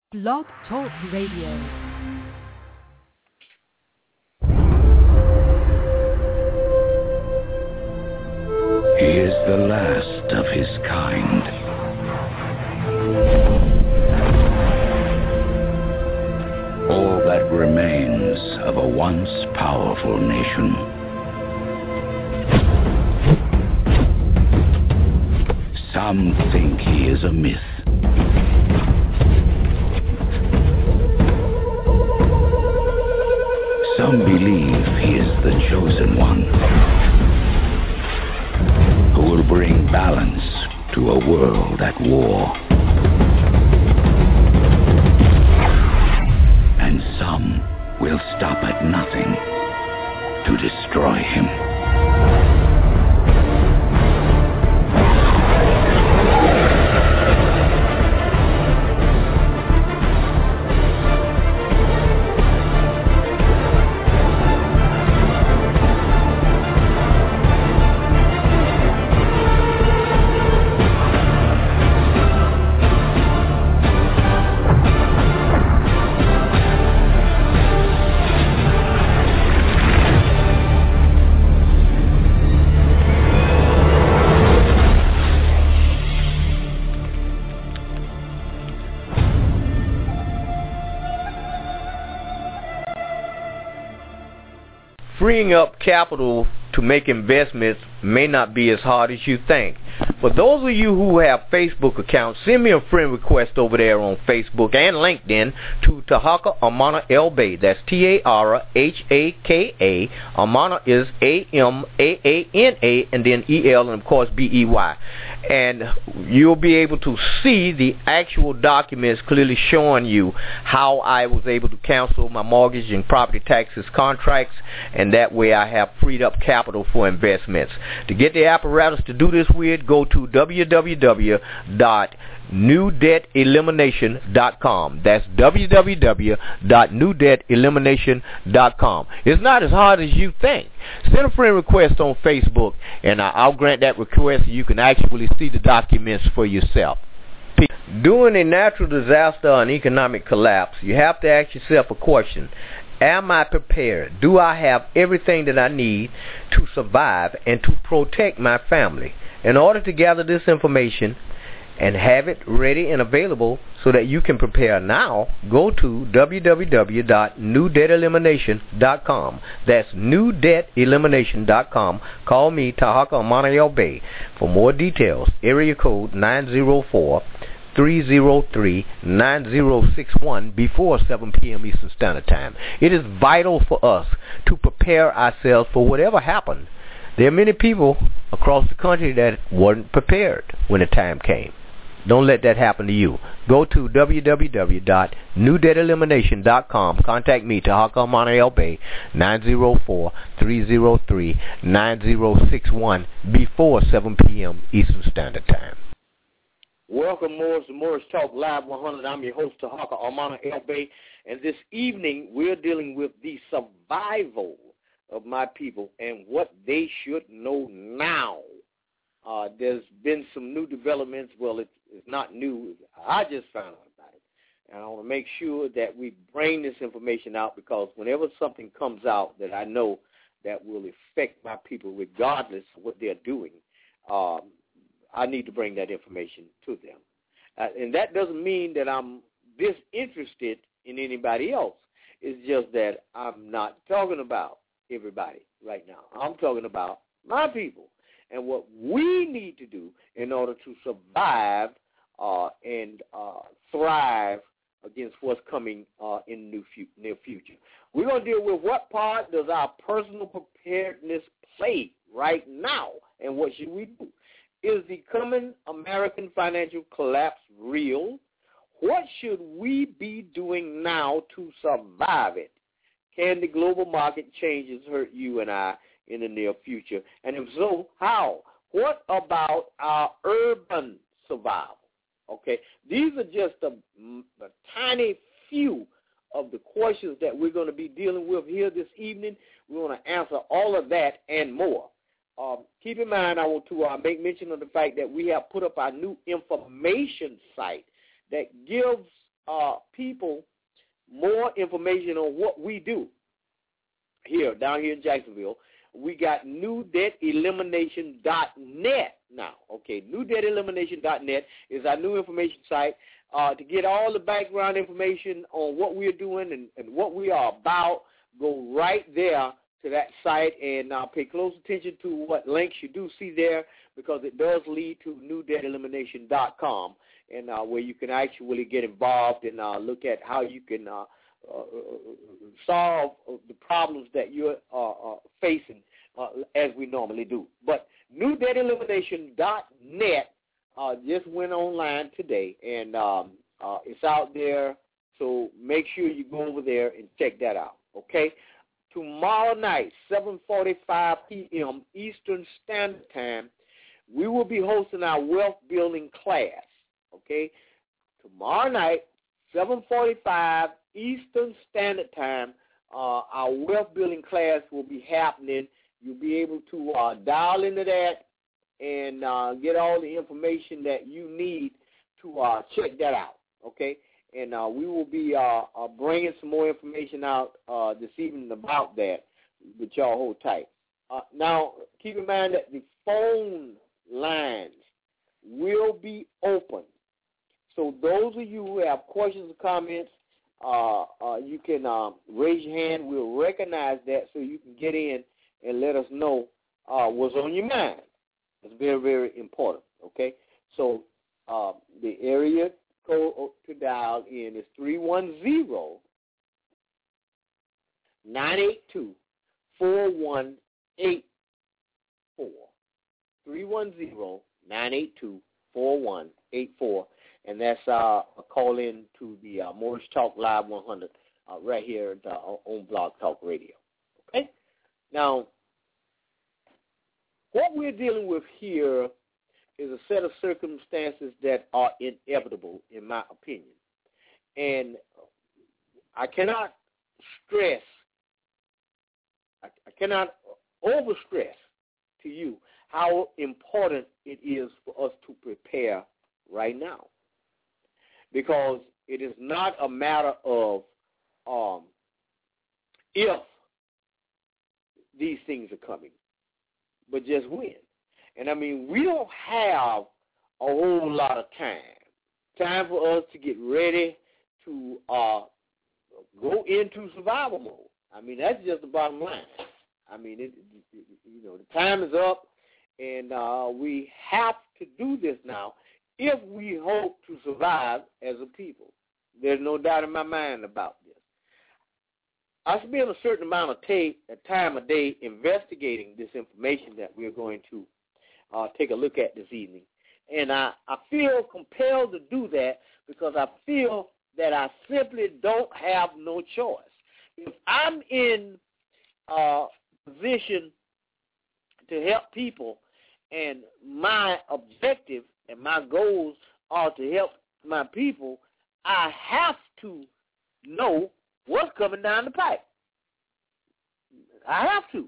Blog Talk Radio. He is the last of his kind. All that remains of a once powerful nation. Some think he is a myth. Some believe he is the chosen one, who will bring balance to a world at war. And some will stop at nothing to destroy him. Freeing up capital to make investments may not be as hard as you think. For those of you who have Facebook accounts, send me a friend request over there on Facebook and LinkedIn to Tahaka Amana El Bey. That's Tarahaka. Amana is Amaana, and then EL, and of course BEY. And you'll be able to see the actual documents clearly showing you how I was able to cancel my mortgage and property taxes contracts, and that way I have freed up capital for investments. To get the apparatus to do this with, go to www.newdebtelimination.com. That's www.newdebtelimination.com. It's not as hard as you think. Send a friend request on Facebook, and I'll grant that request so you can actually see the documents for yourself. During a natural disaster or an economic collapse, you have to ask yourself a question. Am I prepared? Do I have everything that I need to survive and to protect my family? In order to gather this information and have it ready and available so that you can prepare now, go to www.newdebtelimination.com. That's newdebtelimination.com. Call me, Tahaka Amana El Bey, for more details. Area code 904-303-9061 before 7 p.m. Eastern Standard Time. It is vital for us to prepare ourselves for whatever happened. There are many people across the country that weren't prepared when the time came. Don't let that happen to you. Go to www.newdebtelimination.com. Contact me, Tahaka Amana El Bey, 904-303-9061 before 7 p.m. Eastern Standard Time. Welcome, Morris to Morris Talk Live 100. I'm your host, Tahaka Amana El Bey, and this evening we're dealing with the survival of my people and what they should know now. There's been some new developments. Well, it's not new. I just found out about it. And I want to make sure that we bring this information out, because whenever something comes out that I know that will affect my people regardless of what they're doing, I need to bring that information to them. And that doesn't mean that I'm disinterested in anybody else. It's just that I'm not talking about everybody right now. I'm talking about my people and what we need to do in order to survive and thrive against what's coming in the near future. We're going to deal with what part does our personal preparedness play right now, and what should we do? Is the coming American financial collapse real? What should we be doing now to survive it? Can the global market changes hurt you and I in the near future? And if so, how? What about our urban survival? Okay, these are just a tiny few of the questions that we're going to be dealing with here this evening. We want to answer all of that and more. Keep in mind, I want to make mention of the fact that we have put up our new information site that gives people more information on what we do down here in Jacksonville. We got newdebtelimination.net now. Okay, newdebtelimination.net is our new information site to get all the background information on what we're doing and what we are about. Go right there to that site and pay close attention to what links you do see there, because it does lead to newdebtelimination.com, and where you can actually get involved and look at how you can solve the problems that you're facing as we normally do. But newdebtelimination.net just went online today, and it's out there, so make sure you go over there and check that out, okay? Tomorrow night, 7:45 p.m. Eastern Standard Time, we will be hosting our wealth building class, okay? Tomorrow night, 7:45 Eastern Standard Time, our wealth building class will be happening. You'll be able to dial into that and get all the information that you need to check that out, okay? And we will be bringing some more information out this evening about that, but y'all hold tight. Now, keep in mind that the phone lines will be open. So those of you who have questions or comments, you can raise your hand. We'll recognize that so you can get in and let us know what's on your mind. It's very, very important, okay? So the area code to dial in is 310-982-4184. 310-982-4184. And that's a call in to the Morris Talk Live 100 right here on Blog Talk Radio. Okay? Now, what we're dealing with here is a set of circumstances that are inevitable, in my opinion. And I cannot stress, I cannot overstress to you how important it is for us to prepare right now. Because it is not a matter of if these things are coming, but just when. And, I mean, we don't have a whole lot of time for us to get ready to go into survival mode. I mean, that's just the bottom line. I mean, the time is up, and we have to do this now if we hope to survive as a people. There's no doubt in my mind about this. I spend a certain amount of time a day investigating this information that we're going to take a look at this evening. And I feel compelled to do that because I feel that I simply don't have no choice. If I'm in a position to help people and my objective and my goals are to help my people, I have to know what's coming down the pipe. I have to.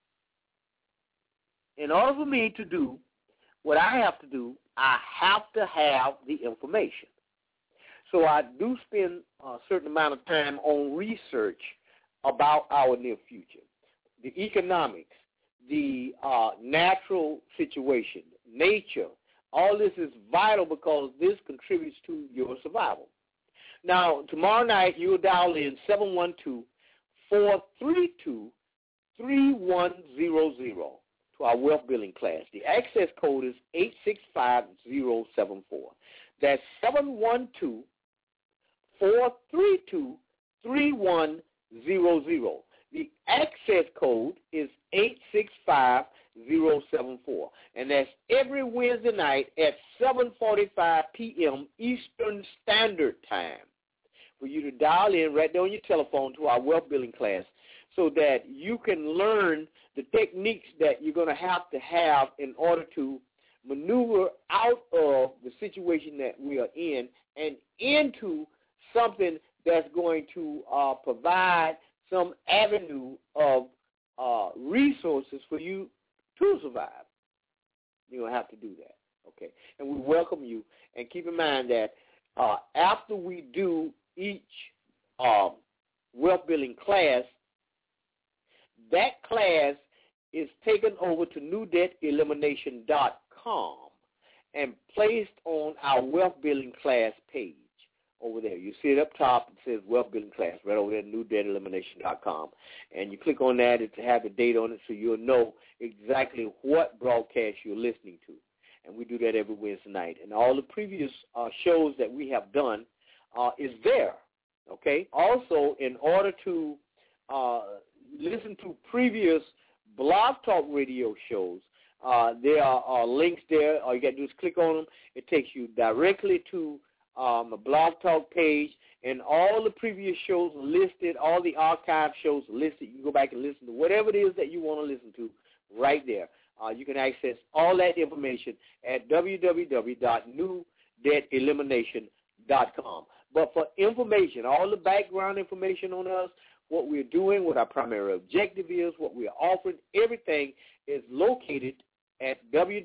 In order for me to do what I have to do, I have to have the information. So I do spend a certain amount of time on research about our near future, the economics, the natural situation, nature. All this is vital because this contributes to your survival. Now, tomorrow night, you'll dial in 712-432-3100 to our wealth building class. The access code is 865074. That's 712-432-3100. The access code is 865074. And that's every Wednesday night at 7:45 p.m. Eastern Standard Time for you to dial in right there on your telephone to our wealth building class so that you can learn the techniques that you're going to have in order to maneuver out of the situation that we are in and into something that's going to provide some avenue of resources for you to survive. You're going to have to do that, okay? And we welcome you. And keep in mind that after we do each wealth building class, that class is taken over to newdebtelimination.com and placed on our wealth building class page over there. You see it up top. It says wealth building class right over there at newdebtelimination.com. And you click on that. It has the date on it so you'll know exactly what broadcast you're listening to. And we do that every Wednesday night. And all the previous shows that we have done is there, okay? Also, in order to listen to previous Blog Talk Radio shows, there are links there. All you got to do is click on them. It takes you directly to a Blog Talk page, and all the previous shows are listed, all the archive shows are listed. You can go back and listen to whatever it is that you want to listen to right there. You can access all that information at www.newdebtelimination.com. But for information, all the background information on us, what we're doing, what our primary objective is, what we're offering, everything is located at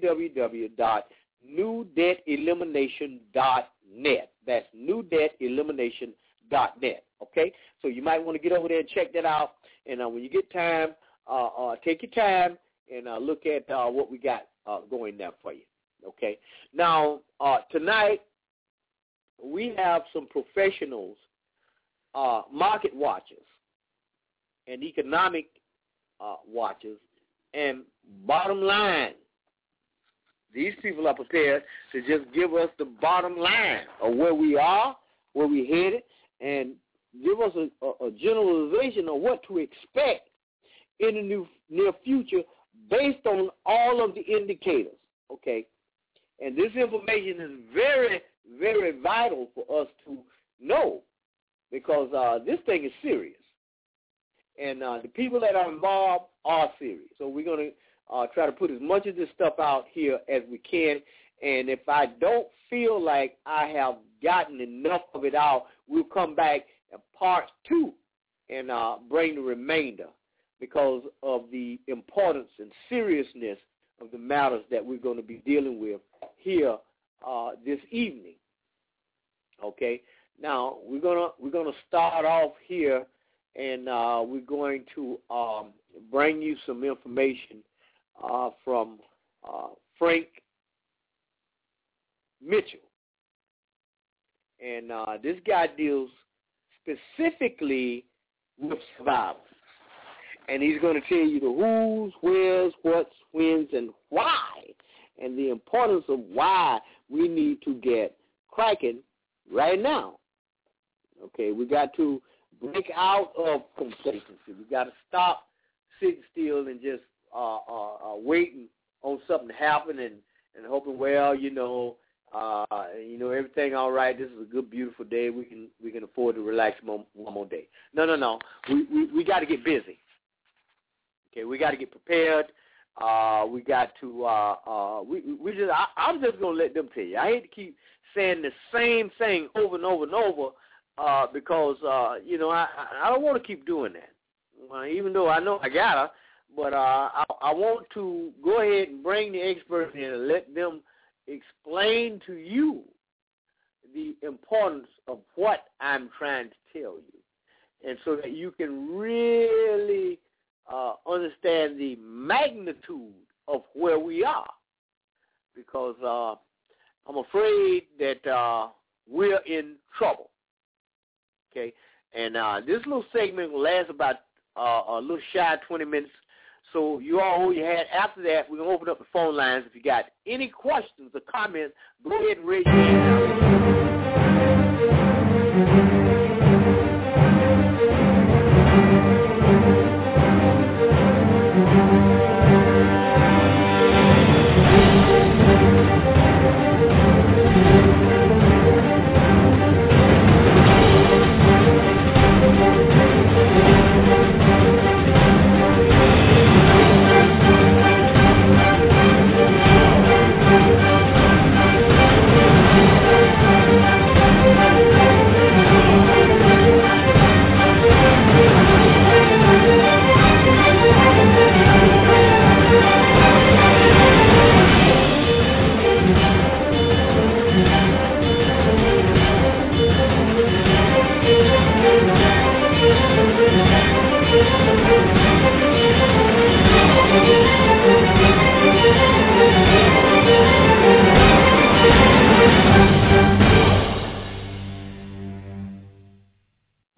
www.newdebtelimination.net. That's newdebtelimination.net, okay? So you might want to get over there and check that out. And when you get time, take your time and look at what we got going there for you, okay? Now, tonight we have some professionals, market watchers and economic watchers, and bottom line, these people are prepared to just give us the bottom line of where we are, where we're headed, and give us a generalization of what to expect in the near future based on all of the indicators, okay? And this information is very, very vital for us to know because this thing is serious. And the people that are involved are serious. So we're going to try to put as much of this stuff out here as we can. And if I don't feel like I have gotten enough of it out, we'll come back in part 2 and bring the remainder because of the importance and seriousness of the matters that we're going to be dealing with here this evening. Okay. Now we're gonna start off here, and we're going to bring you some information from Frank Mitchell, and this guy deals specifically with survival, and he's going to tell you the who's, where's, what's, whens, and why, and the importance of why we need to get cracking right now. Okay, we got to break out of complacency. We got to stop sitting still and just waiting on something to happen and hoping, well, everything all right. This is a good, beautiful day. We can afford to relax one more day. No. We got to get busy. Okay, we got to get prepared. We got to. I'm just gonna let them tell you. I hate to keep saying the same thing over and over and over. Because, I don't want to keep doing that, even though I know I gotta, but I want to go ahead and bring the experts in and let them explain to you the importance of what I'm trying to tell you, and so that you can really understand the magnitude of where we are, because I'm afraid that we're in trouble. Okay, and this little segment will last about a little shy of 20 minutes. So you all hold your hat. After that, we're going to open up the phone lines. If you got any questions or comments, go ahead and raise your hand.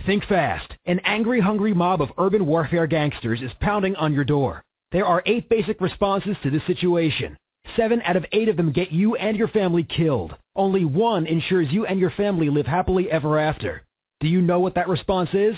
Think fast. An angry, hungry mob of urban warfare gangsters is pounding on your door. There are 8 basic responses to this situation. 7 out of 8 of them get you and your family killed. Only 1 ensures you and your family live happily ever after. Do you know what that response is?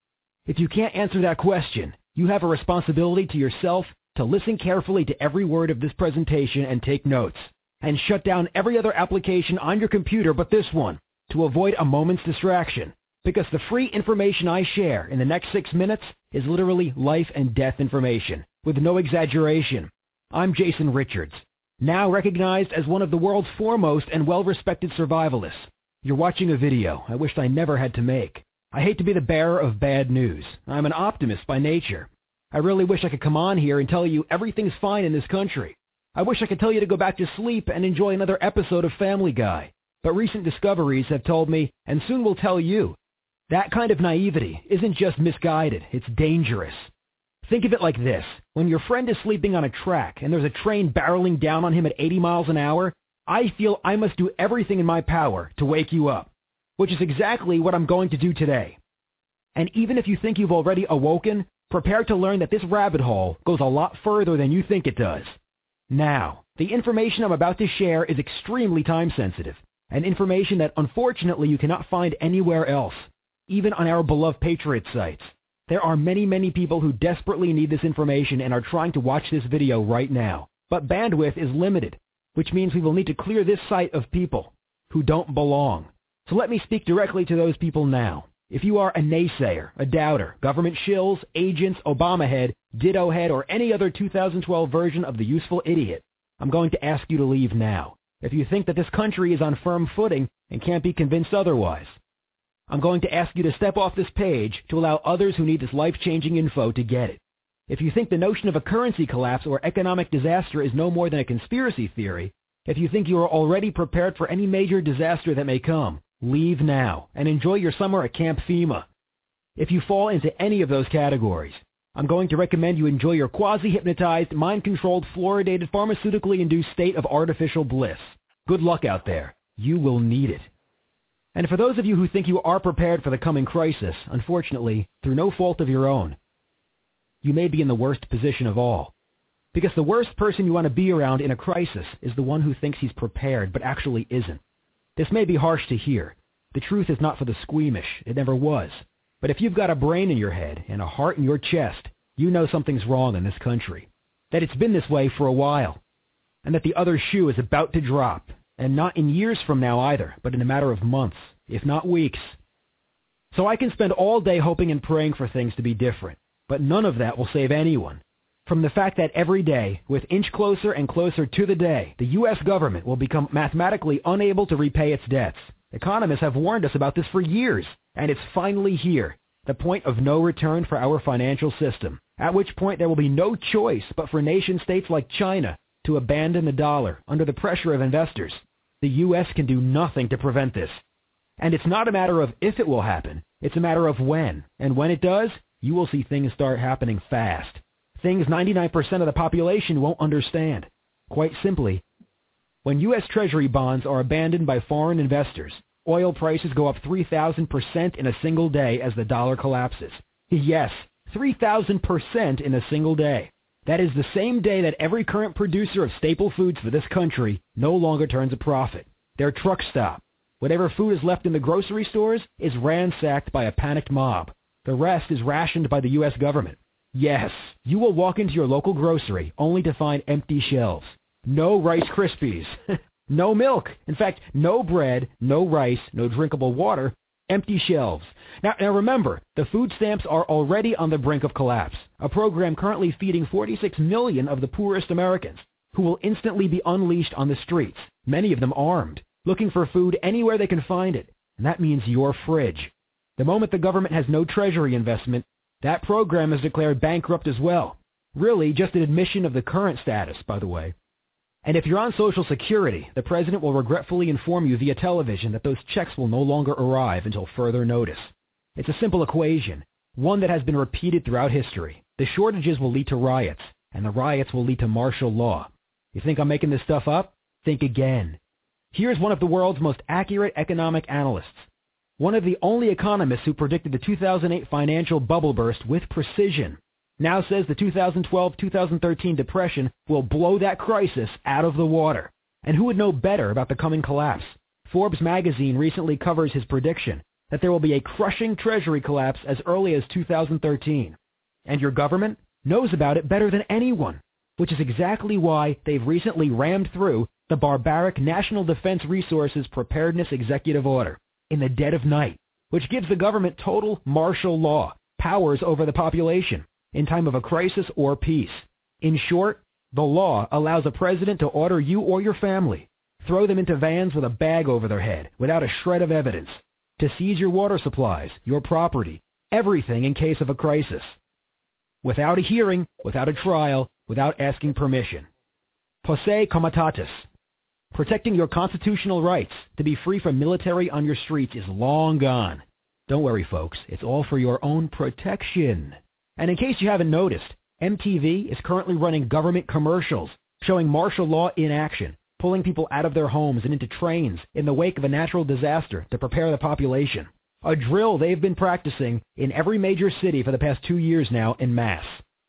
If you can't answer that question, you have a responsibility to yourself to listen carefully to every word of this presentation and take notes. And shut down every other application on your computer but this one to avoid a moment's distraction. Because the free information I share in the next 6 minutes is literally life and death information, with no exaggeration. I'm Jason Richards, now recognized as one of the world's foremost and well-respected survivalists. You're watching a video I wished I never had to make. I hate to be the bearer of bad news. I'm an optimist by nature. I really wish I could come on here and tell you everything's fine in this country. I wish I could tell you to go back to sleep and enjoy another episode of Family Guy. But recent discoveries have told me, and soon will tell you, that kind of naivety isn't just misguided, it's dangerous. Think of it like this. When your friend is sleeping on a track and there's a train barreling down on him at 80 miles an hour, I feel I must do everything in my power to wake you up, which is exactly what I'm going to do today. And even if you think you've already awoken, prepare to learn that this rabbit hole goes a lot further than you think it does. Now, the information I'm about to share is extremely time-sensitive, and information that unfortunately you cannot find anywhere else, even on our beloved Patriot sites. There are many, many people who desperately need this information and are trying to watch this video right now. But bandwidth is limited, which means we will need to clear this site of people who don't belong. So let me speak directly to those people now. If you are a naysayer, a doubter, government shills, agents, Obama head, ditto head, or any other 2012 version of the useful idiot, I'm going to ask you to leave now. If you think that this country is on firm footing and can't be convinced otherwise, I'm going to ask you to step off this page to allow others who need this life-changing info to get it. If you think the notion of a currency collapse or economic disaster is no more than a conspiracy theory, if you think you are already prepared for any major disaster that may come, leave now and enjoy your summer at Camp FEMA. If you fall into any of those categories, I'm going to recommend you enjoy your quasi-hypnotized, mind-controlled, fluoridated, pharmaceutically induced state of artificial bliss. Good luck out there. You will need it. And for those of you who think you are prepared for the coming crisis, unfortunately, through no fault of your own, you may be in the worst position of all. Because the worst person you want to be around in a crisis is the one who thinks he's prepared but actually isn't. This may be harsh to hear. The truth is not for the squeamish. It never was. But if you've got a brain in your head and a heart in your chest, you know something's wrong in this country. That it's been this way for a while. And that the other shoe is about to drop. And not in years from now either, but in a matter of months, if not weeks. So I can spend all day hoping and praying for things to be different, but none of that will save anyone. From the fact that every day, with inch closer and closer to the day, the U.S. government will become mathematically unable to repay its debts. Economists have warned us about this for years, and it's finally here, the point of no return for our financial system, at which point there will be no choice but for nation-states like China to abandon the dollar under the pressure of investors. The U.S. can do nothing to prevent this. And it's not a matter of if it will happen, it's a matter of when. And when it does, you will see things start happening fast. Things 99% of the population won't understand. Quite simply, when U.S. Treasury bonds are abandoned by foreign investors, oil prices go up 3,000% in a single day as the dollar collapses. Yes, 3,000% in a single day. That is the same day that every current producer of staple foods for this country no longer turns a profit. Their trucks stop. Whatever food is left in the grocery stores is ransacked by a panicked mob. The rest is rationed by the U.S. government. Yes, you will walk into your local grocery only to find empty shelves. No Rice Krispies. No milk. In fact, no bread, no rice, no drinkable water. Empty shelves. Now remember, the food stamps are already on the brink of collapse, a program currently feeding 46 million of the poorest Americans, who will instantly be unleashed on the streets, many of them armed, looking for food anywhere they can find it, and that means your fridge. The moment the government has no treasury investment, that program is declared bankrupt as well. Really, just an admission of the current status, by the way. And if you're on Social Security, the president will regretfully inform you via television that those checks will no longer arrive until further notice. It's a simple equation, one that has been repeated throughout history. The shortages will lead to riots, and the riots will lead to martial law. You think I'm making this stuff up? Think again. Here's one of the world's most accurate economic analysts. one of the only economists who predicted the 2008 financial bubble burst with precision, now says the 2012-2013 depression will blow that crisis out of the water. And who would know better about the coming collapse? Forbes magazine recently covers his prediction that there will be a crushing treasury collapse as early as 2013. And your government knows about it better than anyone, which is exactly why they've recently rammed through the barbaric National Defense Resources Preparedness Executive Order in the dead of night, which gives the government total martial law powers over the population in time of a crisis or peace. In short, the law allows a president to order you or your family, throw them into vans with a bag over their head without a shred of evidence, to seize your water supplies, your property, everything in case of a crisis. Without a hearing, without a trial, without asking permission. Posse comitatus. Protecting your constitutional rights to be free from military on your streets is long gone. Don't worry, folks. It's all for your own protection. And in case you haven't noticed, MTV is currently running government commercials showing martial law in action, pulling people out of their homes and into trains in the wake of a natural disaster to prepare the population. A drill they've been practicing in every major city for the past 2 years now en masse.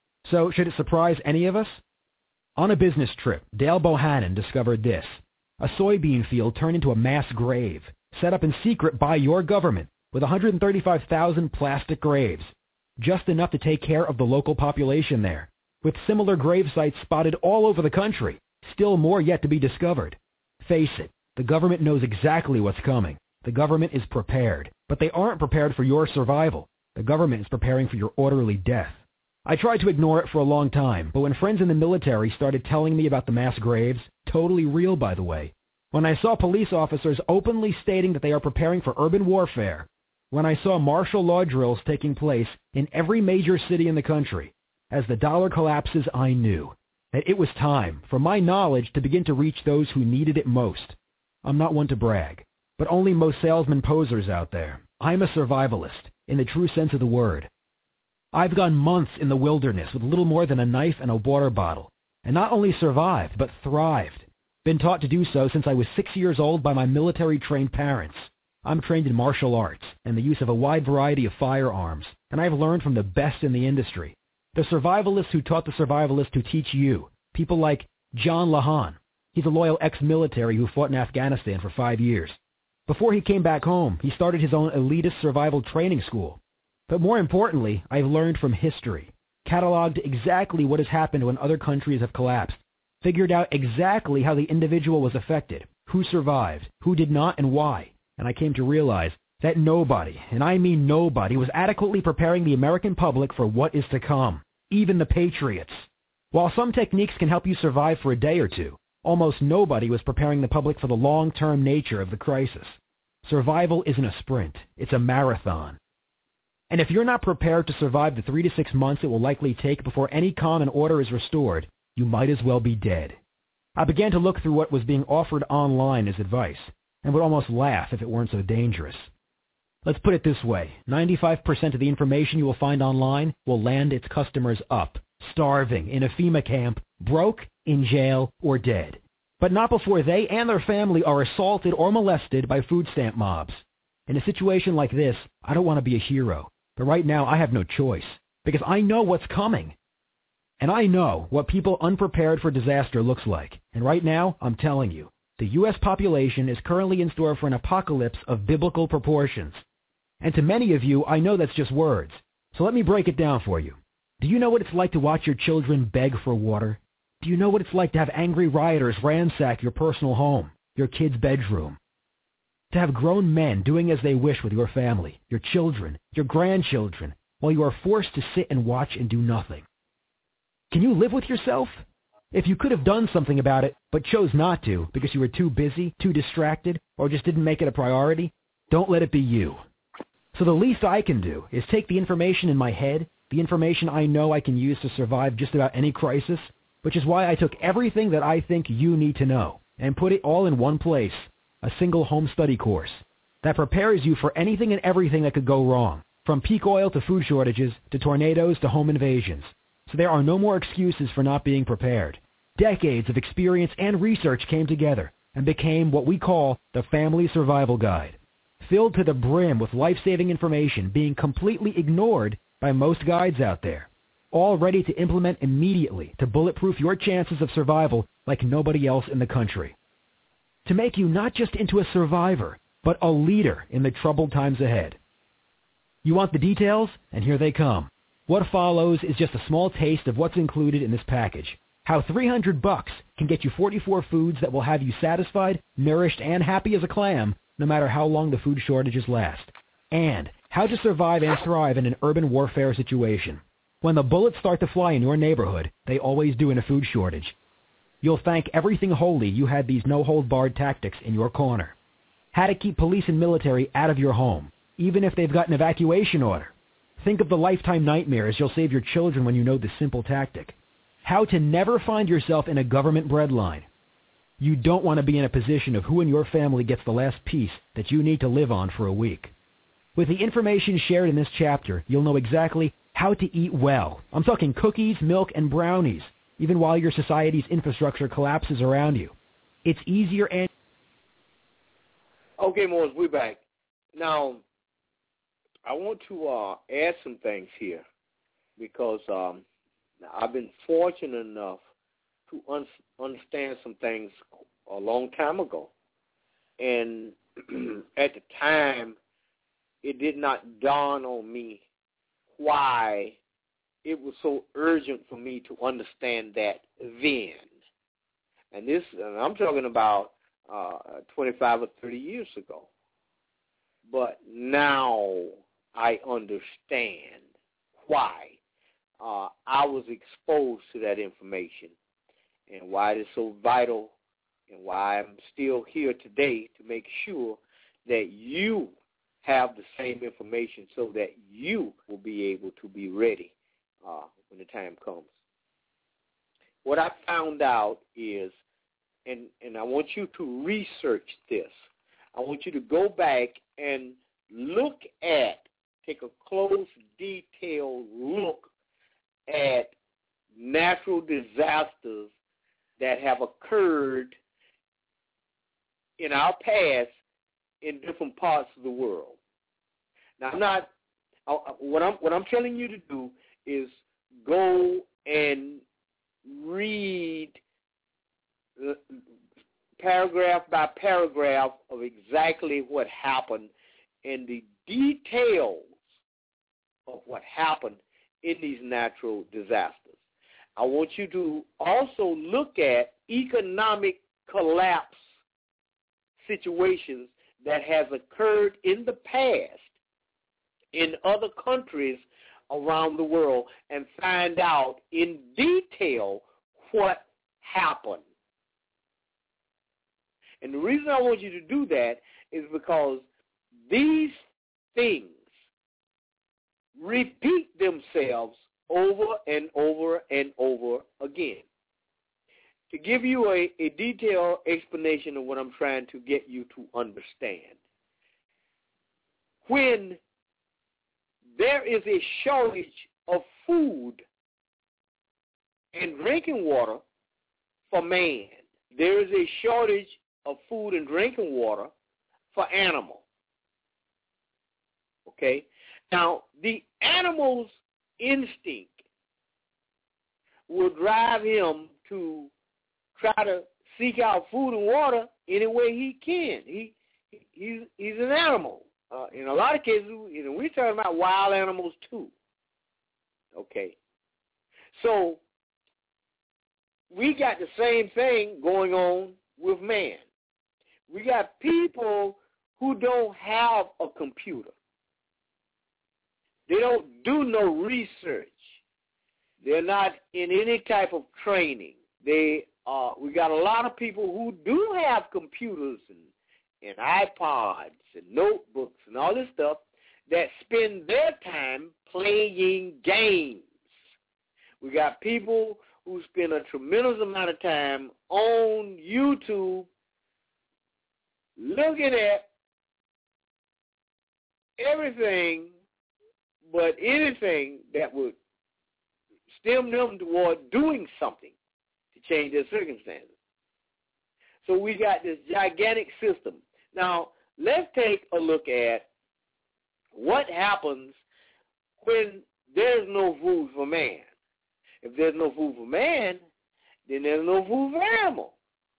So should it surprise any of us? On a business trip, Dale Bohannon discovered this. A soybean field turned into a mass grave, set up in secret by your government, with 135,000 plastic graves, just enough to take care of the local population there, with similar grave sites spotted all over the country, still more yet to be discovered. Face it, the government knows exactly what's coming. The government is prepared, but they aren't prepared for your survival. The government is preparing for your orderly death. I tried to ignore it for a long time, but when friends in the military started telling me about the mass graves, totally real by the way, when I saw police officers openly stating that they are preparing for urban warfare, when I saw martial law drills taking place in every major city in the country, as the dollar collapses, I knew that it was time for my knowledge to begin to reach those who needed it most. I'm not one to brag, but only most salesman posers out there. I'm a survivalist, in the true sense of the word. I've gone months in the wilderness with little more than a knife and a water bottle, and not only survived, but thrived. Been taught to do so since I was 6 years old by my military-trained parents. I'm trained in martial arts and the use of a wide variety of firearms, and I've learned from the best in the industry. The survivalists who taught the survivalists to teach you, people like John Lahan. He's a loyal ex-military who fought in Afghanistan for 5 years. Before he came back home, he started his own elitist survival training school. But more importantly, I've learned from history, cataloged exactly what has happened when other countries have collapsed, figured out exactly how the individual was affected, who survived, who did not, and why. And I came to realize that nobody, and I mean nobody, was adequately preparing the American public for what is to come, even the patriots. While some techniques can help you survive for a day or two, almost nobody was preparing the public for the long-term nature of the crisis. Survival isn't a sprint, it's a marathon. And if you're not prepared to survive the 3 to 6 months it will likely take before any calm and order is restored, you might as well be dead. I began to look through what was being offered online as advice, and would almost laugh if it weren't so dangerous. Let's put it this way, 95% of the information you will find online will land its customers up, starving, in a FEMA camp, broke, in jail, or dead. But not before they and their family are assaulted or molested by food stamp mobs. In a situation like this, I don't want to be a hero, but right now I have no choice, because I know what's coming. And I know what people unprepared for disaster looks like. And right now, I'm telling you, the U.S. population is currently in store for an apocalypse of biblical proportions. And to many of you, I know that's just words. So let me break it down for you. Do you know what it's like to watch your children beg for water? Do you know what it's like to have angry rioters ransack your personal home, your kid's bedroom? To have grown men doing as they wish with your family, your children, your grandchildren, while you are forced to sit and watch and do nothing? Can you live with yourself? If you could have done something about it, but chose not to because you were too busy, too distracted, or just didn't make it a priority, don't let it be you. So the least I can do is take the information in my head, the information I know I can use to survive just about any crisis, which is why I took everything that I think you need to know and put it all in one place, a single home study course that prepares you for anything and everything that could go wrong, from peak oil to food shortages to tornadoes to home invasions. So there are no more excuses for not being prepared. Decades of experience and research came together and became what we call the Family Survival Guide. filled to the brim with life-saving information being completely ignored by most guides out there, all ready to implement immediately to bulletproof your chances of survival like nobody else in the country. To make you not just into a survivor, but a leader in the troubled times ahead. You want the details? And here they come. What follows is just a small taste of what's included in this package. How $300 can get you 44 foods that will have you satisfied, nourished, and happy as a clam, no matter how long the food shortages last. And how to survive and thrive in an urban warfare situation. When the bullets start to fly in your neighborhood, they always do in a food shortage. You'll thank everything holy you had these no-hold-barred tactics in your corner. How to keep police and military out of your home, even if they've got an evacuation order. Think of the lifetime nightmares you'll save your children when you know this simple tactic. How to never find yourself in a government breadline. You don't want to be in a position of who in your family gets the last piece that you need to live on for a week. With the information shared in this chapter, you'll know exactly how to eat well. I'm talking cookies, milk, and brownies, even while your society's infrastructure collapses around you. It's easier and... Okay, Morris, we're back. Now, I want to add some things here because I've been fortunate enough to understand some things a long time ago. And at the time, it did not dawn on me why it was so urgent for me to understand that then. And I'm talking about 25 or 30 years ago. But now I understand why I was exposed to that information and why it is so vital and why I'm still here today to make sure that you have the same information so that you will be able to be ready when the time comes. What I found out is, and I want you to research this, I want you to go back and take a close, detailed look at natural disasters that have occurred in our past in different parts of the world. Now, what I'm telling you to do is go and read paragraph by paragraph of exactly what happened and the details of what happened in these natural disasters. I want you to also look at economic collapse situations that has occurred in the past in other countries around the world and find out in detail what happened. And the reason I want you to do that is because these things repeat themselves over and over and over again. To give you a detailed explanation of what I'm trying to get you to understand, when there is a shortage of food and drinking water for man, there is a shortage of food and drinking water for animal. Okay? Now, the animal's instinct will drive him to try to seek out food and water any way he can. He's an animal. In a lot of cases, we're talking about wild animals too. Okay. So we got the same thing going on with man. We got people who don't have a computer. They don't do no research. They're not in any type of training. We got a lot of people who do have computers and iPods and notebooks and all this stuff that spend their time playing games. We got people who spend a tremendous amount of time on YouTube looking at everything but anything that would stem them toward doing something to change their circumstances. So we got this gigantic system. Now, let's take a look at what happens when there's no food for man. If there's no food for man, then there's no food for animal.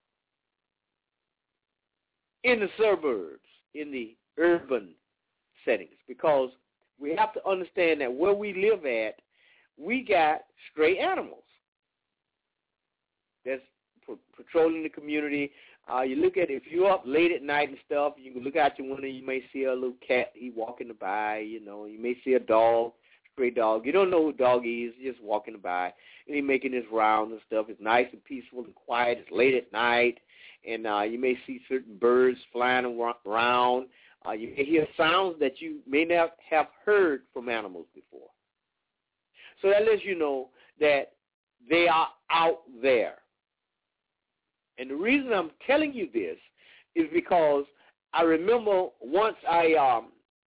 In the suburbs, in the urban settings, because we have to understand that where we live at, we got stray animals that's patrolling the community. You look at it, if you're up late at night and stuff, you can look out your window, you may see a little cat, he walking by, you may see a dog, stray dog. You don't know who the dog is, just walking by, and he making his rounds and stuff. It's nice and peaceful and quiet. It's late at night, and you may see certain birds flying around. You may hear sounds that you may not have heard from animals before. So that lets you know that they are out there. And the reason I'm telling you this is because I remember once I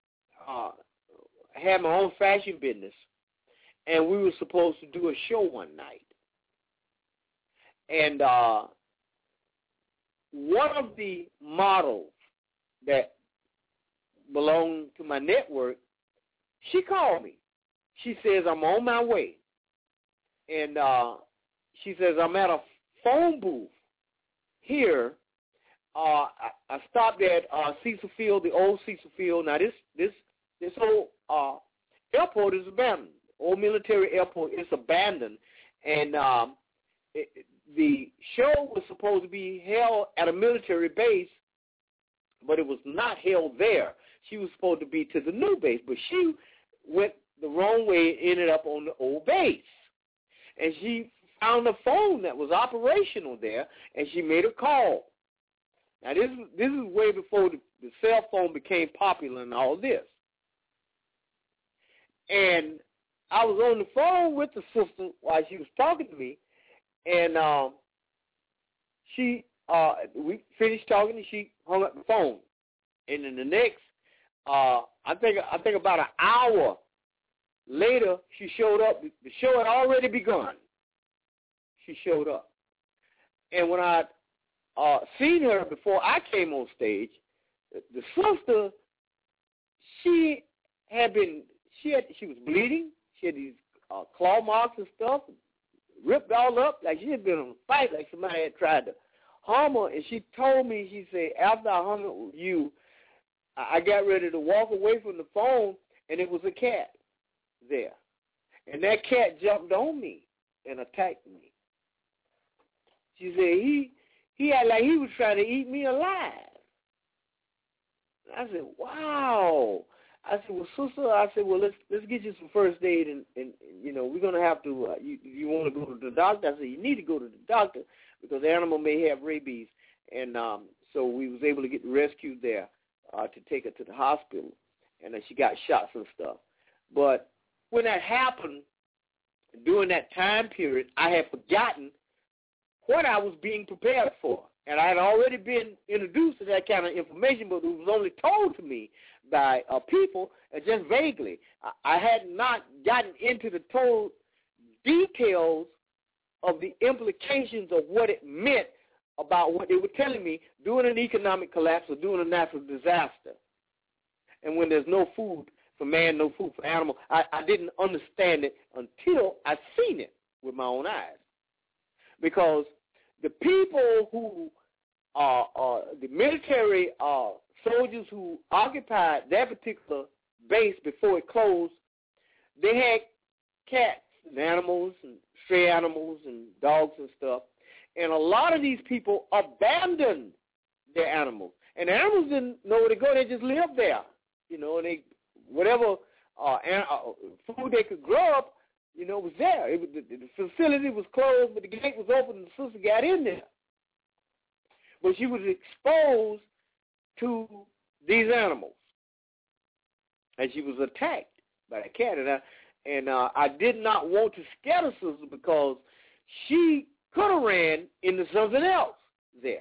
had my own fashion business, and we were supposed to do a show one night. And one of the models that belonged to my network, she called me. She says, I'm on my way. And she says, I'm at a phone booth here. I stopped at Cecil Field, the old Cecil Field. Now, this whole airport is abandoned. Old military airport is abandoned. And the show was supposed to be held at a military base, but it was not held there. She was supposed to be to the new base, but she went the wrong way and ended up on the old base. And she found a phone that was operational there, and she made a call. Now, this is way before the cell phone became popular and all this. And I was on the phone with the sister while she was talking to me, and we finished talking, and she hung up the phone. And then the next, I think about an hour later, she showed up. The show had already begun. She showed up. And when I seen her before I came on stage, the sister, she was bleeding. She had these claw marks and stuff, ripped all up, like she had been in a fight, like somebody had tried to harm her. And she told me, she said, after I hung up with you, I got ready to walk away from the phone, and it was a cat there. And that cat jumped on me and attacked me. She said, he had like he was trying to eat me alive. I said, wow. I said, well, sister, let's get you some first aid, and we're going to have to, you want to go to the doctor? I said, you need to go to the doctor because the animal may have rabies. And so we was able to get rescued there to take her to the hospital, and she got shots and stuff. But when that happened, during that time period, I had forgotten what I was being prepared for. And I had already been introduced to that kind of information, but it was only told to me by people, and just vaguely. I had not gotten into the total details of the implications of what it meant about what they were telling me during an economic collapse or during a natural disaster. And when there's no food for man, no food for animal, I didn't understand it until I seen it with my own eyes. Because the people who the military soldiers who occupied that particular base before it closed, they had cats and animals and stray animals and dogs and stuff. And a lot of these people abandoned their animals. And the animals didn't know where to go. They just lived there. And they, whatever food they could grow up, was there. The facility was closed, but the gate was open and the sister got in there. But she was exposed to these animals. And she was attacked by a cat. And I did not want to scare the sister because she could have ran into something else there.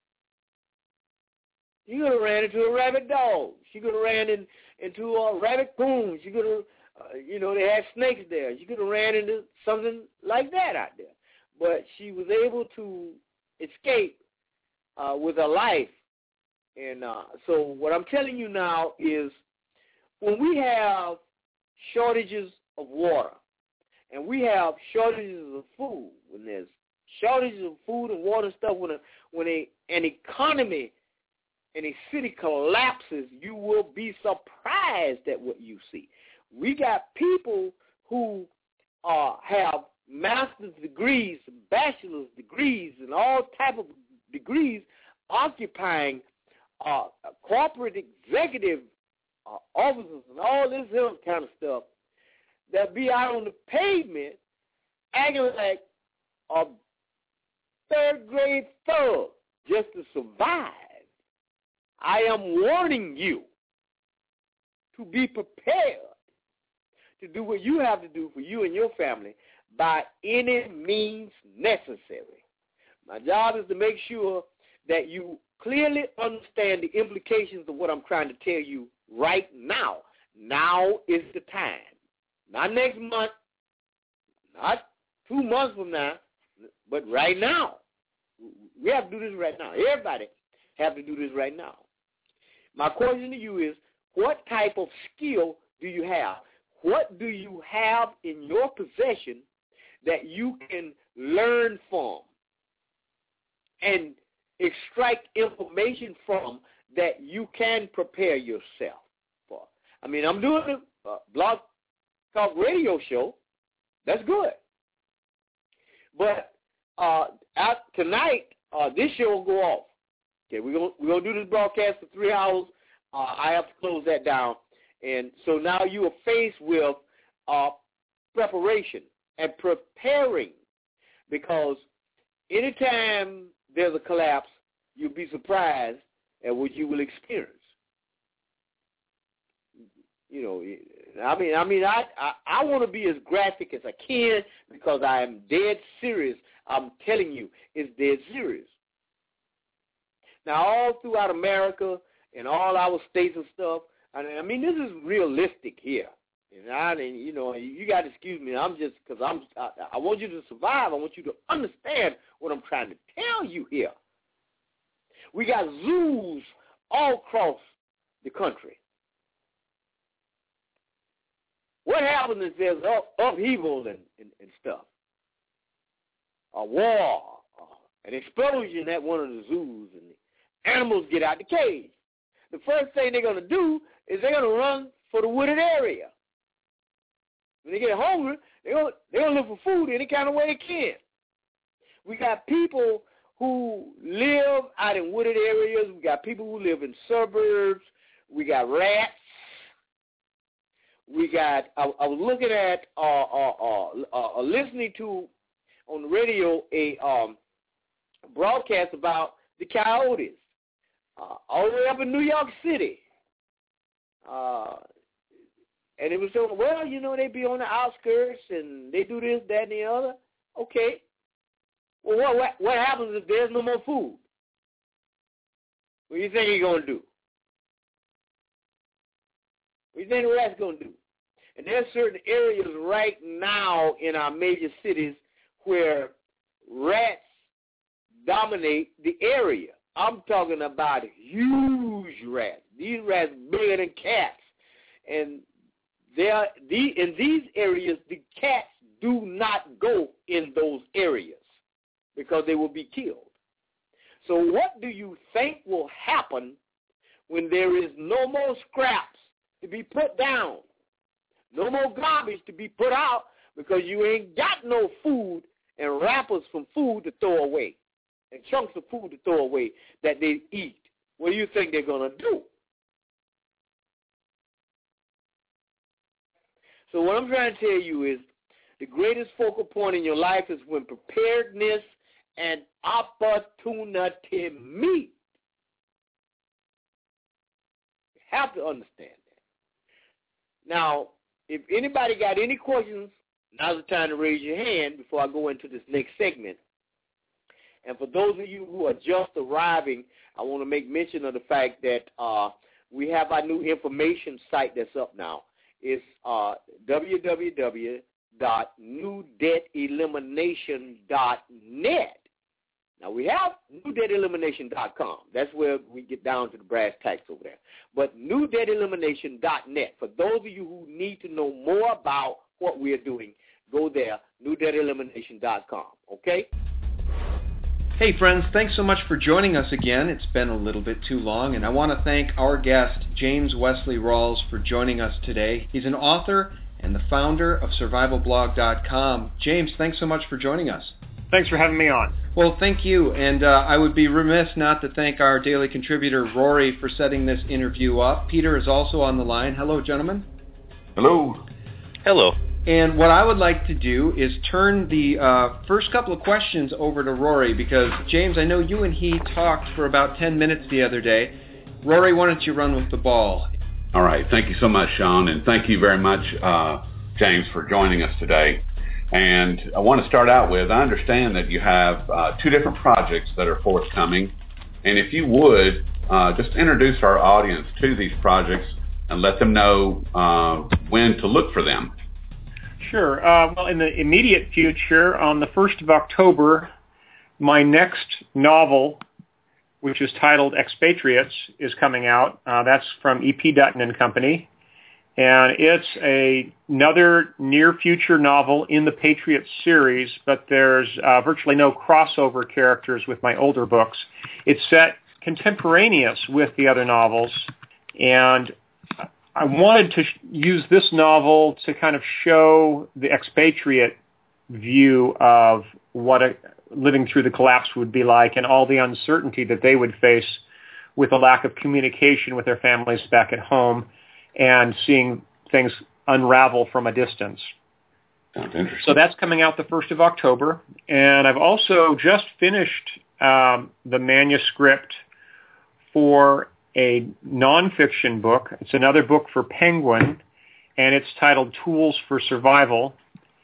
She could have ran into a rabid dog. She could have ran into a rabbit coon. She could have, they had snakes there. She could have ran into something like that out there. But she was able to escape with her life And so what I'm telling you now is when we have shortages of water and we have shortages of food, when there's shortages of food and water and stuff, when an economy in a city collapses, you will be surprised at what you see. We got people who have master's degrees, bachelor's degrees, and all type of degrees occupying corporate executive offices and all this other kind of stuff that be out on the pavement acting like a third-grade thug just to survive. I am warning you to be prepared to do what you have to do for you and your family by any means necessary. My job is to make sure that you clearly understand the implications of what I'm trying to tell you right now. Now is the time. Not next month, not 2 months from now, but right now. We have to do this right now. Everybody have to do this right now. My question to you is, what type of skill do you have? What do you have in your possession that you can learn from and extract information from that you can prepare yourself for? I mean, I'm doing a blog talk radio show. That's good. But tonight, this show will go off. Okay, we're gonna do this broadcast for 3 hours. I have to close that down, and so now you are faced with preparation and preparing, because anytime there's a collapse, you'll be surprised at what you will experience. You know, I want to be as graphic as I can because I am dead serious. I'm telling you, it's dead serious. Now, all throughout America and all our states and stuff, I mean, this is realistic here. And you know, you got to excuse me. I'm just because I want you to survive. I want you to understand what I'm trying to tell you here. We got zoos all across the country. What happens is there's upheaval and stuff, a war, an explosion at one of the zoos, and the animals get out the cage. The first thing they're going to do is they're going to run for the wooded area. When they get hungry, they're going to look for food any kind of way they can. We got people who live out in wooded areas. We got people who live in suburbs. We got rats. We got, I was looking at, listening to on the radio a broadcast about the coyotes all the way up in New York City. And it was saying, well, you know, they be on the outskirts and they do this, that, and the other. Okay. Well, what happens if there's no more food? What do you think he's going to do? What do you think the rat's going to do? And there's certain areas right now in our major cities where rats dominate the area. I'm talking about huge rats. These rats bigger than cats. And in these areas, the cats do not go in those areas because they will be killed. So what do you think will happen when there is no more scraps to be put down, no more garbage to be put out because you ain't got no food and wrappers from food to throw away and chunks of food to throw away that they eat? What do you think they're going to do? So what I'm trying to tell you is the greatest focal point in your life is when preparedness and opportunity meet. You have to understand that. Now, if anybody got any questions, now's the time to raise your hand before I go into this next segment. And for those of you who are just arriving, I want to make mention of the fact that we have our new information site that's up now. It's www.newdebtelimination.net. Now, we have NewDebtElimination.com. That's where we get down to the brass tacks over there. But NewDebtElimination.net, for those of you who need to know more about what we are doing, go there, NewDebtElimination.com, okay? Hey, friends, thanks so much for joining us again. It's been a little bit too long, and I want to thank our guest, James Wesley Rawls, for joining us today. He's an author and the founder of SurvivalBlog.com. James, thanks so much for joining us. Thanks for having me on. Well, thank you, and I would be remiss not to thank our daily contributor, Rory, for setting this interview up. Peter is also on the line. Hello, gentlemen. Hello. Hello. And what I would like to do is turn the first couple of questions over to Rory, because, James, I know you and he talked for about 10 minutes the other day. Rory, why don't you run with the ball? All right. Thank you so much, Sean, and thank you very much, James, for joining us today. And I want to start out with, I understand that you have 2 different projects that are forthcoming. And if you would, just introduce our audience to these projects and let them know when to look for them. Sure. Well, in the immediate future, on the 1st of October, my next novel, which is titled Expatriates, is coming out. That's from E.P. Dutton and Company. And it's another near-future novel in the Patriots series, but there's virtually no crossover characters with my older books. It's set contemporaneous with the other novels, and I wanted to use this novel to kind of show the expatriate view of what living through the collapse would be like and all the uncertainty that they would face with the lack of communication with their families back at home and seeing things unravel from a distance. Sounds interesting. So that's coming out the 1st of October. And I've also just finished the manuscript for a nonfiction book. It's another book for Penguin, and it's titled Tools for Survival.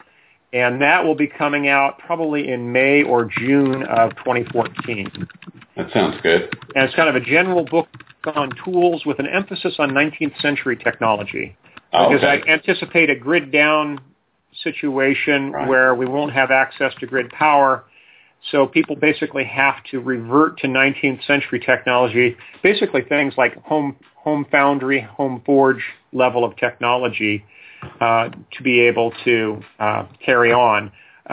And that will be coming out probably in May or June of 2014. That sounds good. And it's kind of a general book on tools with an emphasis on 19th century technology. Because I anticipate a grid down situation where we won't have access to grid power. So people basically have to revert to 19th century technology, basically things like home foundry, home forge level of technology to be able to carry on.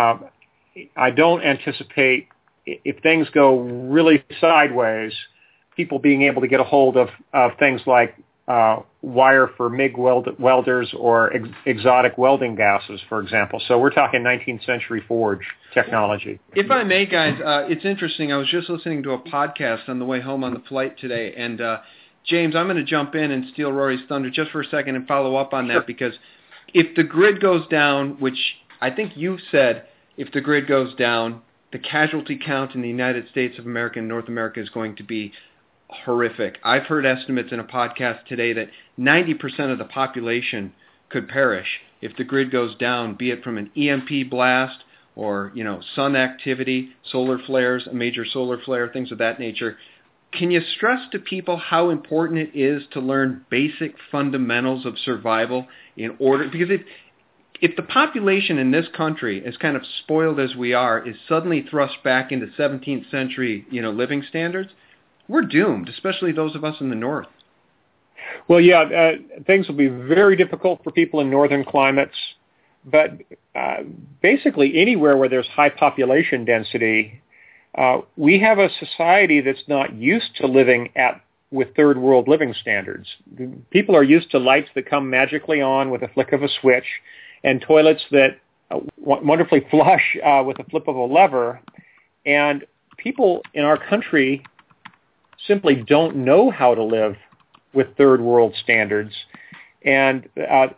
I don't anticipate, if things go really sideways, people being able to get a hold of things like wire for MIG welders or exotic welding gases, for example. So we're talking 19th century forge technology. If I may, guys, it's interesting. I was just listening to a podcast on the way home on the flight today, and James, I'm going to jump in and steal Rory's thunder just for a second and follow up on that, because if the grid goes down, which I think you've said, if the grid goes down, the casualty count in the United States of America and North America is going to be horrific. I've heard estimates in a podcast today that 90% of the population could perish if the grid goes down, be it from an EMP blast or, sun activity, solar flares, a major solar flare, things of that nature. Can you stress to people how important it is to learn basic fundamentals of survival in order? Because if the population in this country, as kind of spoiled as we are, is suddenly thrust back into 17th century, living standards, we're doomed, especially those of us in the north. Well, yeah, things will be very difficult for people in northern climates, but basically anywhere where there's high population density, we have a society that's not used to living with third world living standards. People are used to lights that come magically on with a flick of a switch and toilets that wonderfully flush with a flip of a lever. And people in our country simply don't know how to live with third world standards. And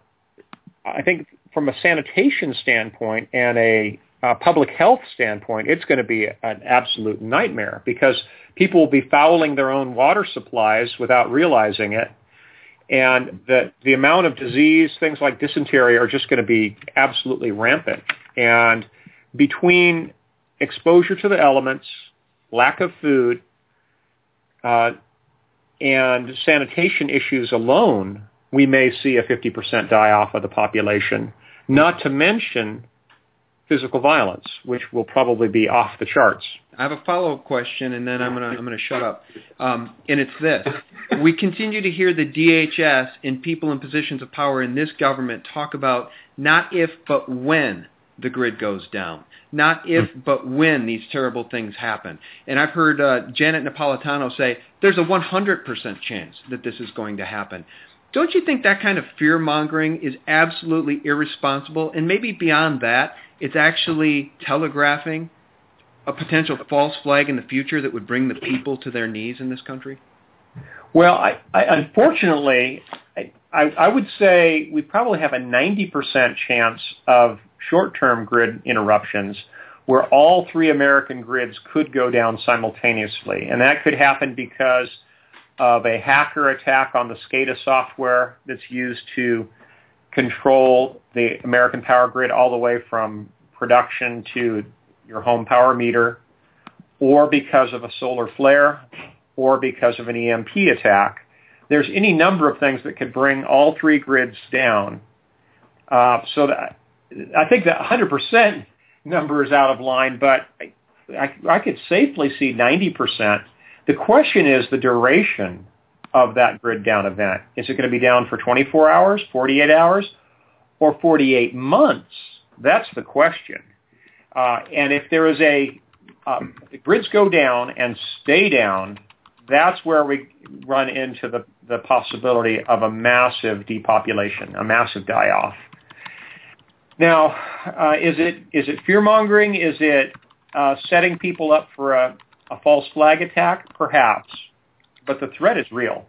I think from a sanitation standpoint and a public health standpoint, it's going to be an absolute nightmare because people will be fouling their own water supplies without realizing it. And the amount of disease, things like dysentery, are just going to be absolutely rampant. And between exposure to the elements, lack of food, and sanitation issues alone, we may see a 50% die-off of the population, not to mention physical violence, which will probably be off the charts. I have a follow-up question, and then I'm gonna shut up. And it's this: we continue to hear the DHS and people in positions of power in this government talk about not if but when the grid goes down, not if but when these terrible things happen. And I've heard Janet Napolitano say there's a 100% chance that this is going to happen. Don't you think that kind of fear-mongering is absolutely irresponsible? And maybe beyond that, it's actually telegraphing a potential false flag in the future that would bring the people to their knees in this country? Well, I unfortunately, I would say we probably have a 90% chance of short-term grid interruptions where all three American grids could go down simultaneously. And that could happen because of a hacker attack on the SCADA software that's used to control the American power grid all the way from production to your home power meter, or because of a solar flare, or because of an EMP attack. There's any number of things that could bring all three grids down. So that, I think that 100% number is out of line, but I could safely see 90%. The question is the duration of that grid down event. Is it going to be down for 24 hours, 48 hours, or 48 months? That's the question. And if there is the grids go down and stay down, that's where we run into the possibility of a massive depopulation, a massive die-off. Now, is it fear-mongering? Is it setting people up for a false flag attack? Perhaps. But the threat is real.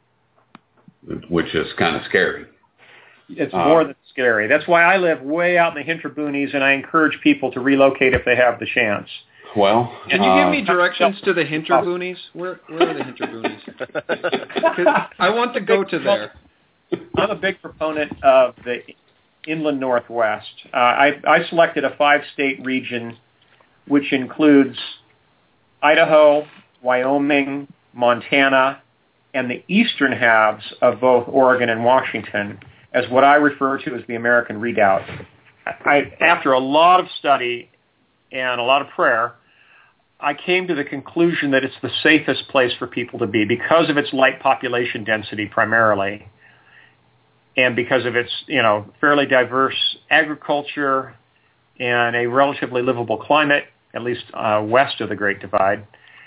Which is kind of scary. It's more than scary. That's why I live way out in the Hinter Boonies, and I encourage people to relocate if they have the chance. Well, can you give me directions to the Hinter Boonies? Where are the Hinter Boonies? 'Cause I want to go to there. I'm a big proponent of the inland Northwest. I selected a 5-state region, which includes Idaho, Wyoming, Montana, and the eastern halves of both Oregon and Washington as what I refer to as the American Redoubt. After a lot of study and a lot of prayer, I came to the conclusion that it's the safest place for people to be because of its light population density primarily, and because of its fairly diverse agriculture and a relatively livable climate, at least west of the Great Divide.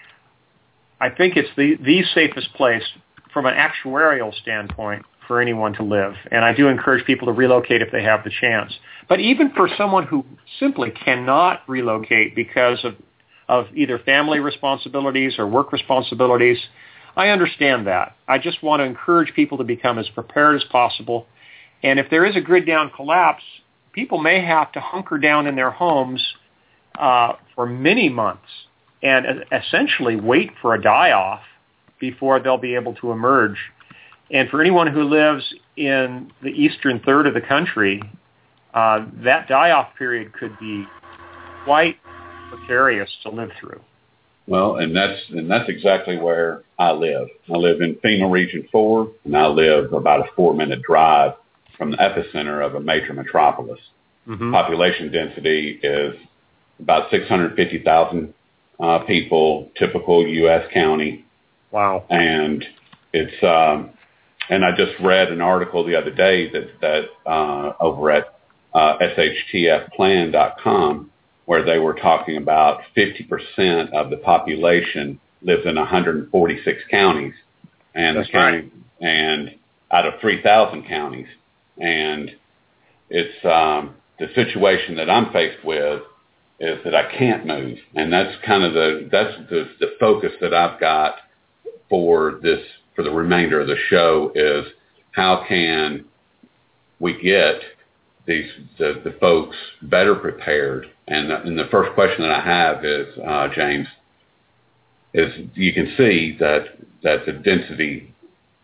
I think it's the safest place from an actuarial standpoint for anyone to live. And I do encourage people to relocate if they have the chance. But even for someone who simply cannot relocate because of either family responsibilities or work responsibilities, I understand that. I just want to encourage people to become as prepared as possible. And if there is a grid down collapse, people may have to hunker down in their homes for many months and essentially wait for a die-off before they'll be able to emerge. And for anyone who lives in the eastern third of the country, that die-off period could be quite precarious to live through. Well, and that's exactly where I live. I live in FEMA Region 4, and I live about a 4-minute drive from the epicenter of a major metropolis. Mm-hmm. Population density is about 650,000 people, typical U.S. county. Wow. And it's and I just read an article the other day that over at shtfplan.com, where they were talking about 50% of the population lives in 146 counties, and that's right. And out of 3,000 counties, and it's the situation that I'm faced with is that I can't move, and that's kind of the focus that I've got for the remainder of the show is how can we get the folks better prepared. And the first question that I have is, James, is you can see that the density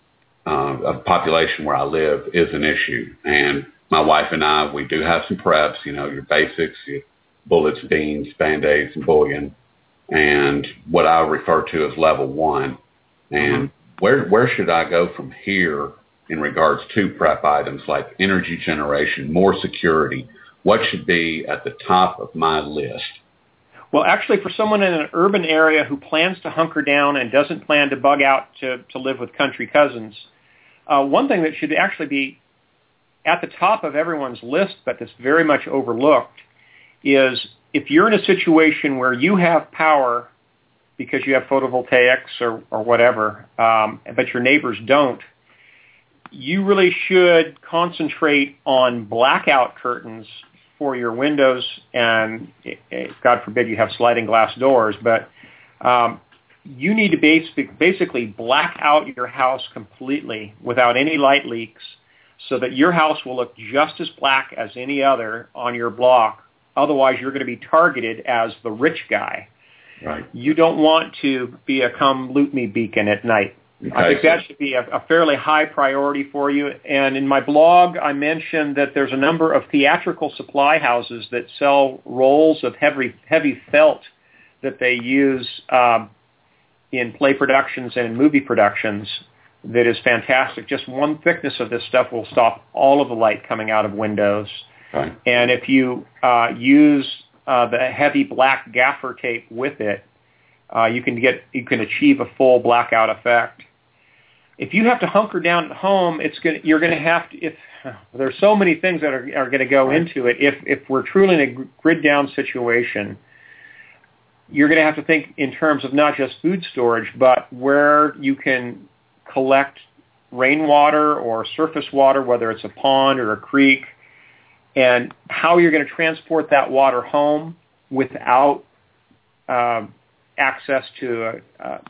of population where I live is an issue. And my wife and I, we do have some preps, your basics, your bullets, beans, Band-Aids, and bullion, and what I refer to as level 1. And where should I go from here in regards to prep items like energy generation, more security, what should be at the top of my list? Well, actually, for someone in an urban area who plans to hunker down and doesn't plan to bug out to live with country cousins, one thing that should actually be at the top of everyone's list, but that's very much overlooked, is if you're in a situation where you have power because you have photovoltaics or whatever, but your neighbors don't, you really should concentrate on blackout curtains for your windows, and God forbid you have sliding glass doors, but you need to basically black out your house completely without any light leaks so that your house will look just as black as any other on your block. Otherwise, you're going to be targeted as the rich guy. Right. You don't want to be a come loot me beacon at night. Okay. I think that should be a fairly high priority for you. And in my blog, I mentioned that there's a number of theatrical supply houses that sell rolls of heavy felt that they use in play productions and in movie productions that is fantastic. Just one thickness of this stuff will stop all of the light coming out of windows. Right. And if you use the heavy black gaffer tape with it, you can achieve a full blackout effect. If you have to hunker down at home, you're going to have to. There's so many things that are going to go into it. If we're truly in a grid down situation, you're going to have to think in terms of not just food storage, but where you can collect rainwater or surface water, whether it's a pond or a creek, and how you're going to transport that water home without access to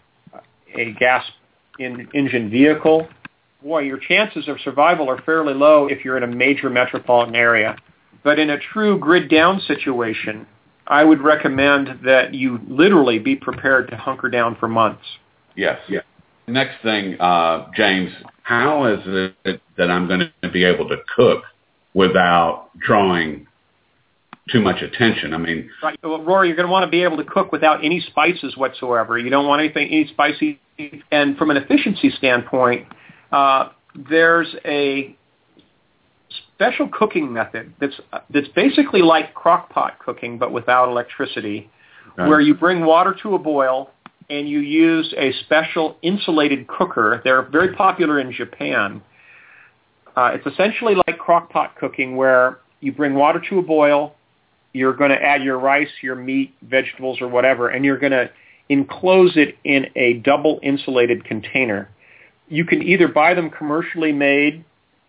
a gas engine vehicle. Boy, your chances of survival are fairly low if you're in a major metropolitan area. But in a true grid down situation, I would recommend that you literally be prepared to hunker down for months. Yes. Yeah. Next thing, James, how is it that I'm going to be able to cook without drawing too much attention? I mean, right. Well, Rory, you're going to want to be able to cook without any spices whatsoever. You don't want any spicy. And from an efficiency standpoint, there's a special cooking method that's basically like crock-pot cooking, but without electricity, where you bring water to a boil and you use a special insulated cooker. They're very popular in Japan. It's essentially like crock-pot cooking, where you bring water to a boil, you're going to add your rice, your meat, vegetables, or whatever, and you're going to enclose it in a double insulated container. You can either buy them commercially made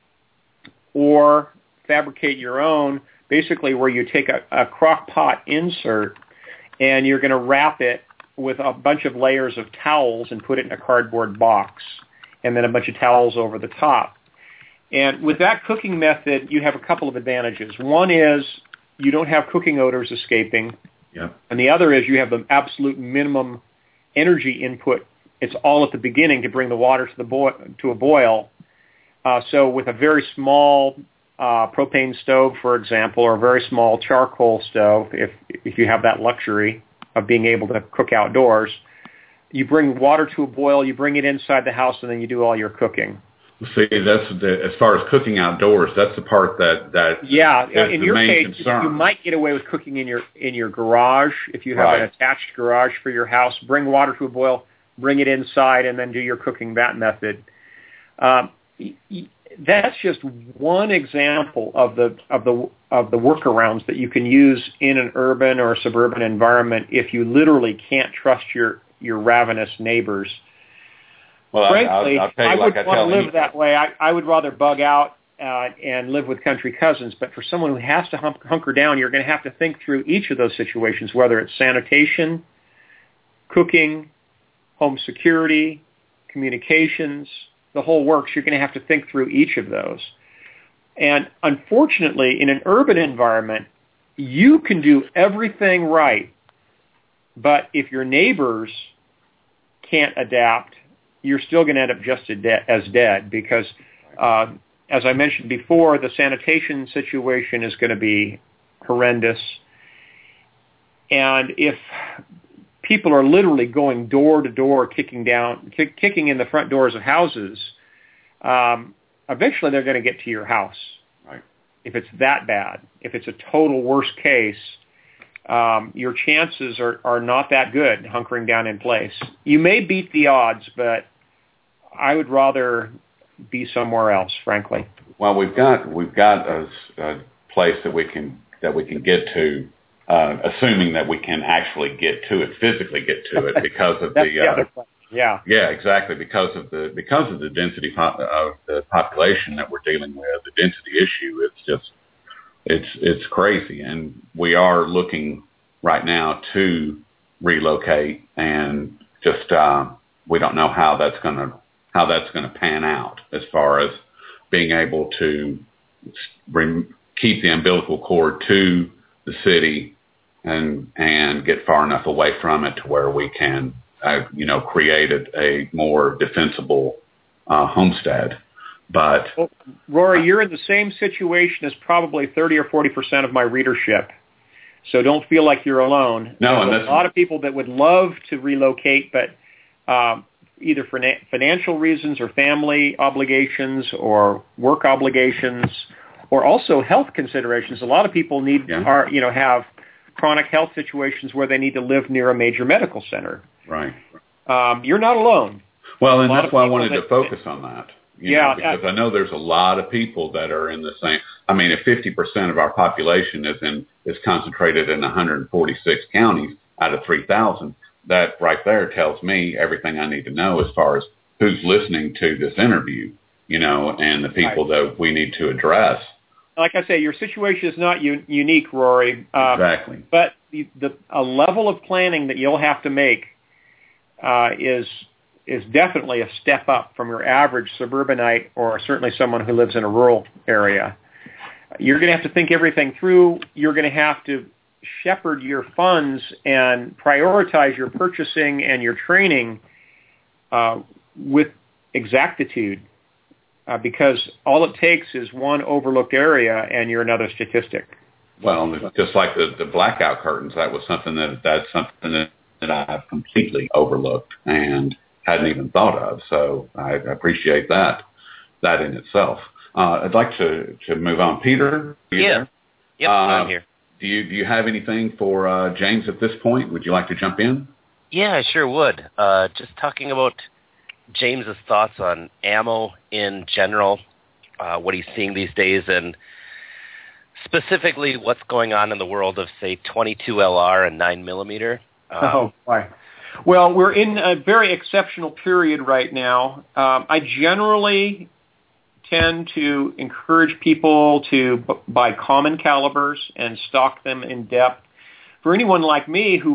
or fabricate your own, basically where you take a crock-pot insert and you're going to wrap it with a bunch of layers of towels and put it in a cardboard box, and then a bunch of towels over the top. And with that cooking method, you have a couple of advantages. One is you don't have cooking odors escaping. Yep. And the other is you have the absolute minimum energy input. It's all at the beginning to bring the water to a boil. So with a very small propane stove, for example, or a very small charcoal stove, if you have that luxury of being able to cook outdoors, you bring water to a boil, you bring it inside the house, and then you do all your cooking. See, that's as far as cooking outdoors, that's the part that yeah. is in the your main case, concern. you might get away with cooking in your garage if you have an attached garage for your house. Bring water to a boil, bring it inside, and then do your cooking that method. That's just one example of the workarounds that you can use in an urban or suburban environment if you literally can't trust your ravenous neighbors. Well, frankly, I'll tell you, I like wouldn't want to live that way. I would rather bug out and live with country cousins. But for someone who has to hunker down, you're going to have to think through each of those situations, whether it's sanitation, cooking, home security, communications, the whole works. You're going to have to think through each of those. And unfortunately, in an urban environment, you can do everything right. But if your neighbors can't adapt, you're still going to end up just as dead because, as I mentioned before, the sanitation situation is going to be horrendous. And if people are literally going door to door, kicking in the front doors of houses, eventually they're going to get to your house. Right. if it's that bad, if it's a total worst case, your chances are not that good hunkering down in place. You may beat the odds, but I would rather be somewhere else, frankly. Well, we've got a place that we can get to, assuming that we can actually physically get to it because of exactly, because of the density of the population that we're dealing with, the density issue. It's crazy, and we are looking right now to relocate, and just we don't know how that's going to pan out as far as being able to keep the umbilical cord to the city and get far enough away from it to where we can create a more defensible homestead. But Rory, you're in the same situation as probably 30 or 40% of my readership. So don't feel like you're alone. No, there's a lot of people that would love to relocate, but either for financial reasons or family obligations or work obligations or also health considerations. A lot of people have chronic health situations where they need to live near a major medical center. Right. You're not alone. Well, and that's why I wanted to focus on that. Because I know there's a lot of people that are in the same. I mean, if 50% of our population is concentrated in 146 counties out of 3,000, that right there tells me everything I need to know as far as who's listening to this interview, and the people that we need to address. Like I say, your situation is not unique, Rory. Exactly. But a level of planning that you'll have to make is definitely a step up from your average suburbanite or certainly someone who lives in a rural area. You're going to have to think everything through. You're going to have to shepherd your funds and prioritize your purchasing and your training with exactitude because all it takes is one overlooked area and you're another statistic. Well, just like the blackout curtains, that was something that I've completely overlooked and hadn't even thought of. So I appreciate that in itself. I'd like to move on. Peter? Yeah. Yep, I'm here. Do you have anything for James at this point? Would you like to jump in? Yeah, I sure would. Just talking about James's thoughts on ammo in general, what he's seeing these days, and specifically what's going on in the world of, say, 22 LR and 9mm. Oh, boy. Well, we're in a very exceptional period right now. I generally tend to encourage people to buy common calibers and stock them in depth. For anyone like me who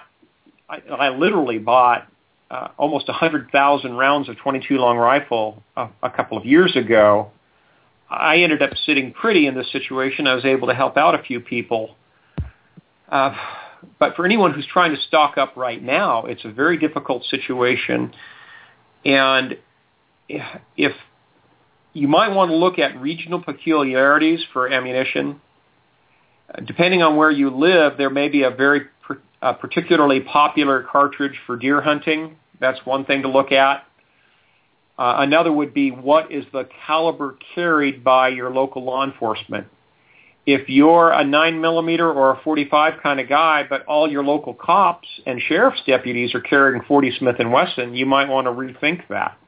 I literally bought almost 100,000 rounds of 22 long rifle a couple of years ago, I ended up sitting pretty in this situation. I was able to help out a few people. But for anyone who's trying to stock up right now, it's a very difficult situation. And if you might want to look at regional peculiarities for ammunition. Depending on where you live, there may be a very particularly popular cartridge for deer hunting. That's one thing to look at. Another would be what is the caliber carried by your local law enforcement. If you're a 9mm or a 45 kind of guy, but all your local cops and sheriff's deputies are carrying 40 Smith & Wesson, you might want to rethink that.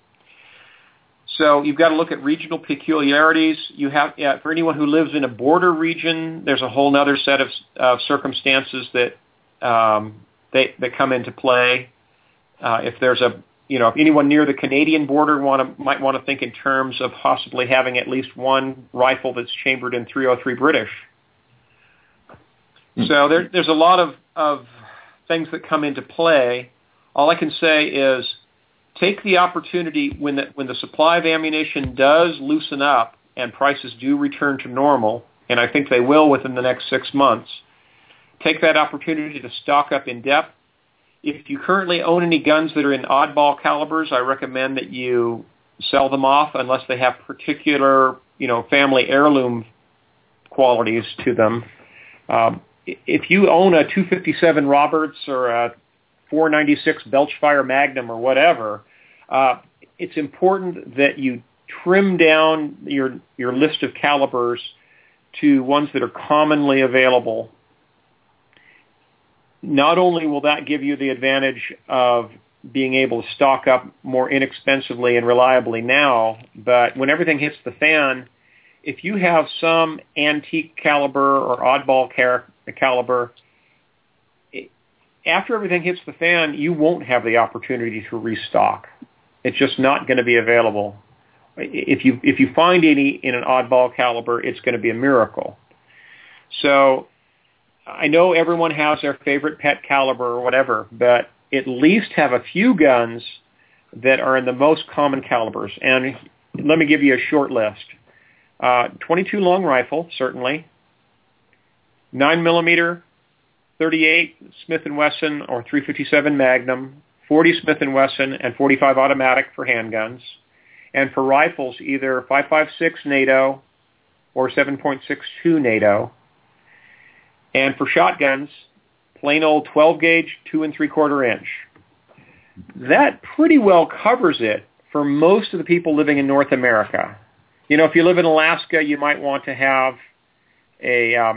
So you've got to look at regional peculiarities. You have, for anyone who lives in a border region, there's a whole other set of circumstances that that come into play. If there's if anyone near the Canadian border might want to think in terms of possibly having at least one rifle that's chambered in .303 British. So there's a lot of things that come into play. All I can say is take the opportunity when the supply of ammunition does loosen up and prices do return to normal, and I think they will within the next 6 months. Take that opportunity to stock up in depth. If you currently own any guns that are in oddball calibers, I recommend that you sell them off unless they have particular, family heirloom qualities to them. If you own a .257 Roberts or a .496 Belchfire Magnum or whatever, it's important that you trim down your list of calibers to ones that are commonly available, not only will that give you the advantage of being able to stock up more inexpensively and reliably now, but when everything hits the fan, if you have some antique caliber or oddball caliber, after everything hits the fan, you won't have the opportunity to restock. It's just not going to be available. If you find any in an oddball caliber, it's going to be a miracle. So I know everyone has their favorite pet caliber or whatever, but at least have a few guns that are in the most common calibers. And let me give you a short list. 22 long rifle, certainly. 9mm, 38 Smith & Wesson or 357 Magnum, 40 Smith & Wesson, and 45 automatic for handguns. And for rifles, either 5.56 NATO or 7.62 NATO. And for shotguns, plain old 12-gauge, 2 3/4 inch. That pretty well covers it for most of the people living in North America. You know, if you live in Alaska, you might want to have a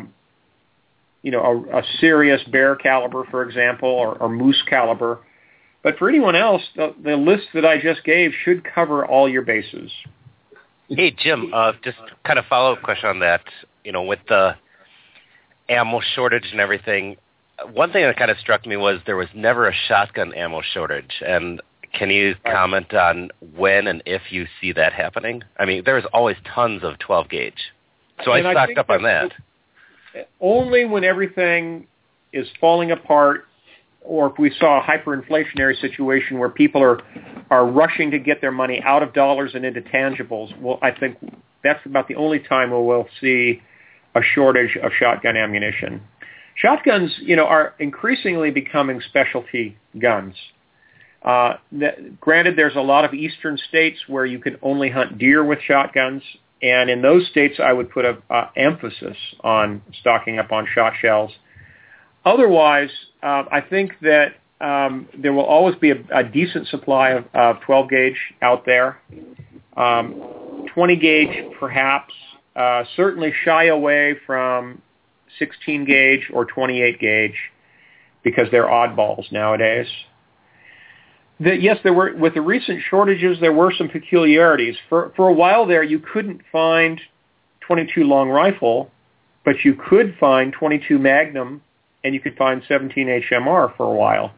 serious bear caliber, for example, or moose caliber. But for anyone else, the list that I just gave should cover all your bases. Hey, Jim, just kind of follow-up question on that. You know, with the ammo shortage and everything, one thing that kind of struck me was there was never a shotgun ammo shortage. And can you comment on when and if you see that happening? I mean, there's always tons of 12-gauge. So I stocked up on that. Only when everything is falling apart, or if we saw a hyperinflationary situation where people are rushing to get their money out of dollars and into tangibles, well, I think that's about the only time where we'll see a shortage of shotgun ammunition. Shotguns, are increasingly becoming specialty guns. Granted, there's a lot of eastern states where you can only hunt deer with shotguns, and in those states I would put an emphasis on stocking up on shot shells. Otherwise, I think that there will always be a decent supply of 12-gauge out there. 20-gauge, perhaps. Certainly shy away from 16-gauge or 28-gauge because they're oddballs nowadays. Yes, there were, with the recent shortages, there were some peculiarities. For a while there, you couldn't find 22 long rifle, but you could find 22 Magnum, and you could find 17 HMR for a while.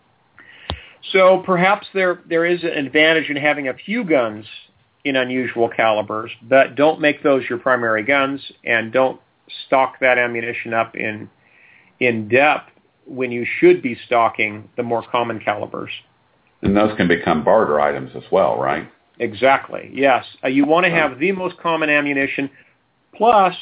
So perhaps there is an advantage in having a few guns in unusual calibers, but don't make those your primary guns, and don't stock that ammunition up in depth when you should be stocking the more common calibers. And those can become barter items as well, right? Exactly, yes. You want to have the most common ammunition, plus,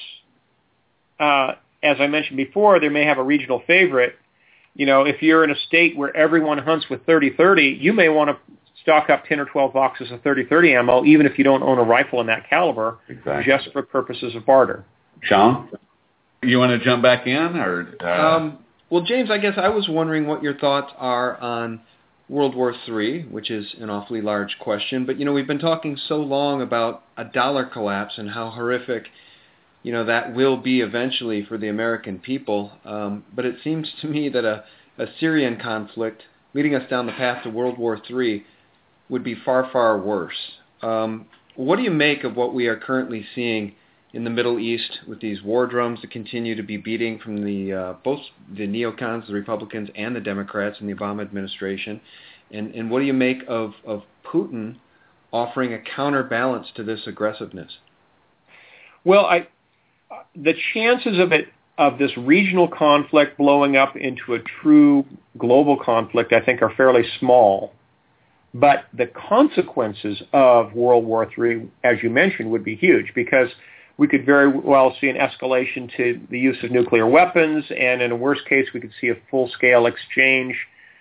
as I mentioned before, there may have a regional favorite. If you're in a state where everyone hunts with 30-30, you may want to stock up 10 or 12 boxes of 30-30 ammo, even if you don't own a rifle in that caliber, just for purposes of barter. Sean, you want to jump back in? Or Well, James, I guess I was wondering what your thoughts are on World War III, which is an awfully large question. But, we've been talking so long about a dollar collapse and how horrific, that will be eventually for the American people. But it seems to me that a Syrian conflict leading us down the path to World War III would be far, far worse. What do you make of what we are currently seeing in the Middle East with these war drums that continue to be beating from both the neocons, the Republicans, and the Democrats in the Obama administration? And what do you make of Putin offering a counterbalance to this aggressiveness? Well, the chances of this regional conflict blowing up into a true global conflict, I think, are fairly small. But the consequences of World War III, as you mentioned, would be huge, because we could very well see an escalation to the use of nuclear weapons, and in a worst case, we could see a full-scale exchange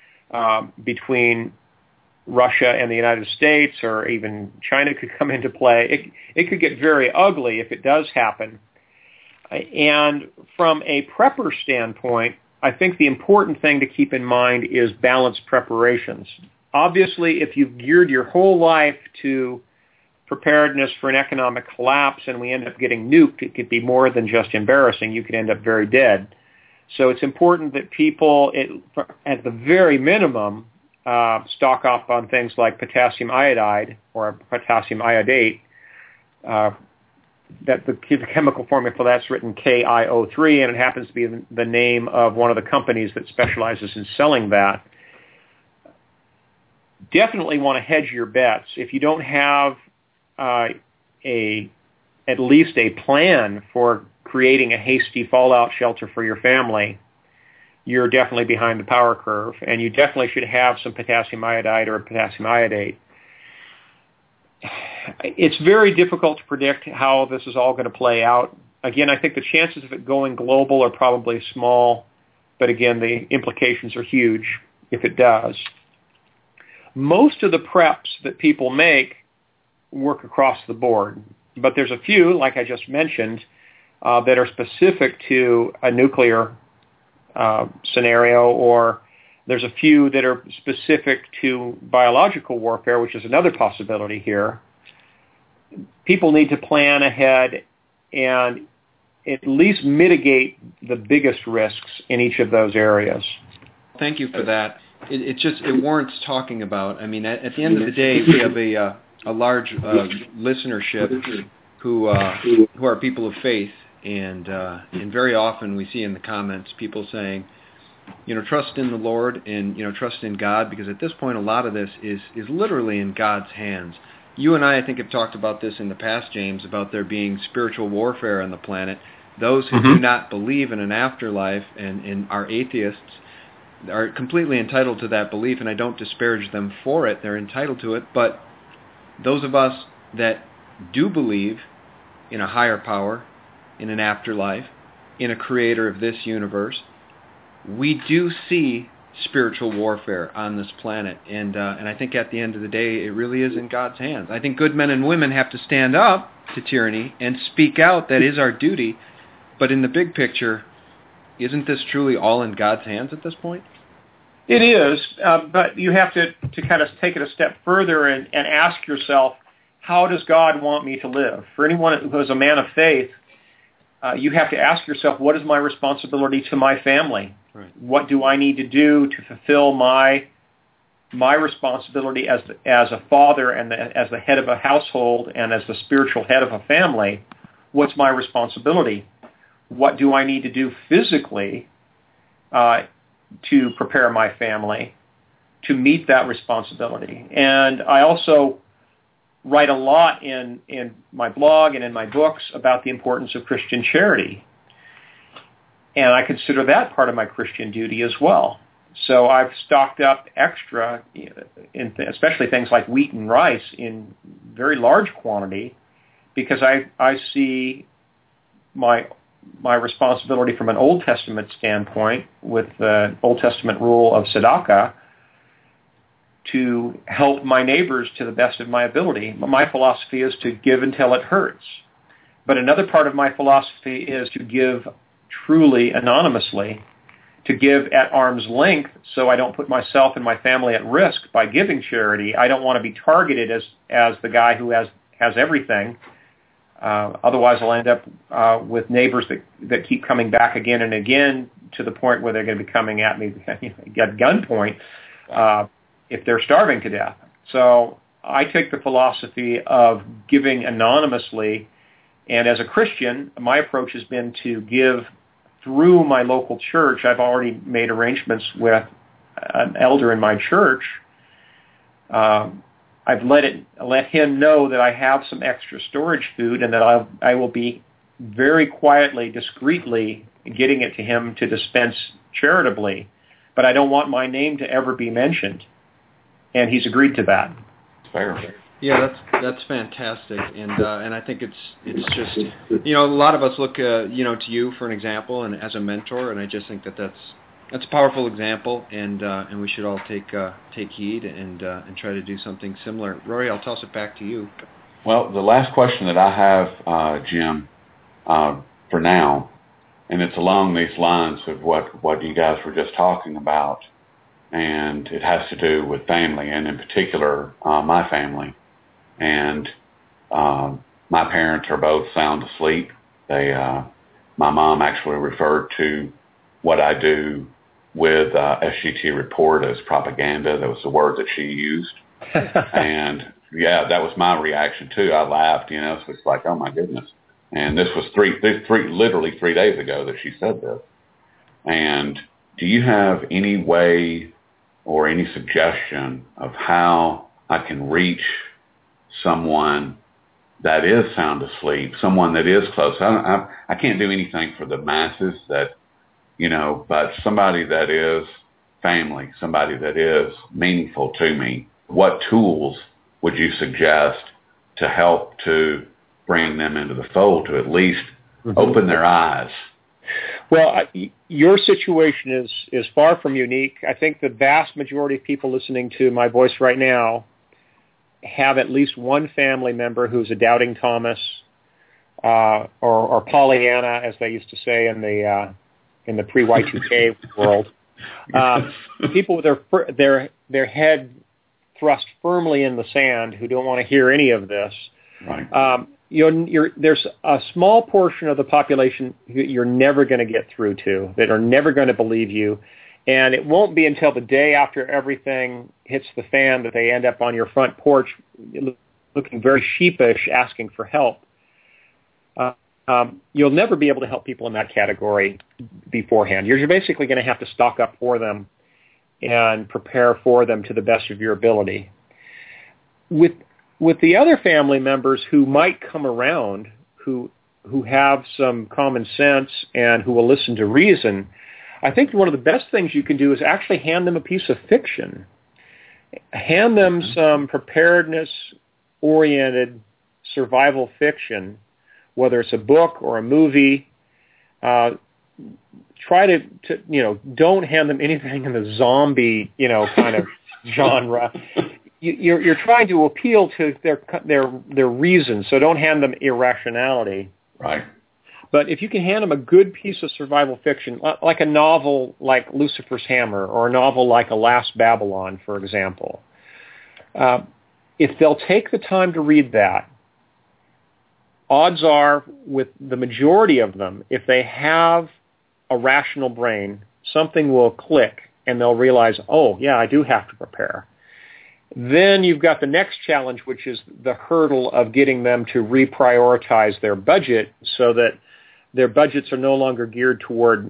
between Russia and the United States, or even China could come into play. It could get very ugly if it does happen. And from a prepper standpoint, I think the important thing to keep in mind is balanced preparations. Obviously, if you've geared your whole life to preparedness for an economic collapse and we end up getting nuked, it could be more than just embarrassing. You could end up very dead. So it's important that people, at the very minimum, stock up on things like potassium iodide or potassium iodate. That the chemical formula for that's written KiO3, and it happens to be the name of one of the companies that specializes in selling that. Definitely want to hedge your bets. If you don't have at least a plan for creating a hasty fallout shelter for your family, you're definitely behind the power curve, and you definitely should have some potassium iodide or potassium iodate. It's very difficult to predict how this is all going to play out. Again, I think the chances of it going global are probably small, but again, the implications are huge if it does. Most of the preps that people make work across the board, but there's a few, like I just mentioned, that are specific to a nuclear scenario, or there's a few that are specific to biological warfare, which is another possibility here. People need to plan ahead and at least mitigate the biggest risks in each of those areas. Thank you for that. It warrants talking about. I mean, at the end of the day, we have a large listenership who are people of faith, and very often we see in the comments people saying, trust in the Lord and trust in God, because at this point a lot of this is literally in God's hands. You and I think, have talked about this in the past, James, about there being spiritual warfare on the planet. Those who do not believe in an afterlife and are atheists are completely entitled to that belief, and I don't disparage them for it. They're entitled to it. But those of us that do believe in a higher power, in an afterlife, in a creator of this universe, we do see spiritual warfare on this planet, and I think at the end of the day, it really is in God's hands. I think good men and women have to stand up to tyranny and speak out. That is our duty. But in the big picture, isn't this truly all in God's hands at this point? It is, but you have to kind of take it a step further and ask yourself, how does God want me to live? For anyone who is a man of faith, you have to ask yourself, what is my responsibility to my family? Right. What do I need to do to fulfill my responsibility as a father and as the head of a household and as the spiritual head of a family? What's my responsibility? What do I need to do physically to prepare my family to meet that responsibility? And I also write a lot in my blog and in my books about the importance of Christian charity. And I consider that part of my Christian duty as well. So I've stocked up extra, especially things like wheat and rice, in very large quantity, because I see my responsibility from an Old Testament standpoint, with the Old Testament rule of tzedakah, to help my neighbors to the best of my ability. My philosophy is to give until it hurts. But another part of my philosophy is to give truly anonymously, to give at arm's length, so I don't put myself and my family at risk by giving charity. I don't want to be targeted as the guy who has everything. Otherwise, I'll end up with neighbors that keep coming back again and again, to the point where they're going to be coming at me at gunpoint if they're starving to death. So I take the philosophy of giving anonymously, and as a Christian, my approach has been to give through my local church. I've already made arrangements with an elder in my church. I've let him know that I have some extra storage food, and that I will be very quietly, discreetly getting it to him to dispense charitably. But I don't want my name to ever be mentioned, and he's agreed to that. Fair. Yeah, that's fantastic, and I think it's just, a lot of us look to you for an example and as a mentor, and I just think that's a powerful example, and we should all take heed and try to do something similar. Rory, I'll toss it back to you. Well, the last question that I have, Jim, for now, and it's along these lines of what you guys were just talking about, and it has to do with family, and in particular, my family. And My parents are both sound asleep. My mom actually referred to what I do with SGT Report as propaganda. That was the word that she used. And, yeah, that was my reaction, too. I laughed, so it's like, oh, my goodness. And this was literally 3 days ago that she said this. And do you have any way or any suggestion of how I can reach someone that is sound asleep, someone that is close? I can't do anything for the masses but somebody that is family, somebody that is meaningful to me. What tools would you suggest to help to bring them into the fold, to at least open their eyes? Well, your situation is far from unique. I think the vast majority of people listening to my voice right now have at least one family member who's a doubting Thomas, or Pollyanna, as they used to say in the pre-Y2K world. People with their head thrust firmly in the sand who don't want to hear any of this. Right. There's a small portion of the population you're never going to get through to, that are never going to believe you. And it won't be until the day after everything hits the fan that they end up on your front porch looking very sheepish, asking for help. You'll never be able to help people in that category beforehand. You're basically going to have to stock up for them and prepare for them to the best of your ability. With the other family members who might come around, who have some common sense and who will listen to reason, I think one of the best things you can do is actually hand them a piece of fiction. Hand them some preparedness-oriented survival fiction, whether it's a book or a movie. Try to don't hand them anything in the zombie, kind of genre. You're trying to appeal to their reason, so don't hand them irrationality. Right. But if you can hand them a good piece of survival fiction, like a novel like Lucifer's Hammer or a novel like Alas, Babylon, for example, if they'll take the time to read that, odds are with the majority of them, if they have a rational brain, something will click and they'll realize, oh, yeah, I do have to prepare. Then you've got the next challenge, which is the hurdle of getting them to reprioritize their budget so that their budgets are no longer geared toward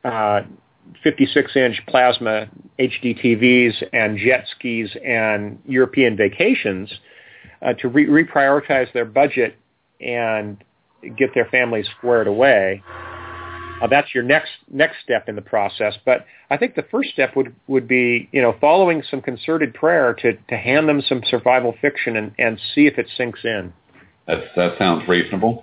56-inch plasma HD TVs and jet skis and European vacations, to reprioritize their budget and get their families squared away. That's your next step in the process. But I think the first step would be, following some concerted prayer to hand them some survival fiction and see if it sinks in. That sounds reasonable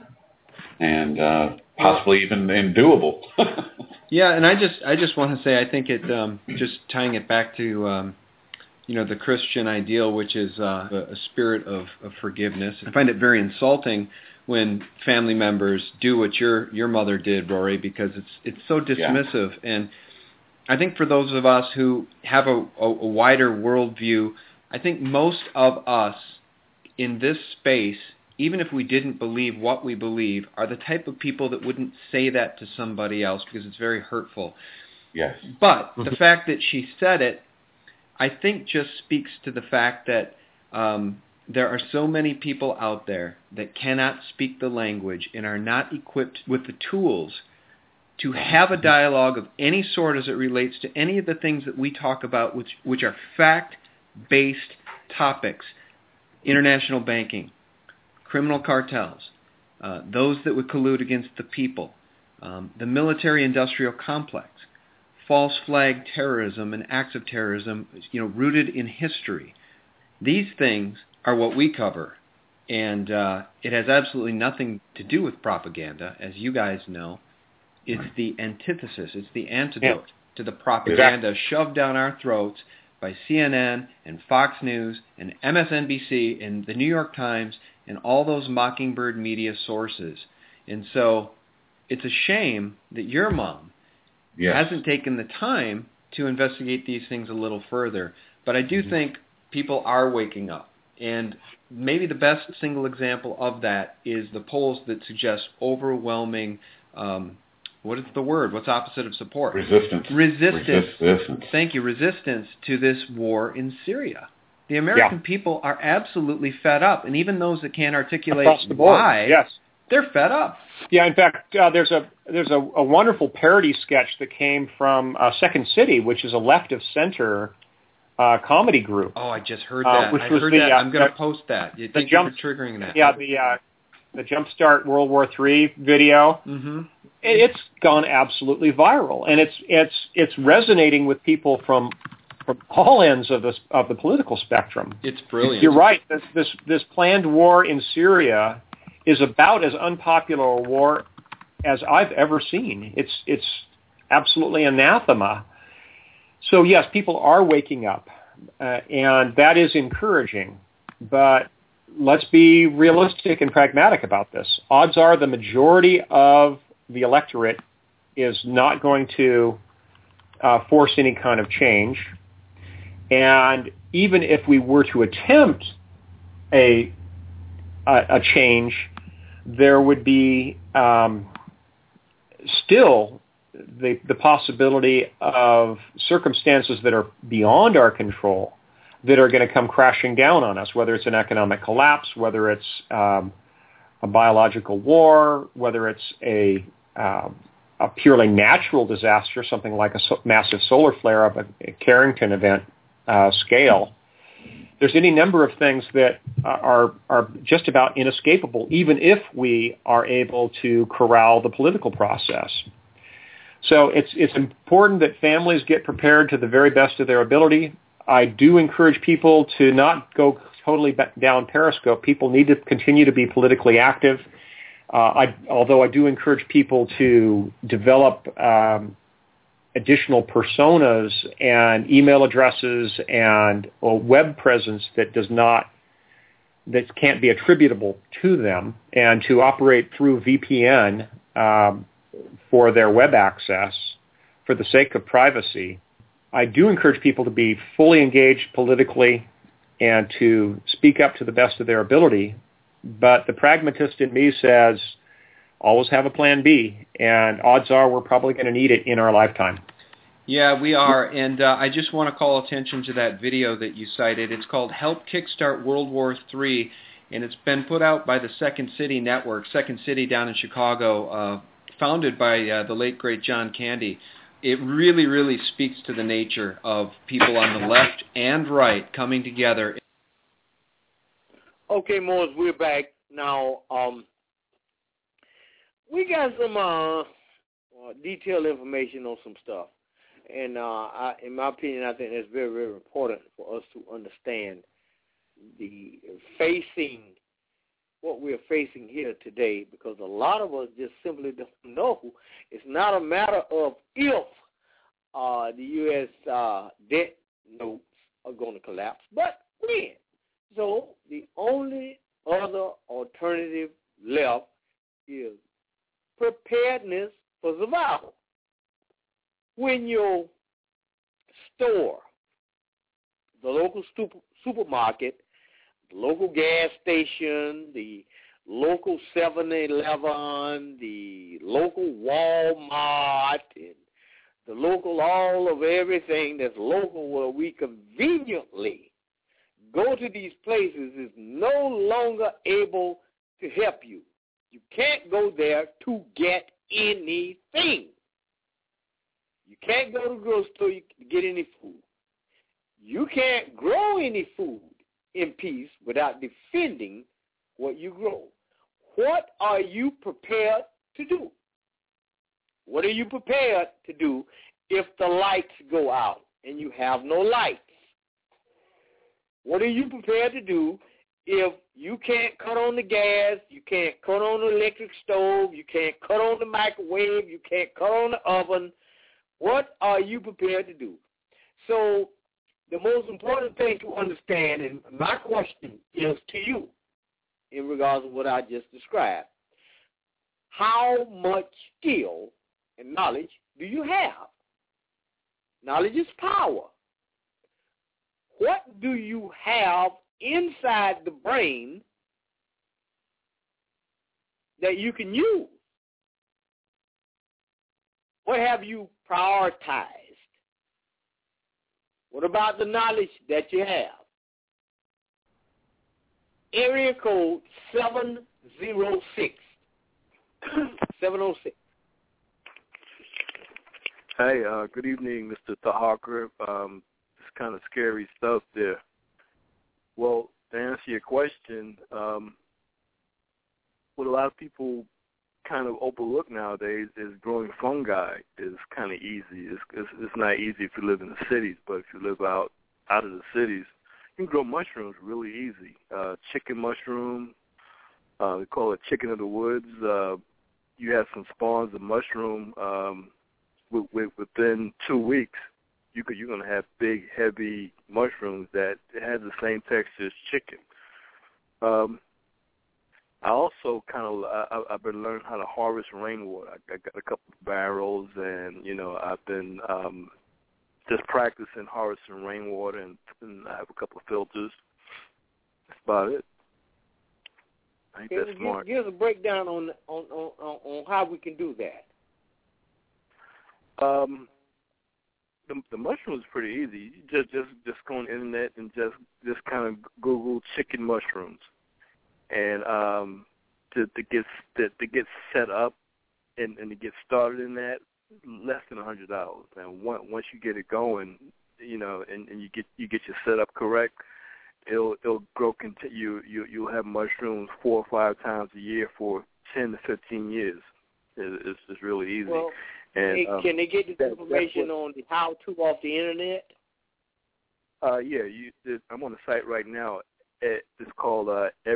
and possibly even doable. Yeah, and I just want to say I think it just tying it back to the Christian ideal, which is a spirit of forgiveness. I find it very insulting when family members do what your mother did, Rory, because it's so dismissive. Yeah. And I think for those of us who have a wider worldview, I think most of us in this space, even if we didn't believe what we believe, are the type of people that wouldn't say that to somebody else because it's very hurtful. Yes. But the fact that she said it, I think just speaks to the fact that there are so many people out there that cannot speak the language and are not equipped with the tools to have a dialogue of any sort as it relates to any of the things that we talk about, which are fact-based topics: international banking, criminal cartels, those that would collude against the people, the military-industrial complex, false flag terrorism and acts of terrorism, rooted in history. These things are what we cover, and it has absolutely nothing to do with propaganda, as you guys know. It's the antithesis. It's the antidote to the propaganda shoved down our throats by CNN and Fox News and MSNBC and the New York Times and all those mockingbird media sources. And so it's a shame that your mom hasn't taken the time to investigate these things a little further. But I do think people are waking up. And maybe the best single example of that is the polls that suggest overwhelming, what is the word? What's opposite of support? Resistance. Thank you. Resistance to this war in Syria. The American people are absolutely fed up, and even those that can't articulate why, they're fed up. Yeah, in fact, there's a wonderful parody sketch that came from Second City, which is a left of center comedy group. Oh, I just heard that. I'm going to post that. Thank you for triggering that. Yeah, the Jumpstart World War III video. Mm-hmm. It's gone absolutely viral, and it's resonating with people from all ends of the political spectrum. It's brilliant. You're right. This planned war in Syria is about as unpopular a war as I've ever seen. It's absolutely anathema. So yes, people are waking up, and that is encouraging. But let's be realistic and pragmatic about this. Odds are the majority of the electorate is not going to force any kind of change. And even if we were to attempt a change, there would be still the possibility of circumstances that are beyond our control that are going to come crashing down on us, whether it's an economic collapse, whether it's a biological war, whether it's a purely natural disaster, something like a massive solar flare-up, a Carrington event scale. There's any number of things that are just about inescapable, even if we are able to corral the political process. So it's important that families get prepared to the very best of their ability. I do encourage people to not go totally down Periscope. People need to continue to be politically active. Although I do encourage people to develop additional personas and email addresses and a web presence that can't be attributable to them, and to operate through VPN for their web access for the sake of privacy. I do encourage people to be fully engaged politically and to speak up to the best of their ability. But the pragmatist in me says, always have a plan B, and odds are we're probably going to need it in our lifetime. Yeah, we are, and I just want to call attention to that video that you cited. It's called Help Kickstart World War III, and it's been put out by the Second City Network, Second City down in Chicago, founded by the late, great John Candy. It really, really speaks to the nature of people on the left and right coming together. Okay, Morris, we're back. Now, we got some detailed information on some stuff. And in my opinion, I think that's very, very important for us to understand what we're facing here today, because a lot of us just simply don't know. It's not a matter of if the U.S. debt notes are going to collapse, but when. So the only other alternative left is preparedness for survival. When your store, the local supermarket, the local gas station, the local 7-Eleven, the local Walmart, and the local all of everything that's local where we conveniently go to these places is no longer able to help you. You can't go there to get anything. You can't go to the grocery store to get any food. You can't grow any food in peace without defending what you grow. What are you prepared to do? What are you prepared to do if the lights go out and you have no lights? What are you prepared to do if you can't cut on the gas, you can't cut on the electric stove, you can't cut on the microwave, you can't cut on the oven? What are you prepared to do? So the most important thing to understand, and my question is to you in regards to what I just described, how much skill and knowledge do you have? Knowledge is power. What do you have inside the brain that you can use. What have you prioritized? What about the knowledge that you have? Area code 706. 706. Hey, good evening, Mr. Tahaka. It's kind of scary stuff there. Well, to answer your question, what a lot of people kind of overlook nowadays is growing fungi is kind of easy. It's not easy if you live in the cities, but if you live out of the cities, you can grow mushrooms really easy. Chicken mushroom, we call it chicken of the woods. You have some spawns of mushroom. Within 2 weeks, you're going to have big, heavy mushrooms that have the same texture as chicken. I also I've been learning how to harvest rainwater. I got a couple of barrels, and I've been just practicing harvesting rainwater, and I have a couple of filters. That's about it. I think that's smart. Give us a breakdown on how we can do that. The mushroom is pretty easy. You just go on the internet and just kind of Google chicken mushrooms, and to get set up and to get started in that, less than $100. And once you get it going, and you get your setup correct, it'll grow. You'll have mushrooms 4 or 5 times a year for 10 to 15 years. It's really easy. Well, and can they get this information on the how-to off the internet? Yeah, I'm on the site right now. It's called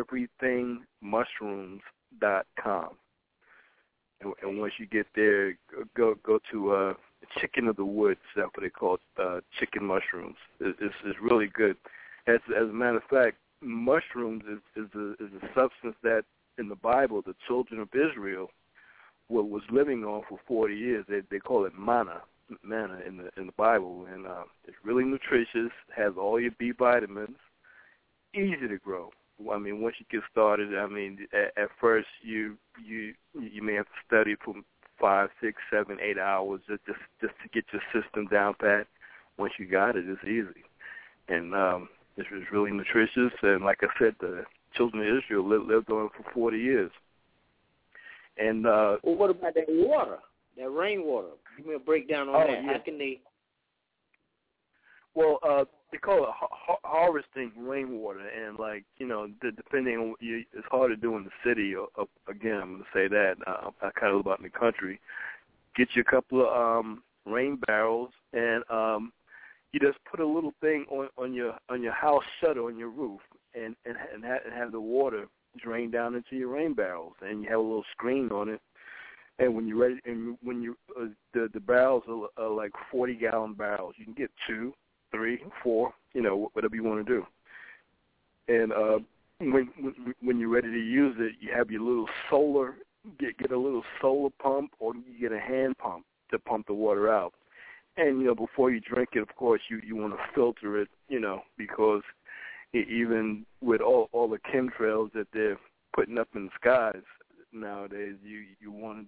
everythingmushrooms.com. And once you get there, go to Chicken of the Woods. That's what they call it, chicken mushrooms. It's really good. As a matter of fact, mushrooms is a substance that in the Bible the children of Israel was living on for 40 years. They call it manna in the Bible, and it's really nutritious. Has all your B vitamins. Easy to grow. I mean, once you get started, at first you may have to study for 5, 6, 7, 8 hours just to get your system down pat. Once you got it, it's easy, and it's really nutritious. And like I said, the children of Israel lived on it for 40 years. And well, what about that water, that rainwater? Give me a breakdown on that. Yeah. How can they? Well, they call it harvesting rainwater, and depending on it's hard to do in the city. Again, I'm going to say that I kind of live out in the country. Get you a couple of rain barrels, and you just put a little thing on your house shutter on your roof, and have the water drain down into your rain barrels, and you have a little screen on it. And when you're ready, and when you the barrels are like 40-gallon barrels, you can get 2, 3, 4, whatever you want to do. And when you're ready to use it, you have your little solar, get a little solar pump, or you get a hand pump to pump the water out. And before you drink it, of course, you want to filter it, because even with all the chemtrails that they're putting up in the skies nowadays, you want.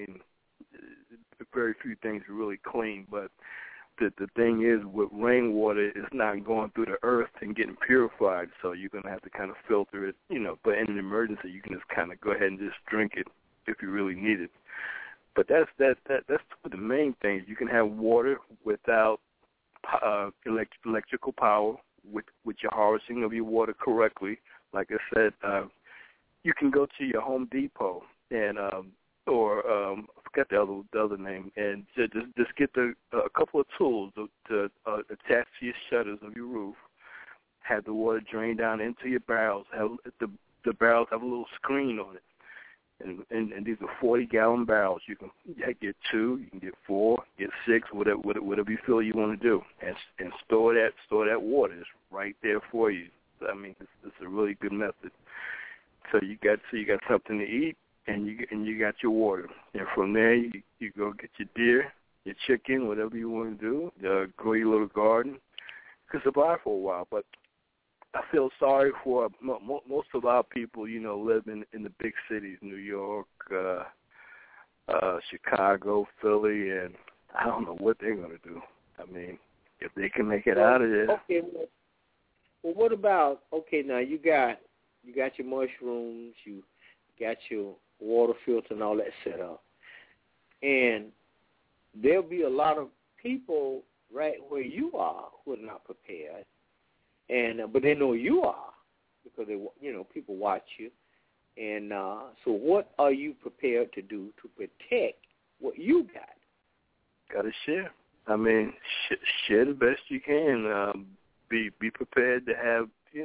Very few things are really clean, but the thing is, with rainwater, it's not going through the earth and getting purified, so you're going to have to kind of filter it, but in an emergency, you can just kind of go ahead and just drink it if you really need it. But that's two of the main things. You can have water without electrical power with your harvesting of your water correctly. Like I said, you can go to your Home Depot and I forget the other name, and just get a couple of tools to attach to your shutters of your roof. Have the water drain down into your barrels. Have the barrels have a little screen on it, and these are 40-gallon barrels. You can get 2, you can get 4, get 6, whatever you feel you want to do, and store that water. It's right there for you. It's a really good method. So you got something to eat. And you got your water, and from there you go get your deer, your chicken, whatever you want to do. Grow your little garden. You can survive for a while, but I feel sorry for most of our people, live in the big cities, New York, Chicago, Philly, and I don't know what they're going to do. I mean, if they can make it out of there. Okay, well, what about, now you got your mushrooms, you got your water filter and all that set up, and there'll be a lot of people right where you are who are not prepared, and but they know you are because people watch you, and so what are you prepared to do to protect what you got? Got to share. I mean, share the best you can. Be prepared to have.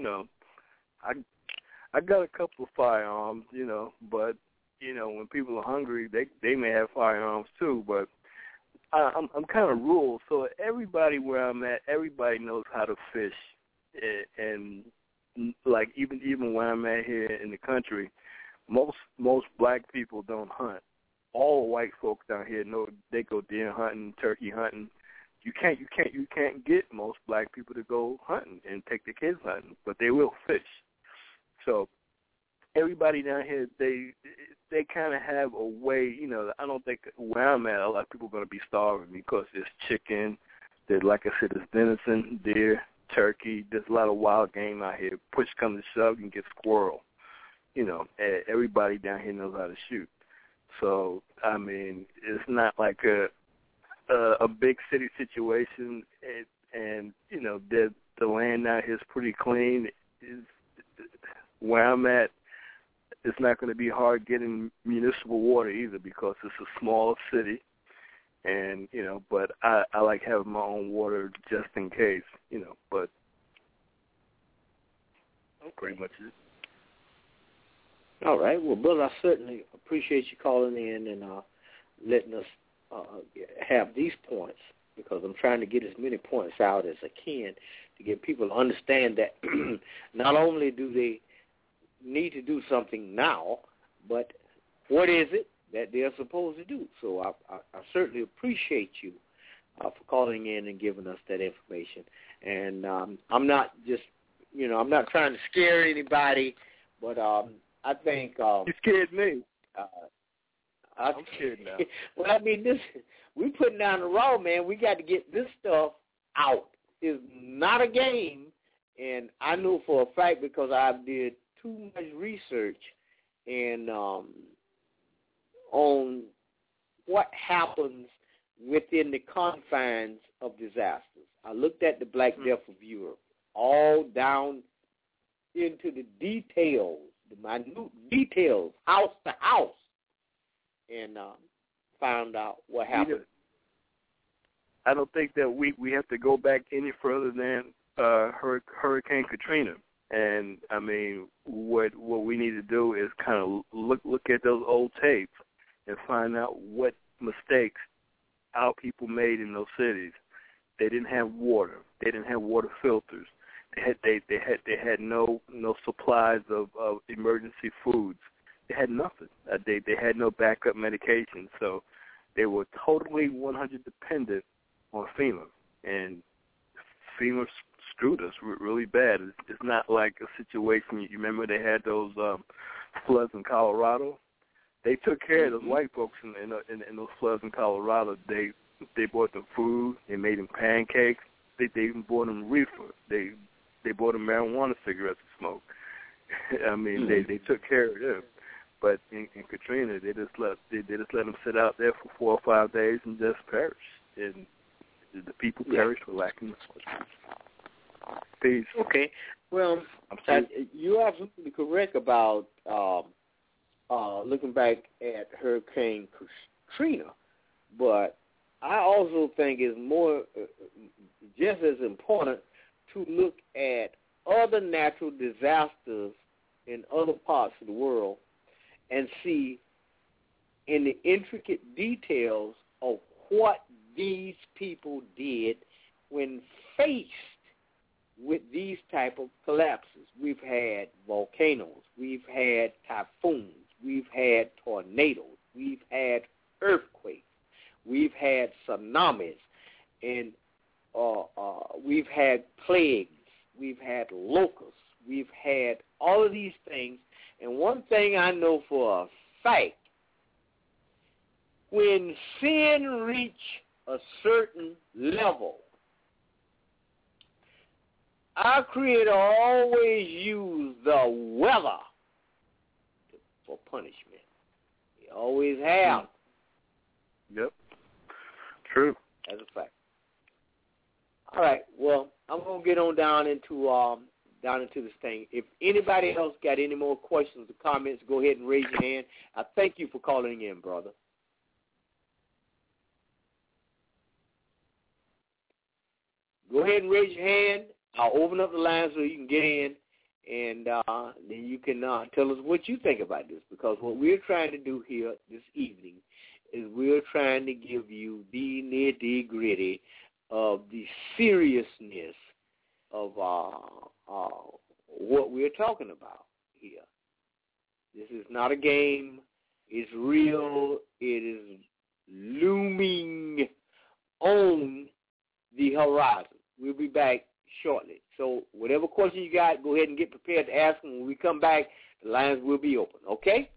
I got a couple of firearms, but when people are hungry, they may have firearms too. But I'm kind of rural, so everybody where I'm at, everybody knows how to fish, and like even where I'm at here in the country, most black people don't hunt. All the white folks down here know they go deer hunting, turkey hunting. You can't get most black people to go hunting and take the kids hunting, but they will fish. So everybody down here, they kind of have a way. I don't think where I'm at, a lot of people are going to be starving because there's chicken, there's, like I said, there's venison, deer, turkey. There's a lot of wild game out here. Push comes to shove, you can get squirrel. Everybody down here knows how to shoot. So I mean, it's not like a big city situation, and the land out here is pretty clean. Where I'm at, it's not going to be hard getting municipal water either because it's a small city, and but I like having my own water just in case, but that's pretty much it. All right. Well, brother, I certainly appreciate you calling in and letting us have these points, because I'm trying to get as many points out as I can to get people to understand that not only do they need to do something now, but what is it that they're supposed to do? So I certainly appreciate you for calling in and giving us that information. And I'm not just, I'm not trying to scare anybody, but I think you scared me. I'm scared now. Well, I mean, we putting down the raw, man. We got to get this stuff out. It's not a game, and I know for a fact because I did too much research and on what happens within the confines of disasters. I looked at the Black Death of Europe, all down into the details, the minute details, house to house, and found out what happened. I don't think that we have to go back any further than Hurricane Katrina. And I mean, what we need to do is kind of look at those old tapes and find out what mistakes our people made in those cities. They didn't have water. They didn't have water filters. They had no supplies of emergency foods. They had nothing. They had no backup medication. So they were totally 100% dependent on FEMA, and FEMA screwed us really bad. It's not like a situation. You remember they had those floods in Colorado? They took care of those white folks in those floods in Colorado. They bought them food. They made them pancakes. They even bought them reefer. They bought them marijuana cigarettes to smoke. I mean, they took care of them. But in Katrina, they just let them sit out there for 4 or 5 days and just perish. And the people perished for lacking of peace. Okay. Well, you're absolutely correct about looking back at Hurricane Katrina, but I also think it's more just as important to look at other natural disasters in other parts of the world and see in the intricate details of what these people did when faced with these type of collapses. We've had volcanoes, we've had typhoons, we've had tornadoes, we've had earthquakes, we've had tsunamis, and we've had plagues we've had locusts, we've had all of these things. And one thing I know for a fact, when sin reach a certain level, our Creator always used the weather for punishment. He always have. Yep. True. That's a fact. All right. Well, I'm gonna get on down into this thing. If anybody else got any more questions or comments, go ahead and raise your hand. I thank you for calling in, brother. Go ahead and raise your hand. I'll open up the line so you can get in, and then you can tell us what you think about this, because what we're trying to do here this evening is we're trying to give you the nitty-gritty of the seriousness of what we're talking about here. This is not a game. It's real. It is looming on the horizon. We'll be back shortly. So whatever question you got, go ahead and get prepared to ask them. When we come back, the lines will be open, okay?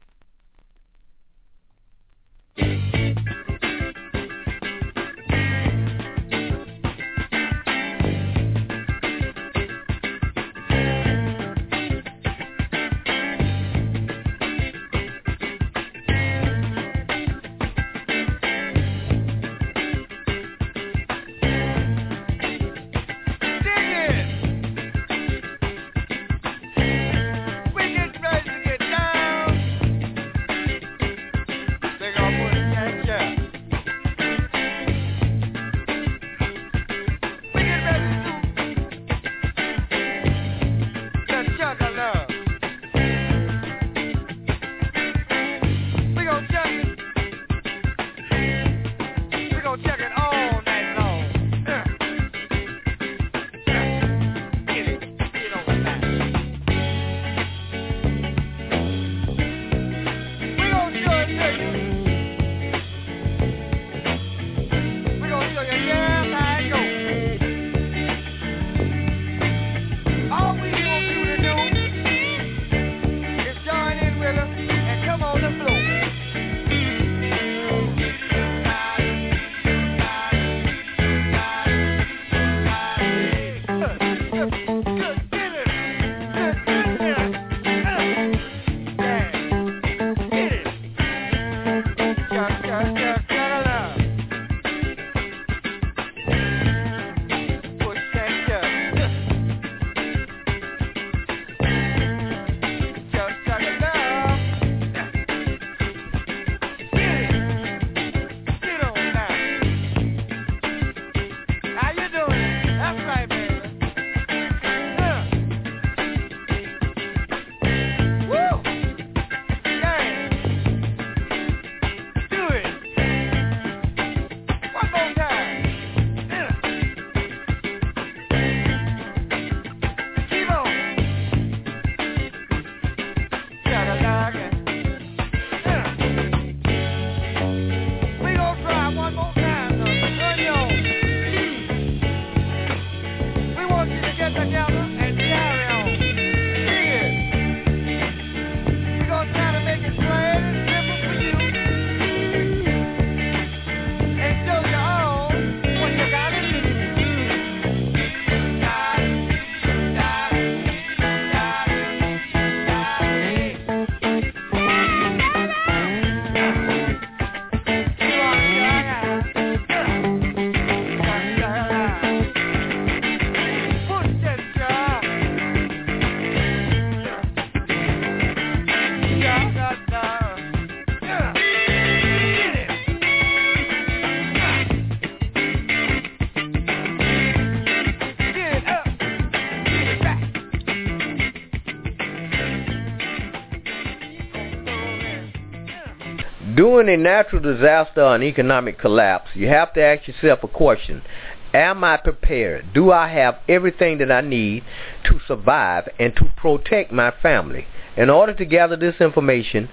During a natural disaster or an economic collapse, you have to ask yourself a question. Am I prepared? Do I have everything that I need to survive and to protect my family? In order to gather this information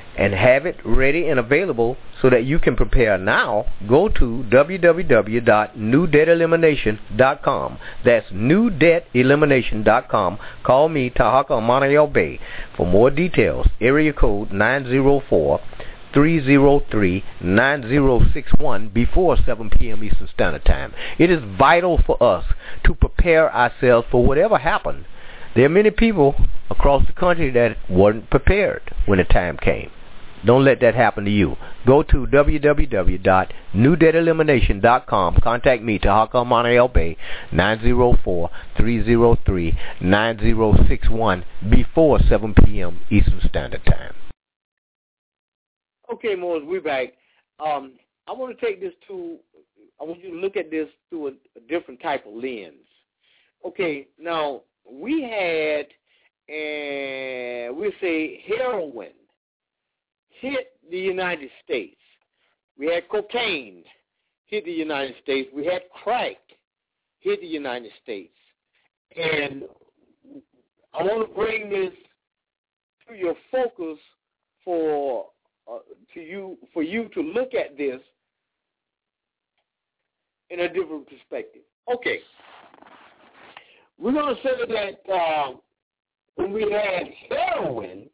and have it ready and available so that you can prepare now, go to www.newdebtelimination.com. That's newdebtelimination.com. Call me, Tahaka Amana El Bey, for more details. Area code 904-303-9061 before 7 p.m. Eastern Standard Time. It is vital for us to prepare ourselves for whatever happened. There are many people across the country that weren't prepared when the time came. Don't let that happen to you. Go to www.newdebtelimination.com. Contact me, Tahaka Amana El Bey, 904-303-9061 before 7 p.m. Eastern Standard Time. Okay, Morris, we're back. I want to take this I want you to look at this through a different type of lens. Okay, now, we had, we'll say, heroin hit the United States. We had cocaine hit the United States. We had crack hit the United States. And I want to bring this to your focus for you to look at this in a different perspective. Okay. We're going to say that when we had heroin,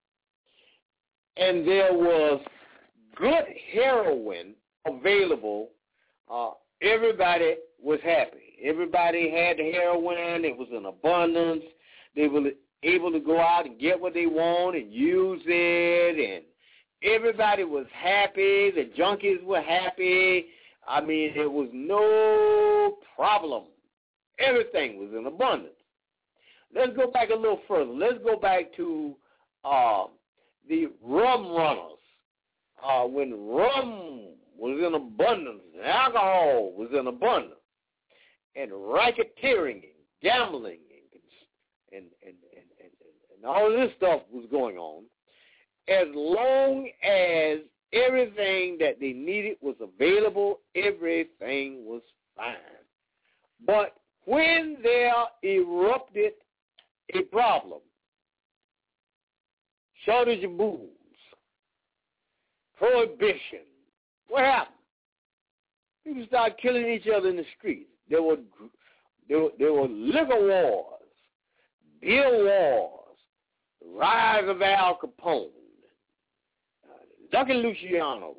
and there was good heroin available, everybody was happy. Everybody had the heroin. It was in abundance. They were able to go out and get what they want and use it, and everybody was happy. The junkies were happy. I mean, there was no problem. Everything was in abundance. Let's go back a little further. Let's go back to the rum runners. When rum was in abundance, and alcohol was in abundance, and racketeering and gambling and all this stuff was going on, as long as everything that they needed was available, everything was fine. But when there erupted a problem, shortage of booze, prohibition, what happened? People started killing each other in the streets. There were liquor wars, beer wars, the rise of Al Capone, Lucky Luciano,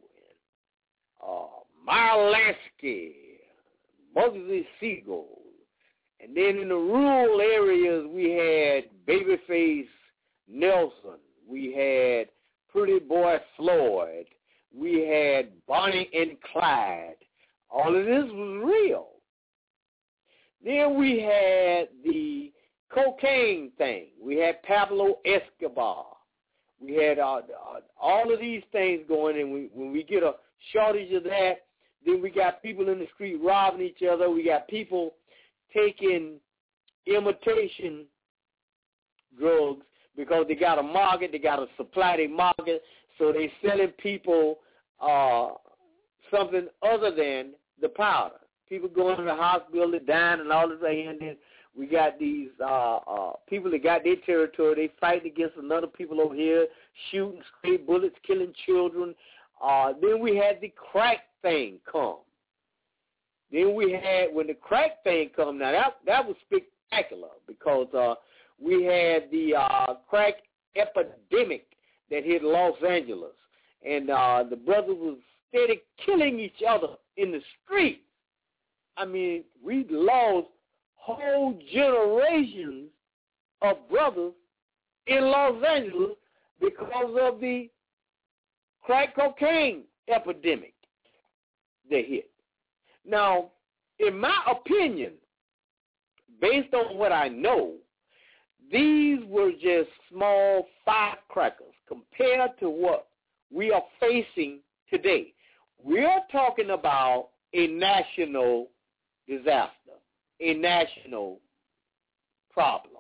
Meyer Lansky, Bugsy Siegel. And then in the rural areas, we had Babyface Nelson. We had Pretty Boy Floyd. We had Bonnie and Clyde. All of this was real. Then we had the cocaine thing. We had Pablo Escobar. We had all of these things going, and when we get a shortage of that, then we got people in the street robbing each other. We got people taking imitation drugs because they got a market, they got to supply their market, so they selling people something other than the powder. People going to the hospital, they're dying and all this, and then we got these people that got their territory. They fighting against another people over here, shooting straight bullets, killing children. Then we had the crack thing come. Then we had, when the crack thing come, now that was spectacular because we had the crack epidemic that hit Los Angeles. And the brothers was steady killing each other in the street. I mean, we lost whole generations of brothers in Los Angeles because of the crack cocaine epidemic that hit. Now, in my opinion, based on what I know, these were just small firecrackers compared to what we are facing today. We're talking about a national disaster, a national problem.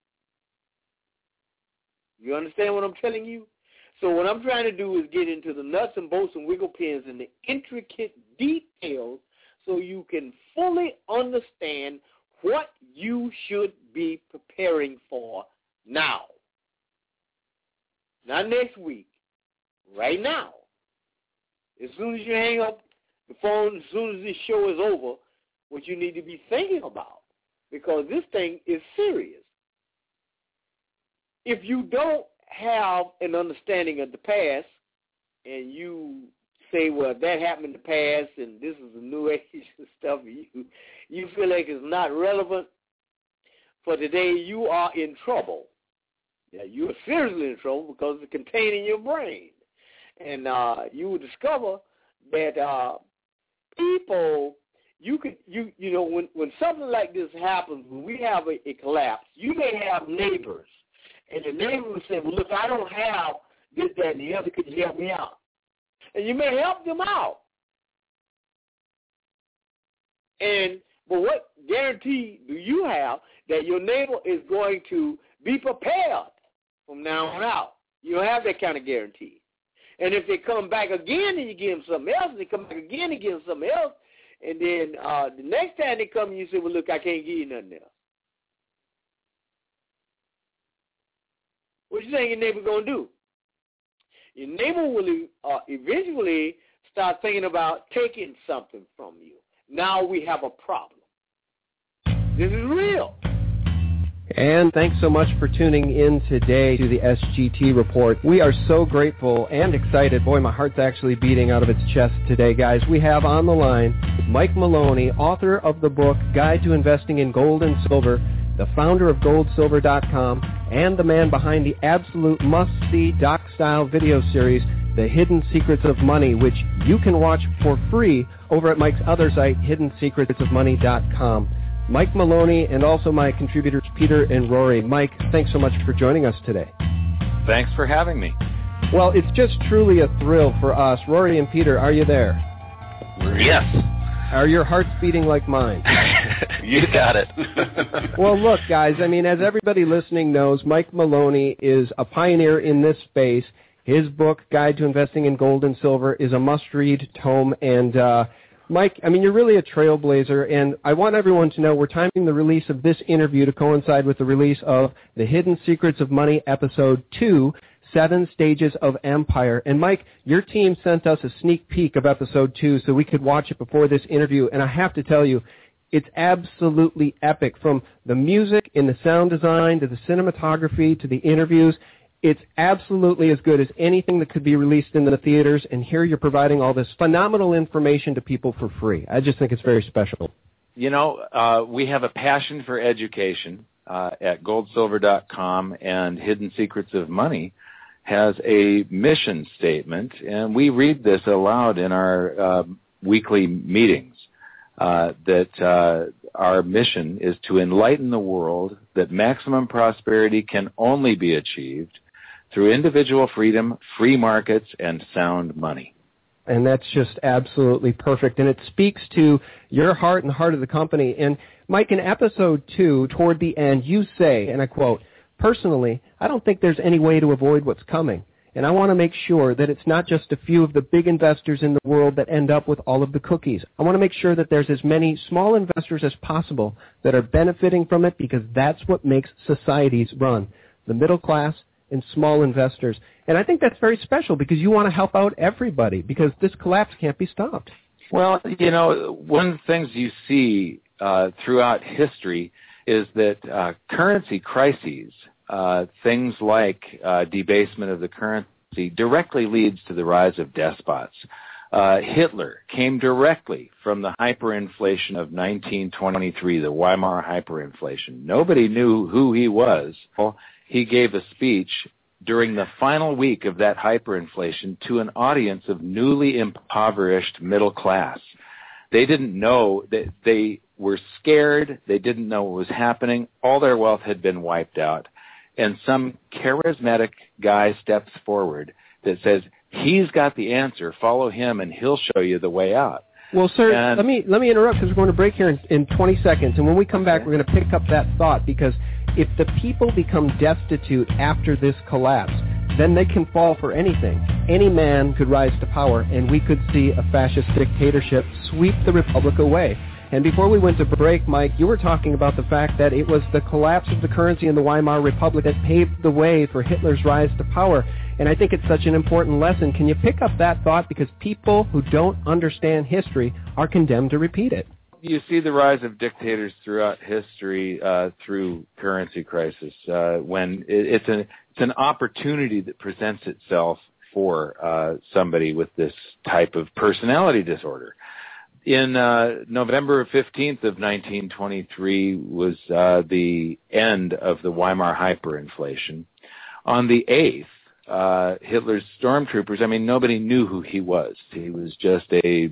You understand what I'm telling you? So what I'm trying to do is get into the nuts and bolts and wiggle pins and the intricate details so you can fully understand what you should be preparing for now. Not next week, soon as you hang up the phone, as soon as this show is over, what you need to be thinking about, because this thing is serious. If you don't have an understanding of the past and you say, well, that happened in the past and this is the new age and stuff, you feel like it's not relevant for today, you are in trouble. Yeah, you are seriously in trouble because it's contained in your brain. And you will discover that people, you know, when something like this happens, when we have a collapse, you may have neighbors, and the neighbor will say, well, look, I don't have this, that, and the other. Could you help me out? And you may help them out. But what guarantee do you have that your neighbor is going to be prepared from now on out? You don't have that kind of guarantee. And if they come back again and you give them something else, and they come back again and give them something else, and then the next time they come, you say, well, look, I can't give you nothing else. What you think your neighbor going to do? Your neighbor will eventually start thinking about taking something from you. Now we have a problem. This is real. And thanks so much for tuning in today to the SGT Report. We are so grateful and excited. Boy, my heart's actually beating out of its chest today, guys. We have on the line Mike Maloney, author of the book Guide to Investing in Gold and Silver, the founder of GoldSilver.com, and the man behind the absolute must-see doc-style video series, The Hidden Secrets of Money, which you can watch for free over at Mike's other site, hiddensecretsofmoney.com. Mike Maloney and also my contributors Peter and Rory. Mike, thanks so much for joining us today. Thanks for having me. Well, it's just truly a thrill for us. Rory and Peter, are you there? Yes. Are your hearts beating like mine? You got it. Well, look, guys, I mean, as everybody listening knows, Mike Maloney is a pioneer in this space. His book, Guide to Investing in Gold and Silver, is a must-read tome, and Mike, I mean, you're really a trailblazer, and I want everyone to know we're timing the release of this interview to coincide with the release of The Hidden Secrets of Money, Episode 2, 7 Stages of Empire. And Mike, your team sent us a sneak peek of Episode 2 so we could watch it before this interview, and I have to tell you, it's absolutely epic, from the music and the sound design to the cinematography to the interviews. It's absolutely as good as anything that could be released in the theaters, and here you're providing all this phenomenal information to people for free. I just think it's very special. You know, we have a passion for education at GoldSilver.com, and Hidden Secrets of Money has a mission statement, and we read this aloud in our weekly meetings, that our mission is to enlighten the world that maximum prosperity can only be achieved through individual freedom, free markets, and sound money. And that's just absolutely perfect. And it speaks to your heart and the heart of the company. And Mike, in Episode 2, toward the end, you say, and I quote, "Personally, I don't think there's any way to avoid what's coming. And I want to make sure that it's not just a few of the big investors in the world that end up with all of the cookies. I want to make sure that there's as many small investors as possible that are benefiting from it, because that's what makes societies run, the middle class and small investors." And I think that's very special, because you want to help out everybody, because this collapse can't be stopped. Well, you know, one of the things you see throughout history is that currency crises, things like debasement of the currency, directly leads to the rise of despots. Hitler came directly from the hyperinflation of 1923, the Weimar hyperinflation. Nobody knew who he was. He gave a speech during the final week of that hyperinflation to an audience of newly impoverished middle class. They didn't know, that they were scared. They didn't know what was happening. All their wealth had been wiped out. And some charismatic guy steps forward that says, he's got the answer, follow him, and he'll show you the way out. Well, sir, let me interrupt, because we're going to break here in 20 seconds. And when we come back, we're going to pick up that thought, because if the people become destitute after this collapse, then they can fall for anything. Any man could rise to power, and we could see a fascist dictatorship sweep the republic away. And before we went to break, Mike, you were talking about the fact that it was the collapse of the currency in the Weimar Republic that paved the way for Hitler's rise to power. And I think it's such an important lesson. Can you pick up that thought? Because people who don't understand history are condemned to repeat it. You see the rise of dictators throughout history through currency crisis when it's an opportunity that presents itself for somebody with this type of personality disorder. In November 15th of 1923 was the end of the Weimar hyperinflation. On the 8th, Hitler's stormtroopers, nobody knew who he was. He was just a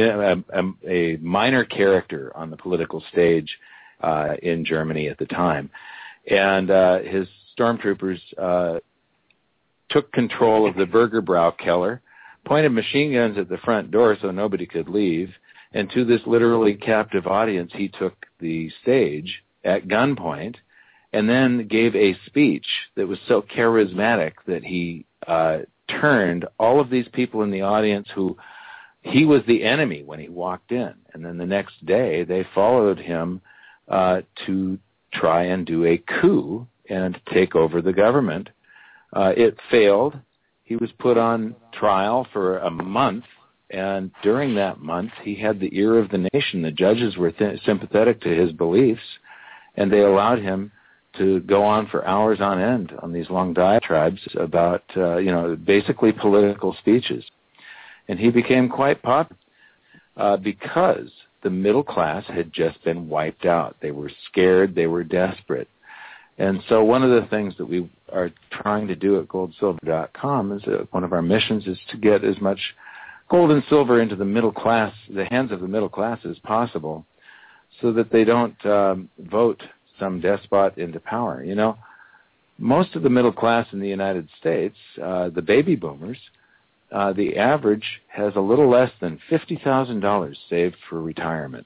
minor character on the political stage in Germany at the time. And his stormtroopers took control of the Bürgerbrau Keller, pointed machine guns at the front door so nobody could leave, and to this literally captive audience, he took the stage at gunpoint and then gave a speech that was so charismatic that he turned all of these people in the audience who he was the enemy when he walked in. And then the next day, they followed him to try and do a coup and take over the government. It failed. He was put on trial for a month. And during that month, he had the ear of the nation. The judges were sympathetic to his beliefs, and they allowed him to go on for hours on end on these long diatribes about, basically political speeches. And he became quite popular because the middle class had just been wiped out. They were scared. They were desperate. And so one of the things that we are trying to do at goldsilver.com is one of our missions is to get as much gold and silver into the middle class, the hands of the middle class as possible, so that they don't vote some despot into power. Most of the middle class in the United States, the baby boomers, the average has a little less than $50,000 saved for retirement.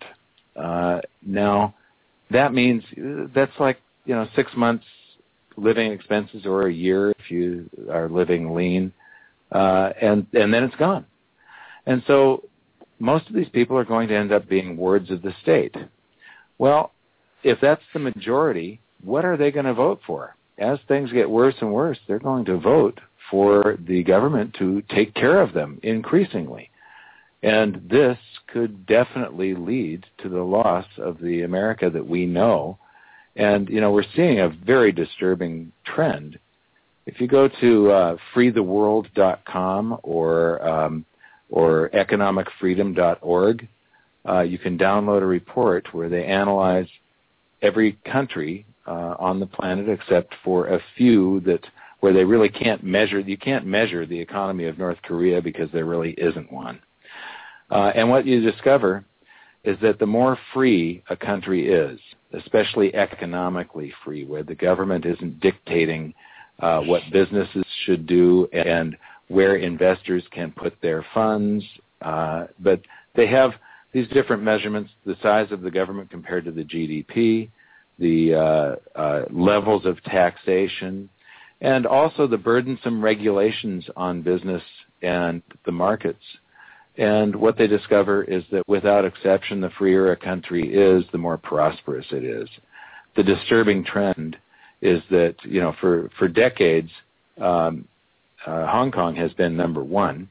Now, that means that's like 6 months living expenses or a year if you are living lean, and then it's gone. And so most of these people are going to end up being wards of the state. Well, if that's the majority, what are they going to vote for? As things get worse and worse, they're going to vote for the government to take care of them increasingly. And this could definitely lead to the loss of the America that we know. And, we're seeing a very disturbing trend. If you go to freetheworld.com or economicfreedom.org, you can download a report where they analyze every country on the planet except for a few where they really can't measure. You can't measure the economy of North Korea because there really isn't one. And what you discover is that the more free a country is, especially economically free, where the government isn't dictating what businesses should do and where investors can put their funds, but they have these different measurements, the size of the government compared to the GDP, the levels of taxation, and also the burdensome regulations on business and the markets. And what they discover is that without exception, the freer a country is, the more prosperous it is. The disturbing trend is that, for decades, Hong Kong has been number one.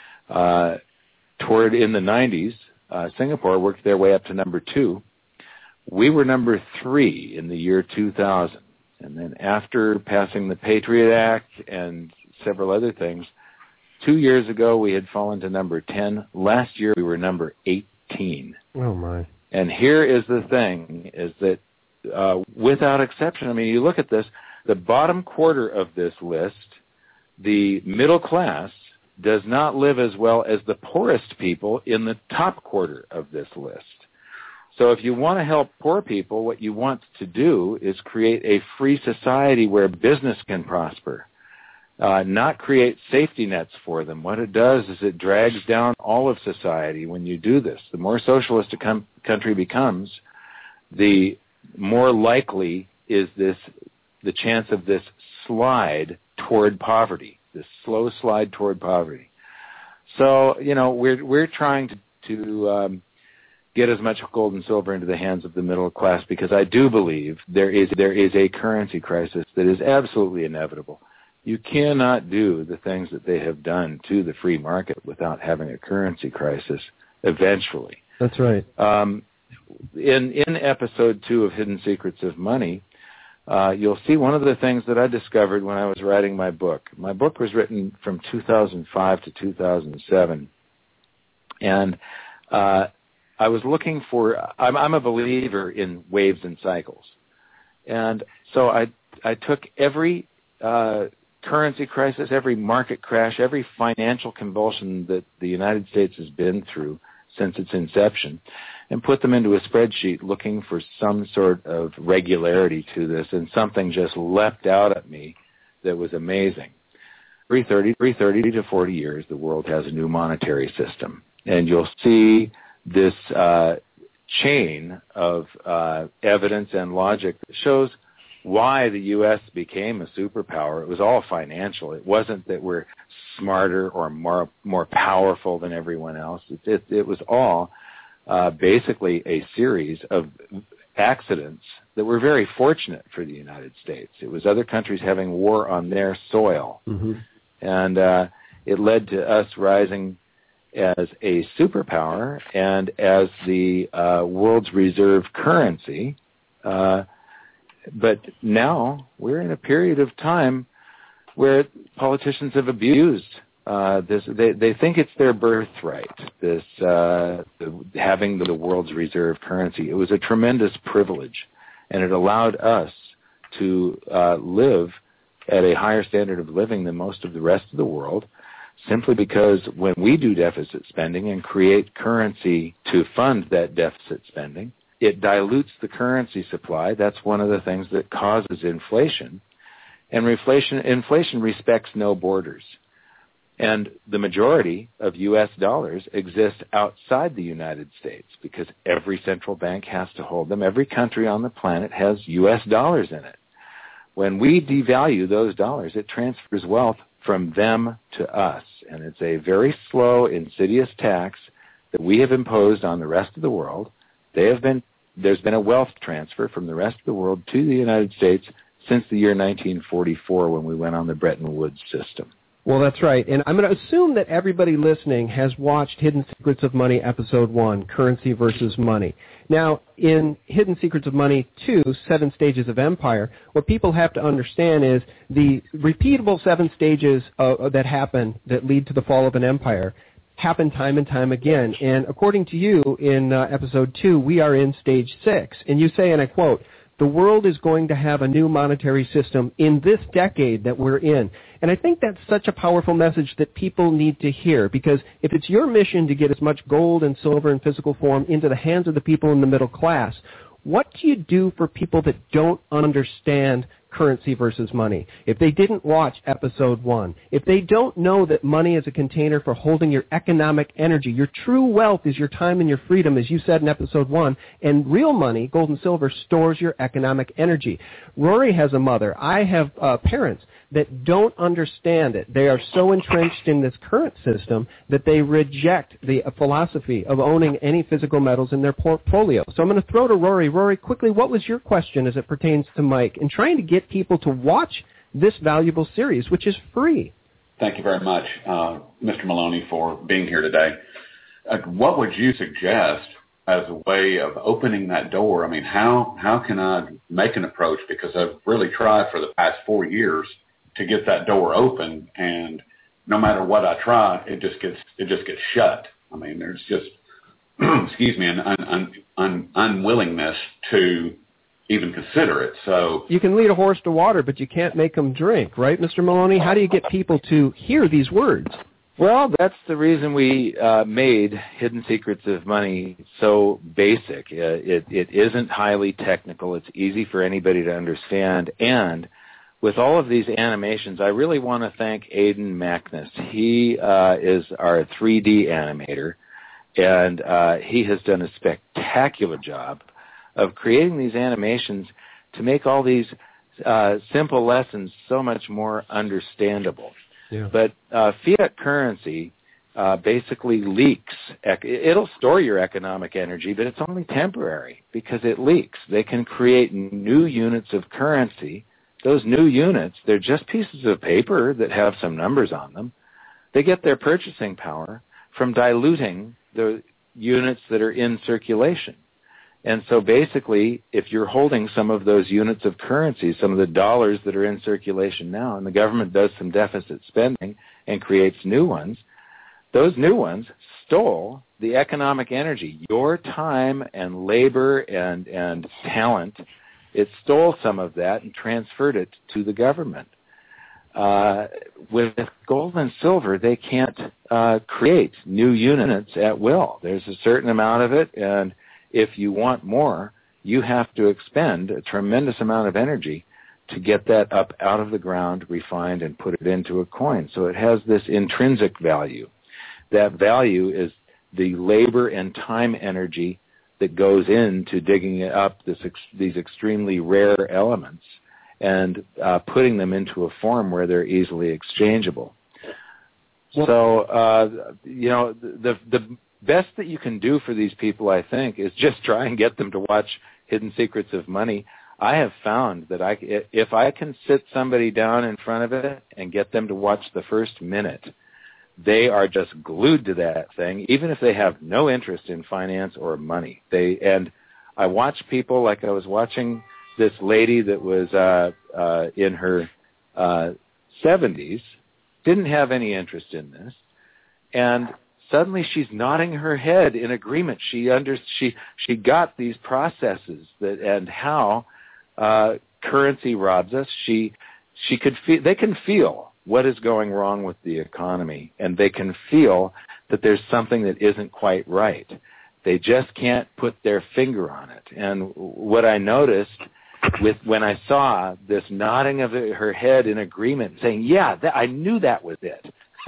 In the 90s, Singapore worked their way up to number 2. We were number 3 in the year 2000. And then after passing the Patriot Act and several other things, 2 years ago we had fallen to number 10. Last year we were number 18. Oh, my. And here is the thing, is that without exception, you look at this, the bottom quarter of this list, the middle class does not live as well as the poorest people in the top quarter of this list. So if you want to help poor people, what you want to do is create a free society where business can prosper, not create safety nets for them. What it does is it drags down all of society when you do this. The more socialist a country becomes, the more likely is the chance of this slide toward poverty, this slow slide toward poverty. So, we're trying to get as much gold and silver into the hands of the middle class, because I do believe there is a currency crisis that is absolutely inevitable. You cannot do the things that they have done to the free market without having a currency crisis eventually. That's right. In episode 2 of Hidden Secrets of Money, you'll see one of the things that I discovered when I was writing my book. My book was written from 2005 to 2007, and I was looking for. I'm a believer in waves and cycles, and so I took every currency crisis, every market crash, every financial convulsion that the United States has been through since its inception, and put them into a spreadsheet looking for some sort of regularity to this, and something just leapt out at me that was amazing. Every 30 to 40 years, the world has a new monetary system, and you'll see this chain of evidence and logic that shows why the U.S. became a superpower. It was all financial. It wasn't that we're smarter or more powerful than everyone else. It was all basically a series of accidents that were very fortunate for the United States. It was other countries having war on their soil. Mm-hmm. And it led to us rising as a superpower and as the world's reserve currency. But now we're in a period of time where politicians have abused this. They think it's their birthright, this having the world's reserve currency. It was a tremendous privilege, and it allowed us to live at a higher standard of living than most of the rest of the world, simply because when we do deficit spending and create currency to fund that deficit spending, it dilutes the currency supply. That's one of the things that causes inflation. And inflation respects no borders. And the majority of U.S. dollars exist outside the United States because every central bank has to hold them. Every country on the planet has U.S. dollars in it. When we devalue those dollars, it transfers wealth from them to us. And it's a very slow, insidious tax that we have imposed on the rest of the world. There's been a wealth transfer from the rest of the world to the United States since the year 1944 when we went on the Bretton Woods system. Well, that's right. And I'm going to assume that everybody listening has watched Hidden Secrets of Money, Episode 1, Currency versus Money. Now, in Hidden Secrets of Money 2, 7 Stages of Empire, what people have to understand is the repeatable 7 stages that happen that lead to the fall of an empire happen time and time again. And according to you, in Episode 2, we are in Stage 6. And you say, and I quote, "The world is going to have a new monetary system in this decade that we're in." And I think that's such a powerful message that people need to hear, because if it's your mission to get as much gold and silver in physical form into the hands of the people in the middle class, what do you do for people that don't understand currency versus money? If they didn't watch Episode 1, if they don't know that money is a container for holding your economic energy, your true wealth is your time and your freedom, as you said in Episode 1, and real money, gold and silver, stores your economic energy. Rory has a mother. I have parents that don't understand it. They are so entrenched in this current system that they reject the philosophy of owning any physical metals in their portfolio. So I'm going to throw to Rory. Rory, quickly, what was your question as it pertains to Mike in trying to get people to watch this valuable series, which is free? Thank you very much, Mr. Maloney, for being here today. What would you suggest as a way of opening that door? I mean, how can I make an approach? Because I've really tried for the past 4 years to get that door open, and no matter what I try, it just gets shut. I mean, there's just, excuse me, an unwillingness to even consider it. So you can lead a horse to water, but you can't make them drink, right, Mr. Maloney? How do you get people to hear these words? Well, that's the reason we made Hidden Secrets of Money so basic. It isn't highly technical. It's easy for anybody to understand. And with all of these animations, I really want to thank Aidan Mackness. He is our 3D animator, and he has done a spectacular job of creating these animations to make all these simple lessons so much more understandable. Yeah. But fiat currency basically leaks. It'll store your economic energy, but it's only temporary because it leaks. They can create new units of currency. Those new units, they're just pieces of paper that have some numbers on them. They get their purchasing power from diluting the units that are in circulation. And so basically, if you're holding some of those units of currency, some of the dollars that are in circulation now, and the government does some deficit spending and creates new ones, those new ones stole the economic energy, your time and labor and talent. It stole some of that and transferred it to the government. With gold and silver, they can't create new units at will. There's a certain amount of it, and if you want more, you have to expend a tremendous amount of energy to get that up out of the ground, refined, and put it into a coin. So it has this intrinsic value. That value is the labor and time energy that goes into digging up these extremely rare elements and putting them into a form where they're easily exchangeable. So, the best that you can do for these people, I think, is just try and get them to watch Hidden Secrets of Money. I have found that if I can sit somebody down in front of it and get them to watch the first minute, they are just glued to that thing, even if they have no interest in finance or money. And I watch people, like I was watching this lady that was in her 70s, didn't have any interest in this, and suddenly she's nodding her head in agreement. She got these processes and how currency robs us. They can feel what is going wrong with the economy, and they can feel that there's something that isn't quite right. They just can't put their finger on it. And what I noticed when I saw this nodding of her head in agreement, saying, "Yeah, I knew that was it,"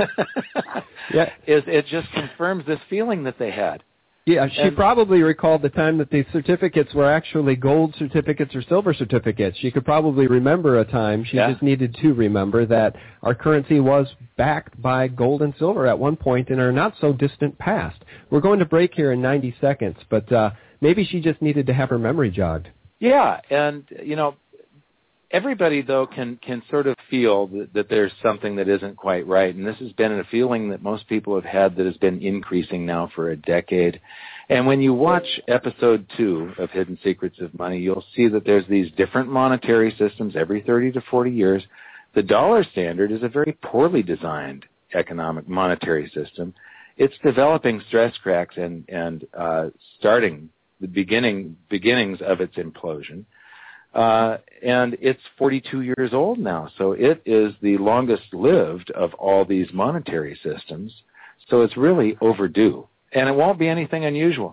it just confirms this feeling that they had. Yeah, she probably recalled the time that these certificates were actually gold certificates or silver certificates. She could probably remember a time. She just needed to remember that our currency was backed by gold and silver at one point in our not-so-distant past. We're going to break here in 90 seconds, but maybe she just needed to have her memory jogged. Yeah, and, everybody, though, can sort of feel that there's something that isn't quite right, and this has been a feeling that most people have had that has been increasing now for a decade. And when you watch episode 2 of Hidden Secrets of Money, you'll see that there's these different monetary systems every 30 to 40 years. The dollar standard is a very poorly designed economic monetary system. It's developing stress cracks and starting the beginnings of its implosion. And it's 42 years old now, so it is the longest lived of all these monetary systems. So it's really overdue, and it won't be anything unusual.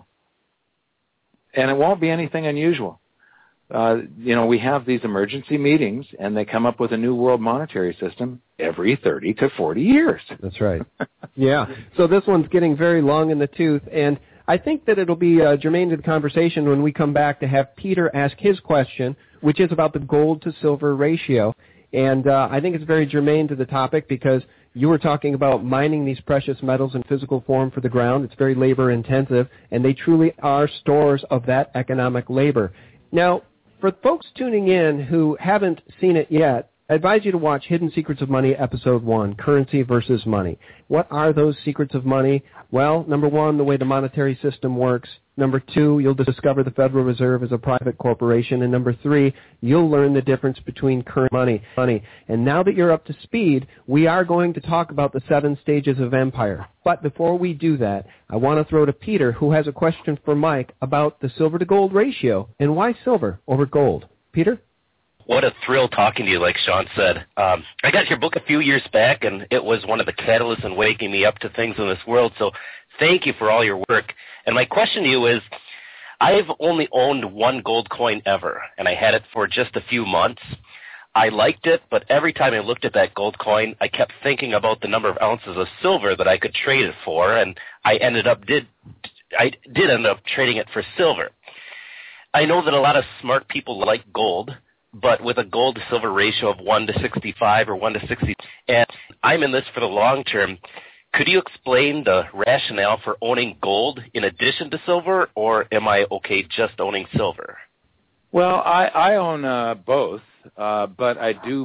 We have these emergency meetings, and they come up with a new world monetary system every 30 to 40 years. That's right. Yeah. So this one's getting very long in the tooth, and I think that it'll be germane to the conversation when we come back to have Peter ask his question, which is about the gold to silver ratio. And I think it's very germane to the topic because you were talking about mining these precious metals in physical form for the ground. It's very labor intensive, and they truly are stores of that economic labor. Now, for folks tuning in who haven't seen it yet, I advise you to watch Hidden Secrets of Money, Episode 1, Currency versus Money. What are those secrets of money? Well, number 1, the way the monetary system works. Number 2, you'll discover the Federal Reserve is a private corporation. And number 3, you'll learn the difference between current money. And now that you're up to speed, we are going to talk about the 7 stages of empire. But before we do that, I want to throw to Peter, who has a question for Mike about the silver to gold ratio and why silver over gold. Peter? What a thrill talking to you, like Sean said. I got your book a few years back, and it was one of the catalysts in waking me up to things in this world, so thank you for all your work. And my question to you is, I've only owned one gold coin ever, and I had it for just a few months. I liked it, but every time I looked at that gold coin, I kept thinking about the number of ounces of silver that I could trade it for, and I did end up trading it for silver. I know that a lot of smart people like gold, but with a gold to silver ratio of 1 to 65 or 1 to 60, and I'm in this for the long term. Could you explain the rationale for owning gold in addition to silver, or am I okay just owning silver? Well, I own both, but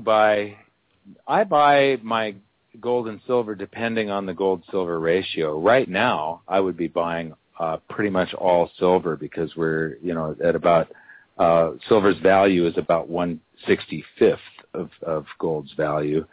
I buy my gold and silver depending on the gold-silver ratio. Right now, I would be buying pretty much all silver because we're, at about silver's value is about 1/65th of gold's value.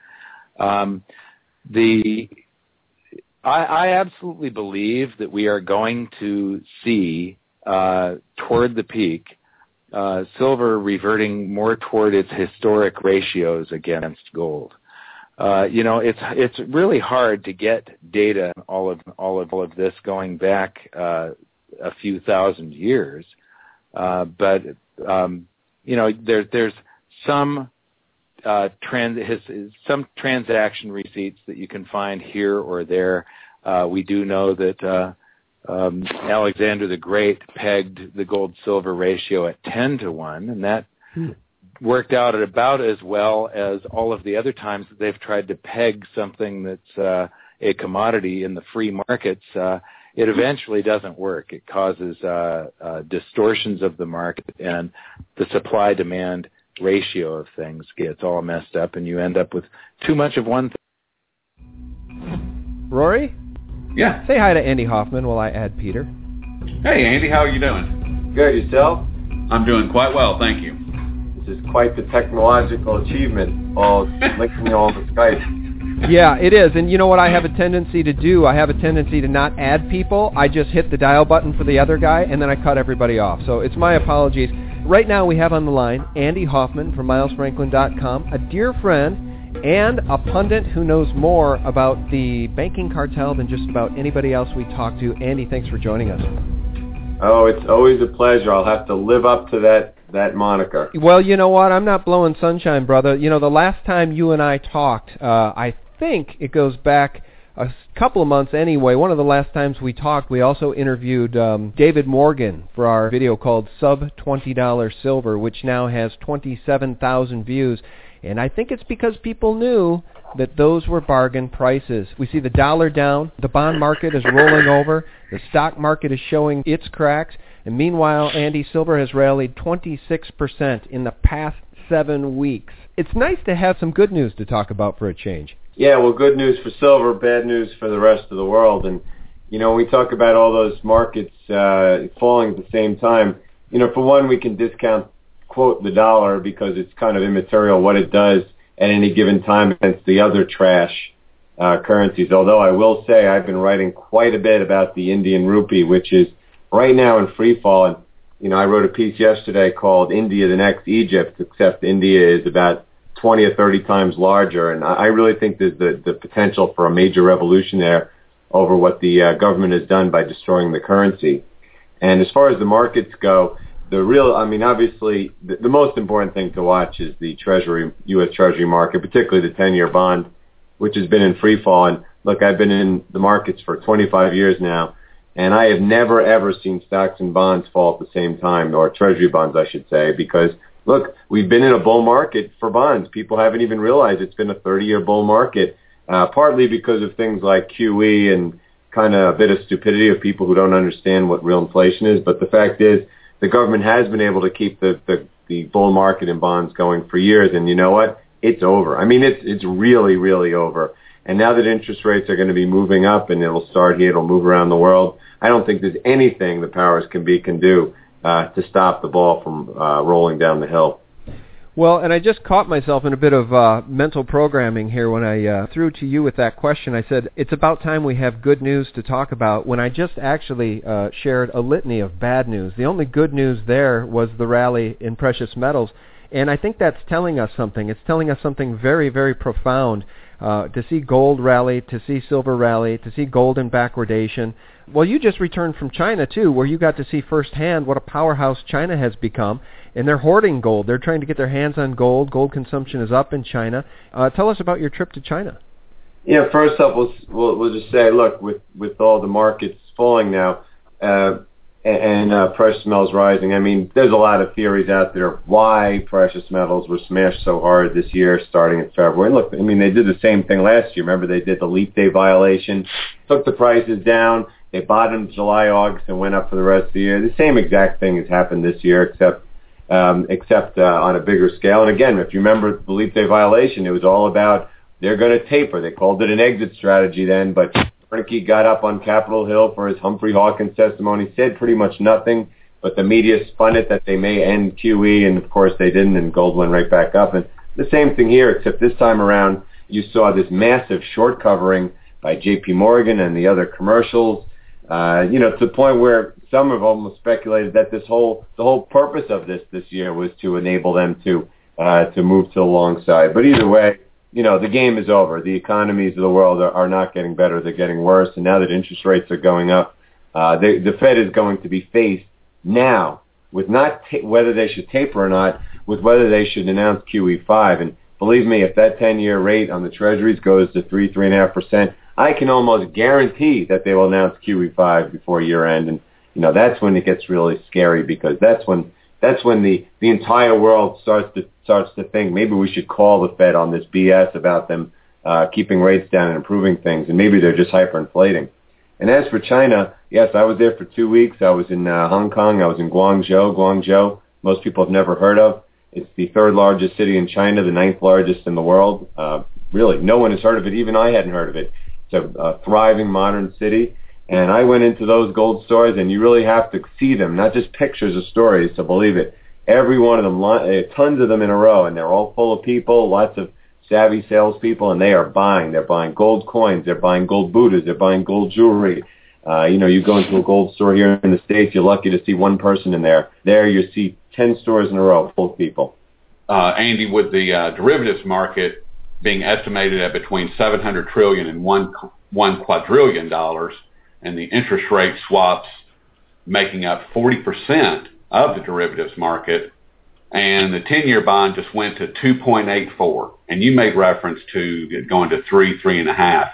I absolutely believe that we are going to see toward the peak silver reverting more toward its historic ratios against gold. It's really hard to get data on all of this going back a few thousand years, but there's some transaction receipts that you can find here or there. We do know that Alexander the Great pegged the gold-silver ratio at 10-1, and that worked out at about as well as all of the other times that they've tried to peg something that's a commodity in the free markets. It eventually doesn't work. It causes distortions of the market, and the supply-demand ratio of things gets all messed up, and you end up with too much of one thing. Rory? Yeah. Say hi to Andy Hoffman while I add Peter. Hey, Andy, how are you doing? Good, yourself? I'm doing quite well, thank you. This is quite the technological achievement, all linking me all the Skype. Yeah, it is. And you know what I have a tendency to do? I have a tendency to not add people. I just hit the dial button for the other guy, and then I cut everybody off. So it's my apologies. Right now we have on the line Andy Hoffman from MilesFranklin.com, a dear friend and a pundit who knows more about the banking cartel than just about anybody else we talk to. Andy, thanks for joining us. Oh, it's always a pleasure. I'll have to live up to that moniker. Well, you know what? I'm not blowing sunshine, brother. The last time you and I talked, I think it goes back a couple of months anyway. One of the last times we talked, we also interviewed David Morgan for our video called Sub-$20 Silver, which now has 27,000 views. And I think it's because people knew that those were bargain prices. We see the dollar down, the bond market is rolling over, the stock market is showing its cracks, and meanwhile, Andy, silver has rallied 26% in the past 7 weeks. It's nice to have some good news to talk about for a change. Yeah, well, good news for silver, bad news for the rest of the world. And, when we talk about all those markets falling at the same time, for one, we can discount, quote, the dollar because it's kind of immaterial what it does at any given time against the other trash currencies. Although I will say I've been writing quite a bit about the Indian rupee, which is right now in free fall. And, I wrote a piece yesterday called India, the Next Egypt, except India is about 20 or 30 times larger. And I really think there's the potential for a major revolution there over what the government has done by destroying the currency. And as far as the markets go, obviously, the most important thing to watch is the U.S. Treasury market, particularly the 10-year bond, which has been in free fall. And look, I've been in the markets for 25 years now, and I have never, ever seen stocks and bonds fall at the same time, or Treasury bonds, I should say, because, look, we've been in a bull market for bonds. People haven't even realized it's been a 30-year bull market, partly because of things like QE and kind of a bit of stupidity of people who don't understand what real inflation is. But the fact is, the government has been able to keep the bull market in bonds going for years, and you know what? It's over. It's really, really over. And now that interest rates are going to be moving up, and it'll start here, it'll move around the world, I don't think there's anything the powers can do to stop the ball from rolling down the hill. Well, and I just caught myself in a bit of mental programming here when I threw to you with that question. I said, it's about time we have good news to talk about, when I just actually shared a litany of bad news. The only good news there was the rally in precious metals, and I think that's telling us something. It's telling us something very, very profound. To see gold rally, to see silver rally, to see gold in backwardation. Well, you just returned from China, too, where you got to see firsthand what a powerhouse China has become, and they're hoarding gold. They're trying to get their hands on gold. Gold consumption is up in China. Tell us about your trip to China. Yeah, first up, we'll just say, look, with all the markets falling now, and precious metals rising. I mean, there's a lot of theories out there of why precious metals were smashed so hard this year, starting in February. Look, I mean, they did the same thing last year. Remember, they did the leap day violation, took the prices down. They bottomed July, August, and went up for the rest of the year. The same exact thing has happened this year, except on a bigger scale. And again, if you remember the leap day violation, it was all about they're going to taper. They called it an exit strategy then, but Bernanke got up on Capitol Hill for his Humphrey Hawkins testimony, said pretty much nothing, but the media spun it that they may end QE, and of course they didn't, and gold went right back up. And the same thing here, except this time around, you saw this massive short covering by J.P. Morgan and the other commercials, to the point where some have almost speculated that the whole purpose of this year was to enable them to move to the long side. But either way, the game is over. The economies of the world are not getting better. They're getting worse. And now that interest rates are going up, the Fed is going to be faced now with not whether they should taper or not, with whether they should announce QE5. And believe me, if that 10-year rate on the Treasuries goes to 3.5%, I can almost guarantee that they will announce QE5 before year end. And, that's when it gets really scary, because that's when the entire world starts to think maybe we should call the Fed on this BS about them keeping rates down and improving things, and maybe they're just hyperinflating. And as for China, yes, I was there for 2 weeks. I was in Hong Kong. I was in Guangzhou. Guangzhou, most people have never heard of. It's the third largest city in China, the ninth largest in the world. Really, no one has heard of it. Even I hadn't heard of it. It's a thriving modern city. And I went into those gold stores, and you really have to see them, not just pictures or stories to believe it. Every one of them, tons of them in a row, and they're all full of people, lots of savvy salespeople, and they are buying. They're buying gold coins. They're buying gold Buddhas. They're buying gold jewelry. You go into a gold store here in the States, you're lucky to see one person in there. There you see 10 stores in a row full of people. Andy, with the derivatives market being estimated at between $700 trillion and $1 quadrillion, and the interest rate swaps making up 40% of the derivatives market, and the 10-year bond just went to 2.84, and you made reference to it going to 3.5,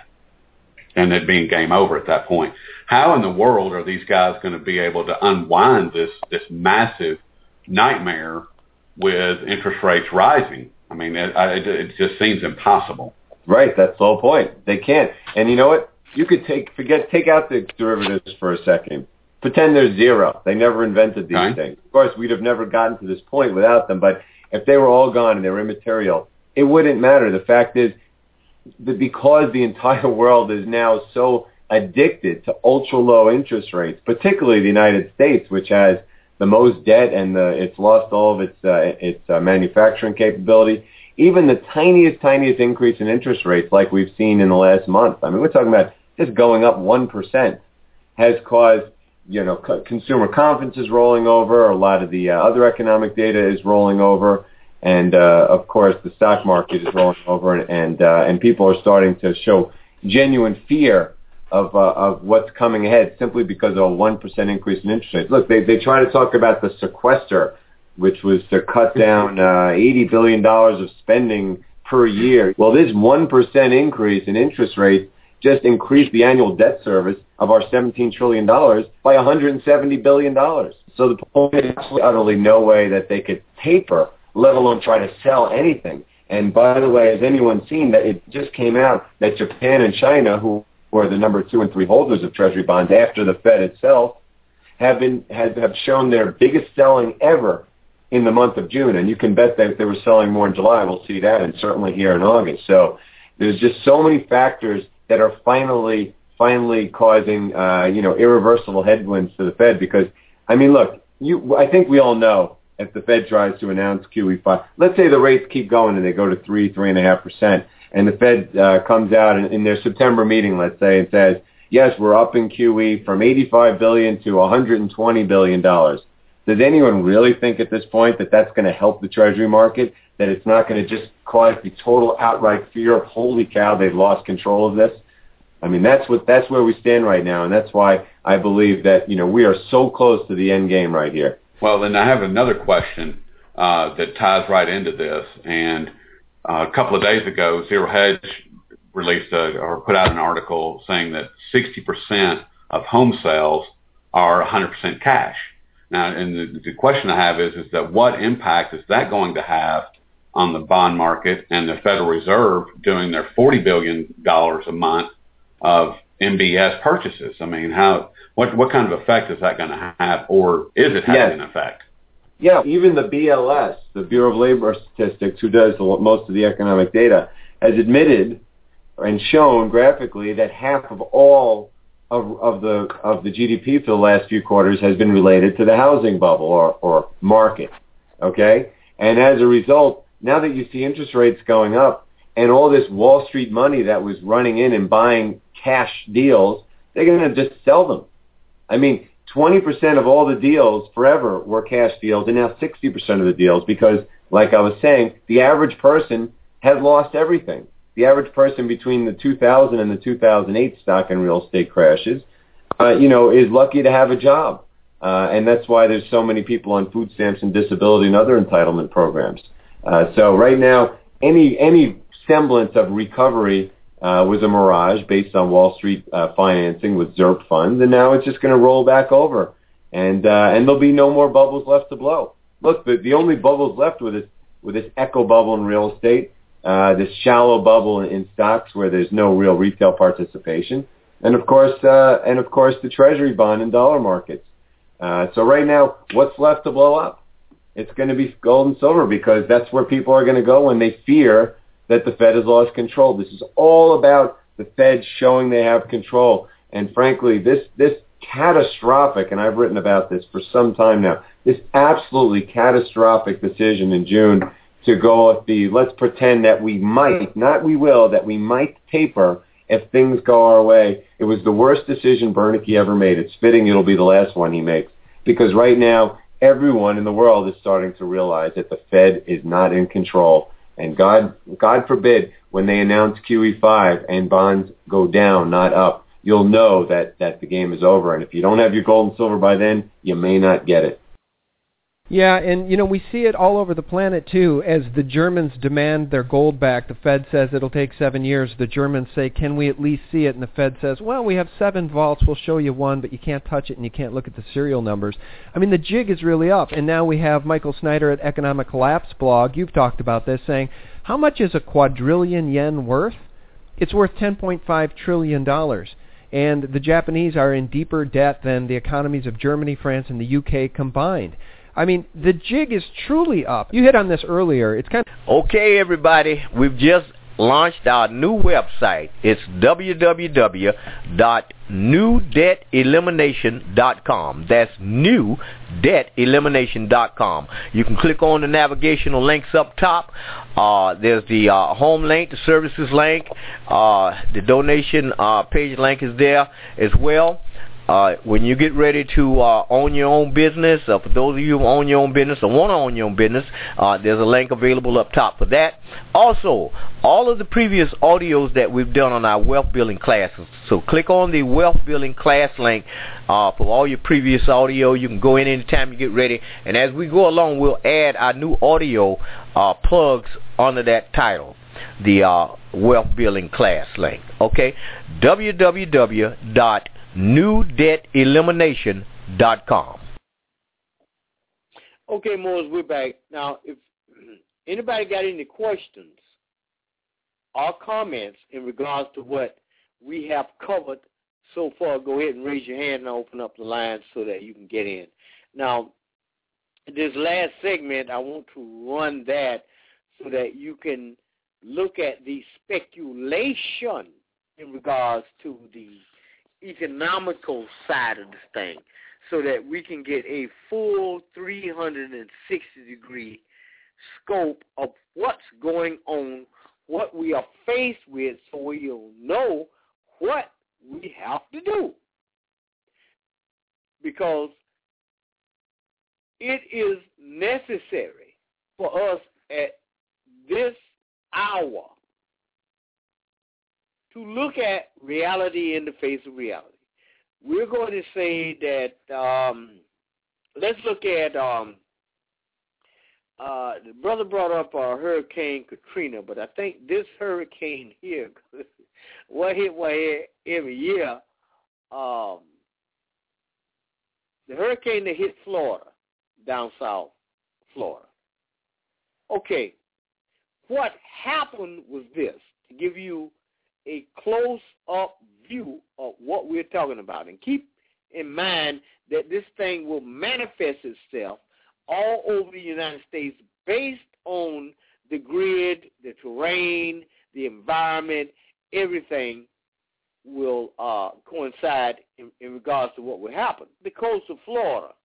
and it being game over at that point. How in the world are these guys going to be able to unwind this massive nightmare with interest rates rising? I mean, it just seems impossible. Right, that's the whole point. They can't. And you know what? You could take out the derivatives for a second. Pretend they're zero. They never invented these things. Of course, we'd have never gotten to this point without them, but if they were all gone and they were immaterial, it wouldn't matter. The fact is that because the entire world is now so addicted to ultra-low interest rates, particularly the United States, which has the most debt and it's lost all of its manufacturing capability, even the tiniest increase in interest rates like we've seen in the last month, I mean, we're talking about just going up 1%, has caused, consumer confidence is rolling over. A lot of the other economic data is rolling over. And, of course, the stock market is rolling over. And people are starting to show genuine fear of what's coming ahead simply because of a 1% increase in interest rates. Look, they try to talk about the sequester, which was to cut down $80 billion of spending per year. Well, this 1% increase in interest rates just increased the annual debt service of our $17 trillion by $170 billion. So the point is utterly no way that they could taper, let alone try to sell anything. And by the way, has anyone seen that it just came out that Japan and China, who were the number 2 and 3 holders of Treasury bonds after the Fed itself, have shown their biggest selling ever in the month of June. And you can bet that if they were selling more in July, we'll see that, and certainly here in August. So there's just so many factors that are finally causing, irreversible headwinds to the Fed. Because, I mean, look, I think we all know if the Fed tries to announce QE5, let's say the rates keep going and they go to 3.5%, and the Fed comes out in their September meeting, let's say, and says, yes, we're upping QE from $85 billion to $120 billion. Does anyone really think at this point that that's going to help the Treasury market, that it's not going to just cause the total outright fear of, holy cow, they've lost control of this? I mean, that's where we stand right now, and that's why I believe that, we are so close to the end game right here. Well, then I have another question that ties right into this. And a couple of days ago, Zero Hedge released or put out an article saying that 60% of home sales are 100% cash. Now, and the question I have is that what impact is that going to have on the bond market and the Federal Reserve doing their $40 billion a month of MBS purchases? I mean, what kind of effect is that going to have, or is it having an effect? Yeah, even the BLS, the Bureau of Labor Statistics, who does most of the economic data, has admitted and shown graphically that half of all of the GDP for the last few quarters has been related to the housing bubble or market. Okay, and as a result, now that you see interest rates going up and all this Wall Street money that was running in and buying cash deals, they're going to just sell them. I mean, 20% of all the deals forever were cash deals, and now 60% of the deals, because, like I was saying, the average person has lost everything. The average person between the 2000 and the 2008 stock and real estate crashes, is lucky to have a job. And that's why there's so many people on food stamps and disability and other entitlement programs. So right now, any semblance of recovery was a mirage based on Wall Street financing with ZIRP funds, and now it's just going to roll back over, and there'll be no more bubbles left to blow. Look, the only bubbles left with this echo bubble in real estate, this shallow bubble in stocks where there's no real retail participation, and of course the Treasury bond and dollar markets. So right now, what's left to blow up? It's going to be gold and silver, because that's where people are going to go when they fear that the Fed has lost control. This is all about the Fed showing they have control. And frankly, this catastrophic, and I've written about this for some time now, this absolutely catastrophic decision in June to go with let's pretend that we might, not we will, that we might taper if things go our way. It was the worst decision Bernanke ever made. It's fitting it'll be the last one he makes, because right now everyone in the world is starting to realize that the Fed is not in control. And God forbid, when they announce QE5 and bonds go down, not up, you'll know that the game is over. And if you don't have your gold and silver by then, you may not get it. Yeah, and we see it all over the planet too. As the Germans demand their gold back, the Fed says it'll take 7 years. The Germans say, can we at least see it? And the Fed says, well, we have 7 vaults. We'll show you one, but you can't touch it and you can't look at the serial numbers. I mean, the jig is really up. And now we have Michael Snyder at Economic Collapse blog. You've talked about this, saying, how much is a quadrillion yen worth? It's worth $10.5 trillion. And the Japanese are in deeper debt than the economies of Germany, France, and the UK combined. I mean, the jig is truly up. You hit on this earlier. It's kind of... Okay, everybody, we've just launched our new website. It's www.newdebtelimination.com. That's newdebtelimination.com. You can click on the navigational links up top. There's the home link, the services link, the donation page link is there as well. When you get ready to own your own business, for those of you who own your own business or want to own your own business, there's a link available up top for that. Also, all of the previous audios that we've done on our wealth building classes. So click on the wealth building class link for all your previous audio. You can go in anytime you get ready. And as we go along, we'll add our new audio plugs under that title, the wealth building class link. Okay, www.newdebtelimination.com. Okay, Morris, we're back. Now, if anybody got any questions or comments in regards to what we have covered so far, go ahead and raise your hand and I'll open up the lines so that you can get in. Now, this last segment, I want to run that so that you can look at the speculation in regards to the economical side of this thing, so that we can get a full 360-degree scope of what's going on, what we are faced with, so we'll know what we have to do. Because it is necessary for us at this hour to look at reality in the face of reality. We're going to say that, let's look at, the brother brought up Hurricane Katrina, but I think this hurricane here, what hit every year, the hurricane that hit Florida, down south Florida. Okay, what happened was this, to give you a close-up view of what we're talking about. And keep in mind that this thing will manifest itself all over the United States based on the grid, the terrain, the environment, everything will coincide in regards to what will happen. The coast of Florida,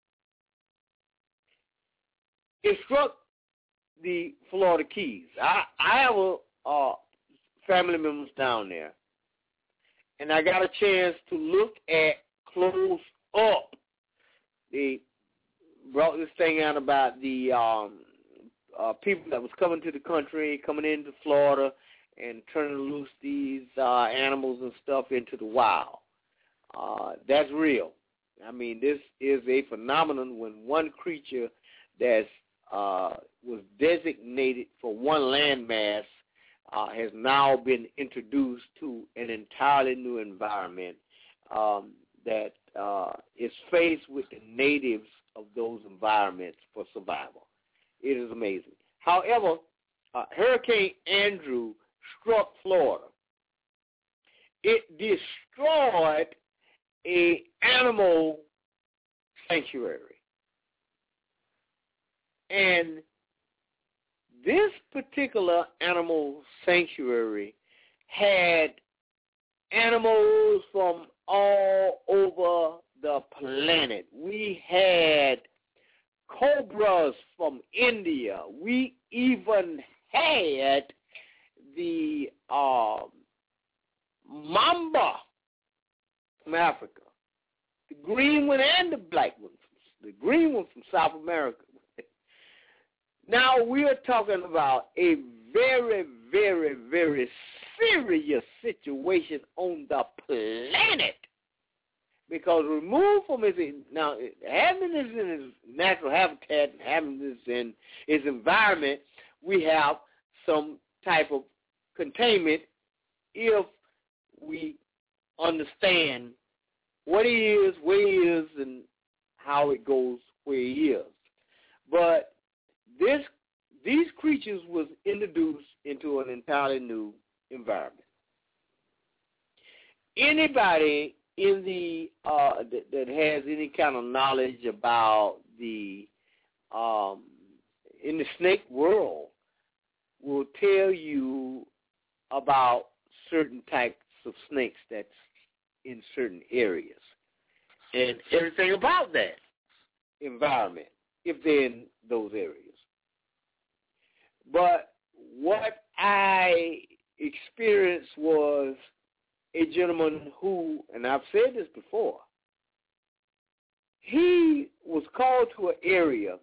it struck the Florida Keys. I have a family members down there, and I got a chance to look at close up. They brought this thing out about the people that was coming to the country, coming into Florida, and turning loose these animals and stuff into the wild. That's real. I mean, this is a phenomenon when one creature that was designated for one landmass has now been introduced to an entirely new environment that is faced with the natives of those environments for survival. It is amazing. However, Hurricane Andrew struck Florida. It destroyed an animal sanctuary. And this particular animal sanctuary had animals from all over the planet. We had cobras from India. We even had the mamba from Africa, the green one and the black one, the green one from South America. Now we are talking about a very, very, very serious situation on the planet, because removed from his, now having this in his natural habitat and having this in his environment, we have some type of containment if we understand what he is, where he is, and how it goes where he is. But these creatures was introduced into an entirely new environment. Anybody in the that has any kind of knowledge about the in the snake world will tell you about certain types of snakes that's in certain areas and everything about that environment if they're in those areas. But what I experienced was a gentleman who, and I've said this before, he was called to an area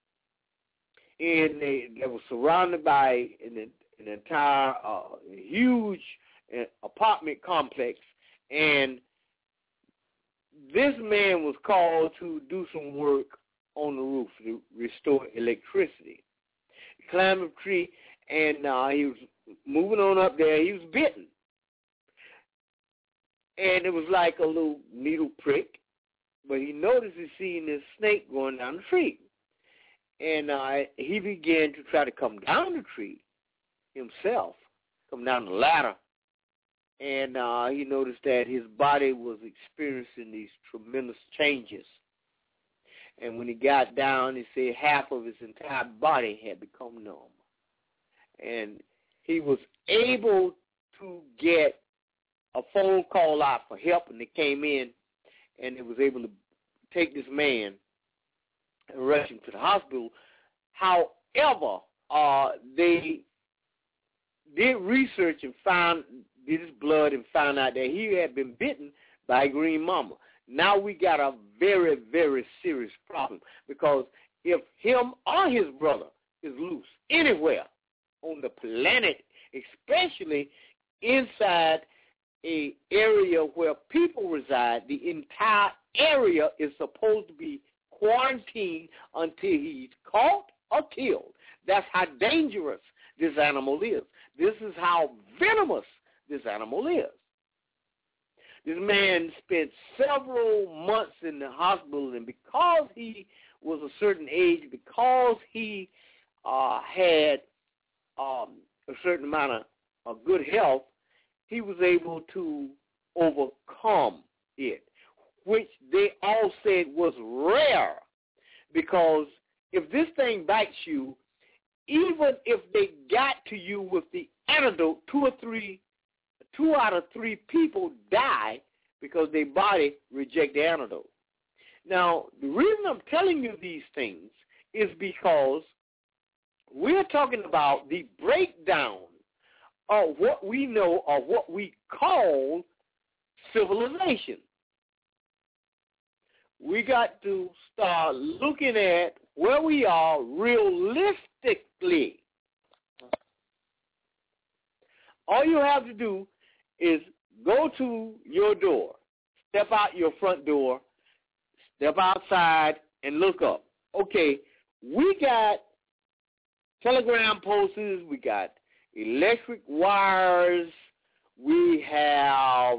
that was surrounded by an entire huge apartment complex, and this man was called to do some work on the roof to restore electricity. He climbed a tree, and he was moving on up there. He was bitten, and it was like a little needle prick, but he noticed he seen this snake going down the tree. And he began to try to come down the tree himself, come down the ladder. And he noticed that his body was experiencing these tremendous changes. And when he got down, he said half of his entire body had become numb. And he was able to get a phone call out for help, and they came in, and they was able to take this man and rush him to the hospital. However, they did research and did his blood and found out that he had been bitten by a green mamba. Now we got a very, very serious problem, because if him or his brother is loose anywhere on the planet, especially inside an area where people reside, the entire area is supposed to be quarantined until he's caught or killed. That's how dangerous this animal is. This is how venomous this animal is. This man spent several months in the hospital, and because he was a certain age, because he had a certain amount of good health, he was able to overcome it, which they all said was rare, because if this thing bites you, even if they got to you with the antidote, 2 out of 3 people die because their body reject the antidote. Now, the reason I'm telling you these things is because we're talking about the breakdown of what we know or what we call civilization. We got to start looking at where we are realistically. All you have to do is go to your door, step out your front door, step outside, and look up. Okay, we got telegram posts, we got electric wires, we have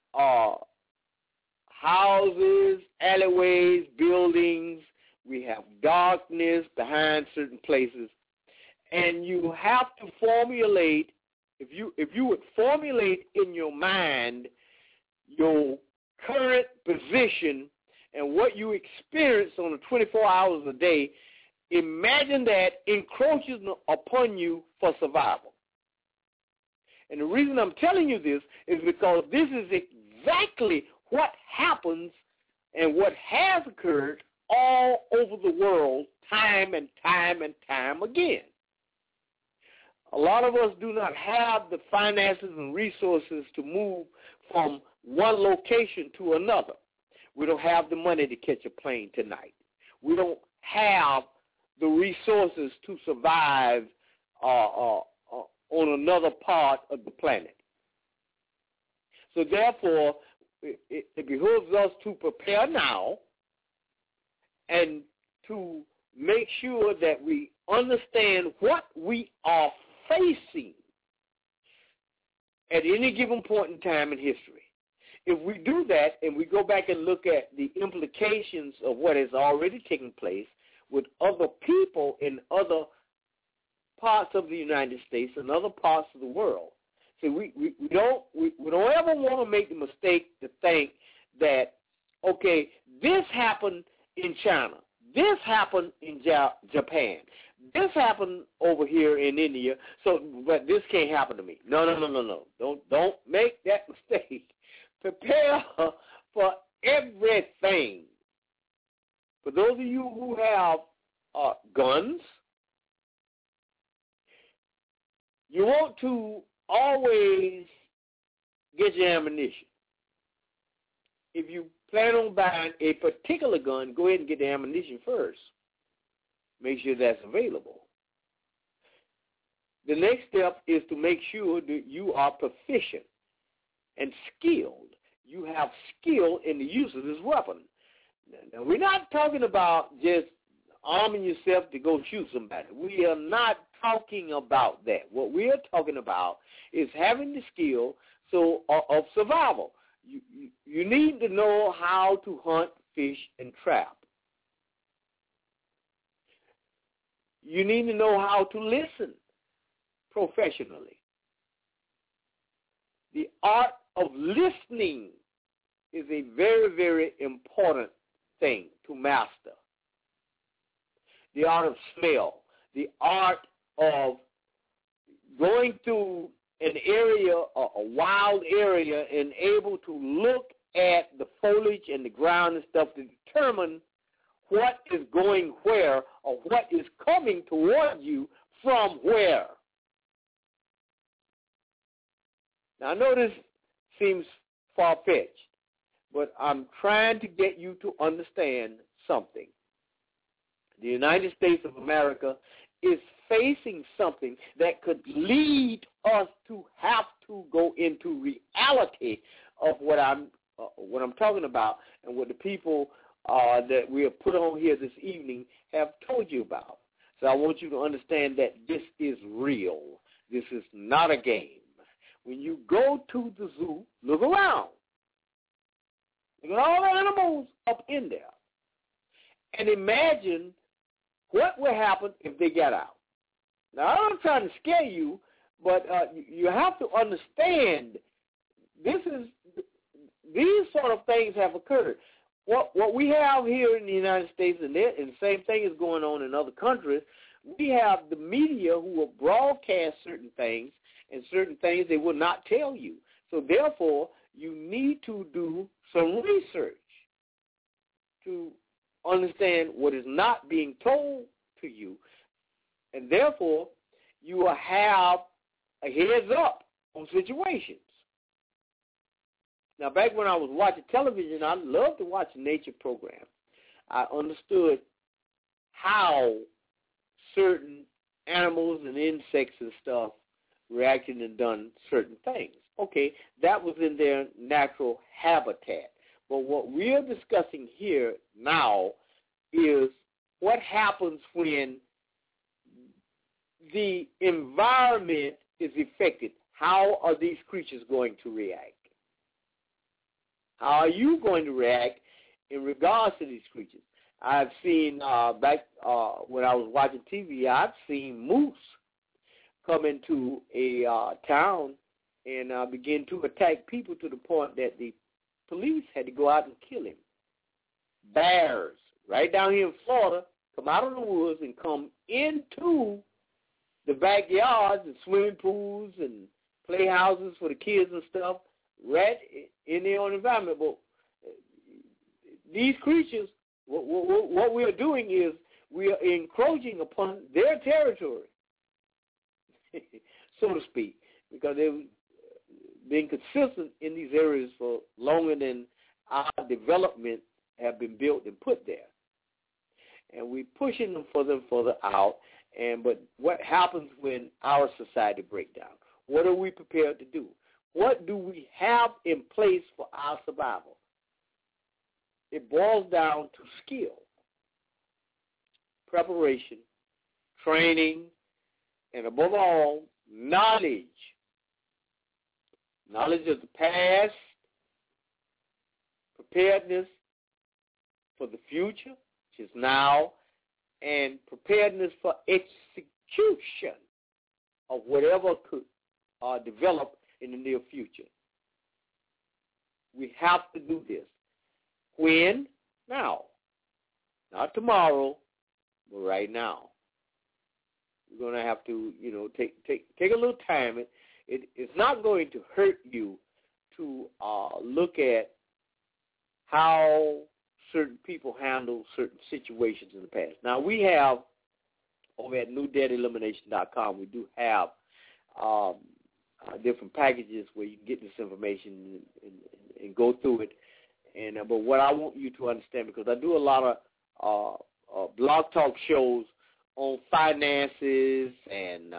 houses, alleyways, buildings, we have darkness behind certain places, and you have to formulate, if you would formulate in your mind your current position and what you experience on the 24 hours a day, imagine that encroaches upon you for survival. And the reason I'm telling you this is because this is exactly what happens and what has occurred all over the world time and time and time again. A lot of us do not have the finances and resources to move from one location to another. We don't have the money to catch a plane tonight. We don't have the resources to survive on another part of the planet. So therefore, it behooves us to prepare now and to make sure that we understand what we are facing at any given point in time in history. If we do that and we go back and look at the implications of what has already taken place with other people in other parts of the United States and other parts of the world, see, we don't ever want to make the mistake to think that, okay, this happened in China, this happened in Japan, this happened over here in India, but this can't happen to me. No. Don't make that mistake. Prepare for everything. For those of you who have guns, you want to always get your ammunition. If you plan on buying a particular gun, go ahead and get the ammunition first. Make sure that's available. The next step is to make sure that you are proficient and skilled. You have skill in the use of this weapon. Now, we're not talking about just arming yourself to go shoot somebody. We are not talking about that. What we are talking about is having the skill of survival. You need to know how to hunt, fish, and trap. You need to know how to listen professionally. The art of listening is a very, very important thing to master. The art of smell, the art of going through an area, a wild area, and able to look at the foliage and the ground and stuff to determine what is going where or what is coming toward you from where. Now, I know this seems far-fetched, but I'm trying to get you to understand something. The United States of America is facing something that could lead us to have to go into reality of what I'm talking about and what the people that we have put on here this evening have told you about. So I want you to understand that this is real. This is not a game. When you go to the zoo, look around. They got all the animals up in there. And imagine what would happen if they got out. Now, I'm not trying to scare you, but you have to understand these sort of things have occurred. What we have here in the United States, and the same thing is going on in other countries, we have the media who will broadcast certain things, and certain things they will not tell you. So therefore, you need to do some research to understand what is not being told to you, and therefore you will have a heads up on situations. Now, back when I was watching television, I loved to watch nature programs. I understood how certain animals and insects and stuff reacted and done certain things. Okay, that was in their natural habitat. But what we're discussing here now is what happens when the environment is affected. How are these creatures going to react? How are you going to react in regards to these creatures? I've seen back when I was watching TV, I've seen moose come into a town and begin to attack people to the point that the police had to go out and kill him. Bears, right down here in Florida, come out of the woods and come into the backyards and swimming pools and playhouses for the kids and stuff, right in their own environment. But these creatures, what we are doing is we are encroaching upon their territory, so to speak, because they've been consistent in these areas for longer than our development have been built and put there. And we're pushing them further out. But what happens when our society breaks down? What are we prepared to do? What do we have in place for our survival? It boils down to skill, preparation, training, and above all, knowledge. Knowledge of the past, preparedness for the future, which is now, and preparedness for execution of whatever could develop in the near future. We have to do this. When? Now. Not tomorrow, but right now. We're going to have to, take a little time. It's not going to hurt you to look at how certain people handle certain situations in the past. Now, we have, over at newdebtelimination.com, we do have different packages where you can get this information and go through it. But what I want you to understand, because I do a lot of blog talk shows on finances and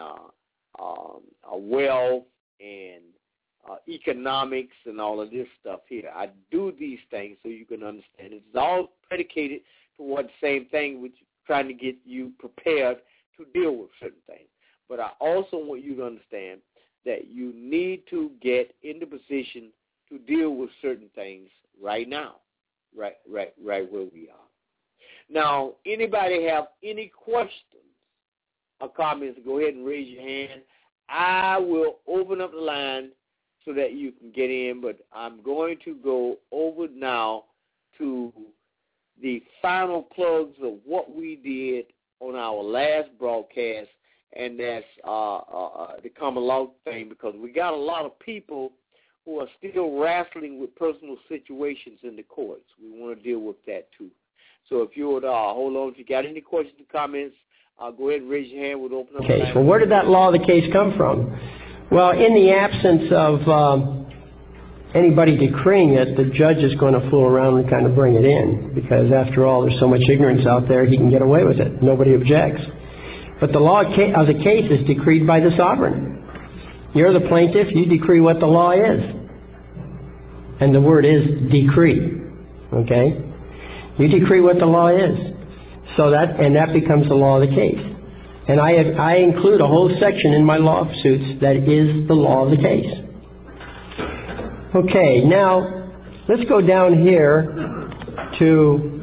wealth and economics and all of this stuff here. I do these things so you can understand. It's all predicated toward the same thing, which is trying to get you prepared to deal with certain things. But I also want you to understand that you need to get in the position to deal with certain things right now, right where we are. Now, anybody have any questions or comments, go ahead and raise your hand. I will open up the line so that you can get in, but I'm going to go over now to the final plugs of what we did on our last broadcast, and that's the common law thing, because we got a lot of people who are still wrestling with personal situations in the courts. We want to deal with that too. So if you would hold on, if you got any questions or comments, go ahead and raise your hand. We'll open up the line. Well, where did that law of the case come from? Well, in the absence of anybody decreeing it, the judge is going to fool around and kind of bring it in, because after all, there's so much ignorance out there, he can get away with it. Nobody objects. But the law of the case is decreed by the sovereign. You're the plaintiff, you decree what the law is. And the word is decree. Okay? You decree what the law is. That becomes the law of the case. And I include a whole section in my lawsuits that is the law of the case. Okay, now let's go down here to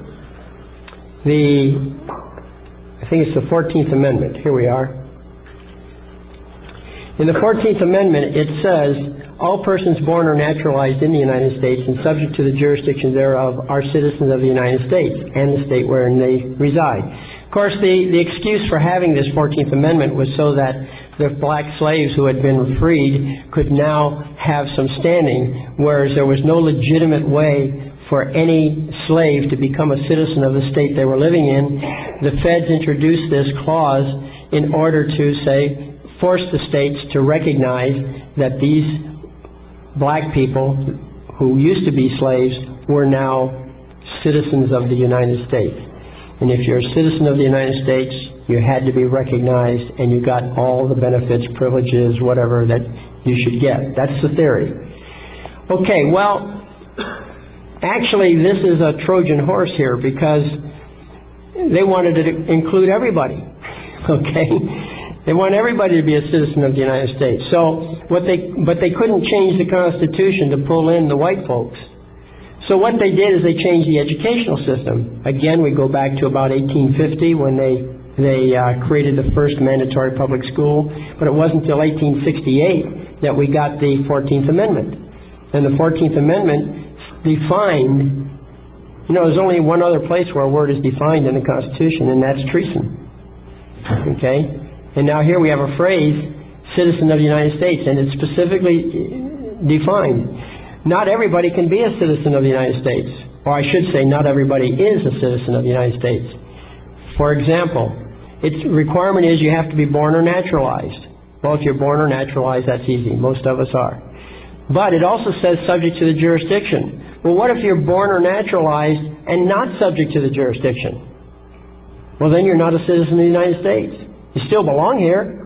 I think it's the 14th Amendment. Here we are. In the 14th Amendment, it says, all persons born or naturalized in the United States and subject to the jurisdiction thereof are citizens of the United States and the state wherein they reside. Of course, the excuse for having this 14th Amendment was so that the black slaves who had been freed could now have some standing, whereas there was no legitimate way for any slave to become a citizen of the state they were living in. The feds introduced this clause in order to, say, force the states to recognize that these black people who used to be slaves were now citizens of the United States. And if you're a citizen of the United States, you had to be recognized and you got all the benefits, privileges, whatever that you should get. That's the theory. Okay, well, actually this is a Trojan horse here because they wanted to include everybody. Okay? They want everybody to be a citizen of the United States. So but they couldn't change the Constitution to pull in the white folks. So what they did is they changed the educational system. Again, we go back to about 1850 when they created the first mandatory public school, but it wasn't until 1868 that we got the 14th Amendment. And the 14th Amendment defined, there's only one other place where a word is defined in the Constitution, and that's treason. Okay? And now here we have a phrase, citizen of the United States, and it's specifically defined. Not everybody can be a citizen of the United States. Or I should say, not everybody is a citizen of the United States. For example, its requirement is you have to be born or naturalized. Well, if you're born or naturalized, that's easy. Most of us are. But it also says subject to the jurisdiction. Well, what if you're born or naturalized and not subject to the jurisdiction? Well, then you're not a citizen of the United States. You still belong here,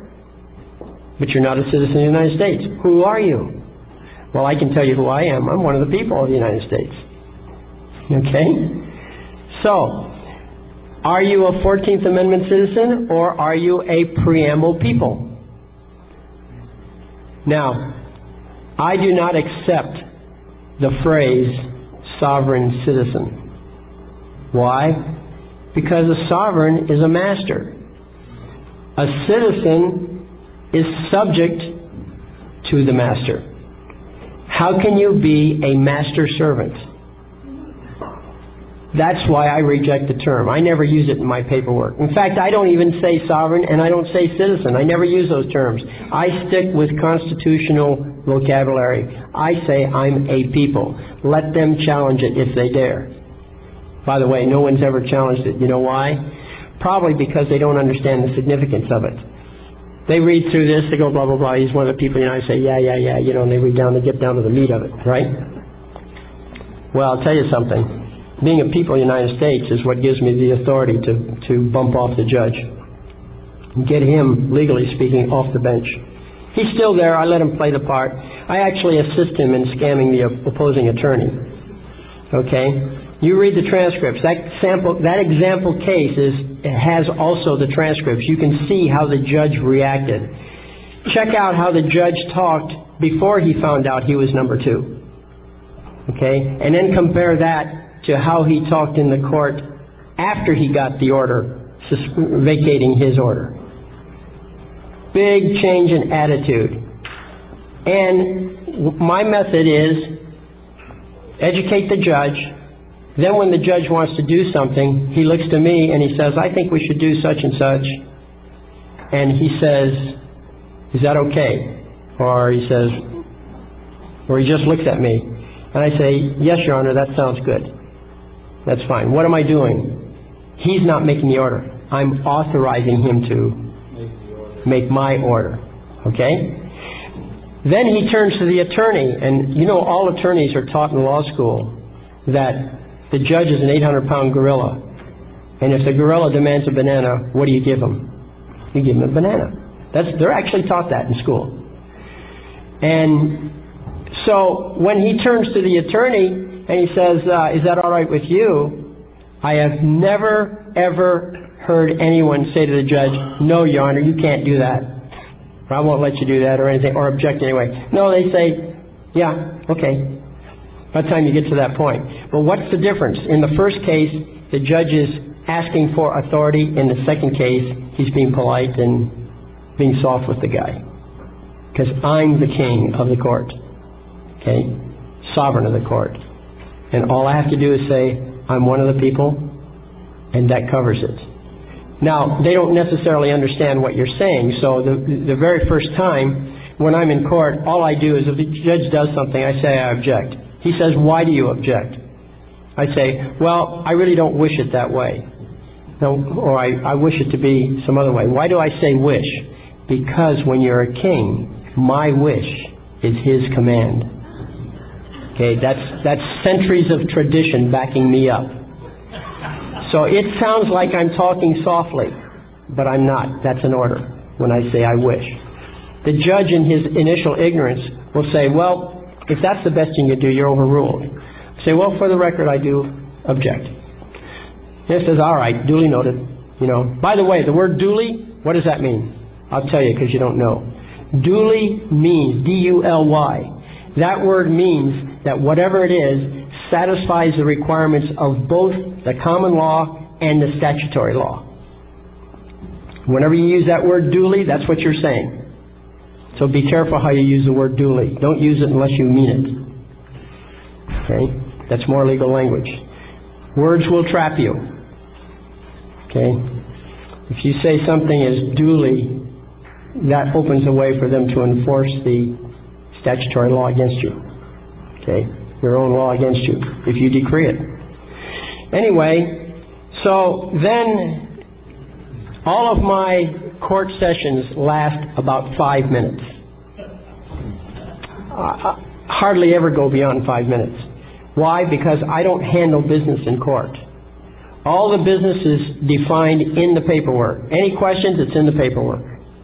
but you're not a citizen of the United States. Who are you? Well, I can tell you who I am. I'm one of the people of the United States. Okay? So, are you a 14th Amendment citizen or are you a preamble people? Now, I do not accept the phrase sovereign citizen. Why? Because a sovereign is a master. A citizen is subject to the master. How can you be a master servant? That's why I reject the term. I never use it in my paperwork. In fact, I don't even say sovereign and I don't say citizen. I never use those terms. I stick with constitutional vocabulary. I say I'm a people. Let them challenge it if they dare. By the way, no one's ever challenged it. You know why? Probably because they don't understand the significance of it. They read through this, they go blah, blah, blah, he's one of the people, I say, yeah, and they read down, they get down to the meat of it, right? Well, I'll tell you something. Being a people of the United States is what gives me the authority to bump off the judge and get him, legally speaking, off the bench. He's still there, I let him play the part. I actually assist him in scamming the opposing attorney. Okay? You read the transcripts. That example case has also the transcripts. You can see how the judge reacted. Check out how the judge talked before he found out he was number 2. Okay? And then compare that to how he talked in the court after he got the order, vacating his order. Big change in attitude. And my method is educate the judge. Then when the judge wants to do something, he looks to me and he says, I think we should do such and such. And he says, is that okay? Or he just looks at me. And I say, yes, Your Honor, that sounds good. That's fine. What am I doing? He's not making the order. I'm authorizing him to make my order. Okay? Then he turns to the attorney. And all attorneys are taught in law school that the judge is an 800-pound gorilla. And if the gorilla demands a banana, what do you give him? You give him a banana. They're actually taught that in school. And so when he turns to the attorney and he says, is that all right with you? I have never, ever heard anyone say to the judge, no, Your Honor, you can't do that. Or I won't let you do that or anything, or object anyway. No, they say, yeah, okay. by the time you get to that point. But what's the difference? In the first case, the judge is asking for authority. In the second case, he's being polite and being soft with the guy. Because I'm the king of the court. Okay? Sovereign of the court. And all I have to do is say, I'm one of the people, and that covers it. Now, they don't necessarily understand what you're saying, so the very first time when I'm in court, all I do is if the judge does something, I say I object. He says, why do you object? I say, well, I really don't wish it that way. No, or I wish it to be some other way. Why do I say wish? Because when you're a king, my wish is his command. Okay, that's centuries of tradition backing me up. So it sounds like I'm talking softly, but I'm not. That's an order when I say I wish. The judge in his initial ignorance will say, well, if that's the best thing you do, you're overruled. Say, well, for the record, I do object. He says, all right, duly noted. You know, by the way, the word duly, what does that mean? I'll tell you because you don't know. Duly means, D-U-L-Y. That word means that whatever it is satisfies the requirements of both the common law and the statutory law. Whenever you use that word duly, that's what you're saying. So be careful how you use the word duly. Don't use it unless you mean it. Okay? That's more legal language. Words will trap you. Okay? If you say something is duly, that opens a way for them to enforce the statutory law against you. Okay? Your own law against you, if you decree it. Anyway, so then all of my court sessions last about 5 minutes. Hardly ever go beyond 5 minutes. Why? Because I don't handle business in court. All the business is defined in the paperwork. Any questions, it's in the paperwork.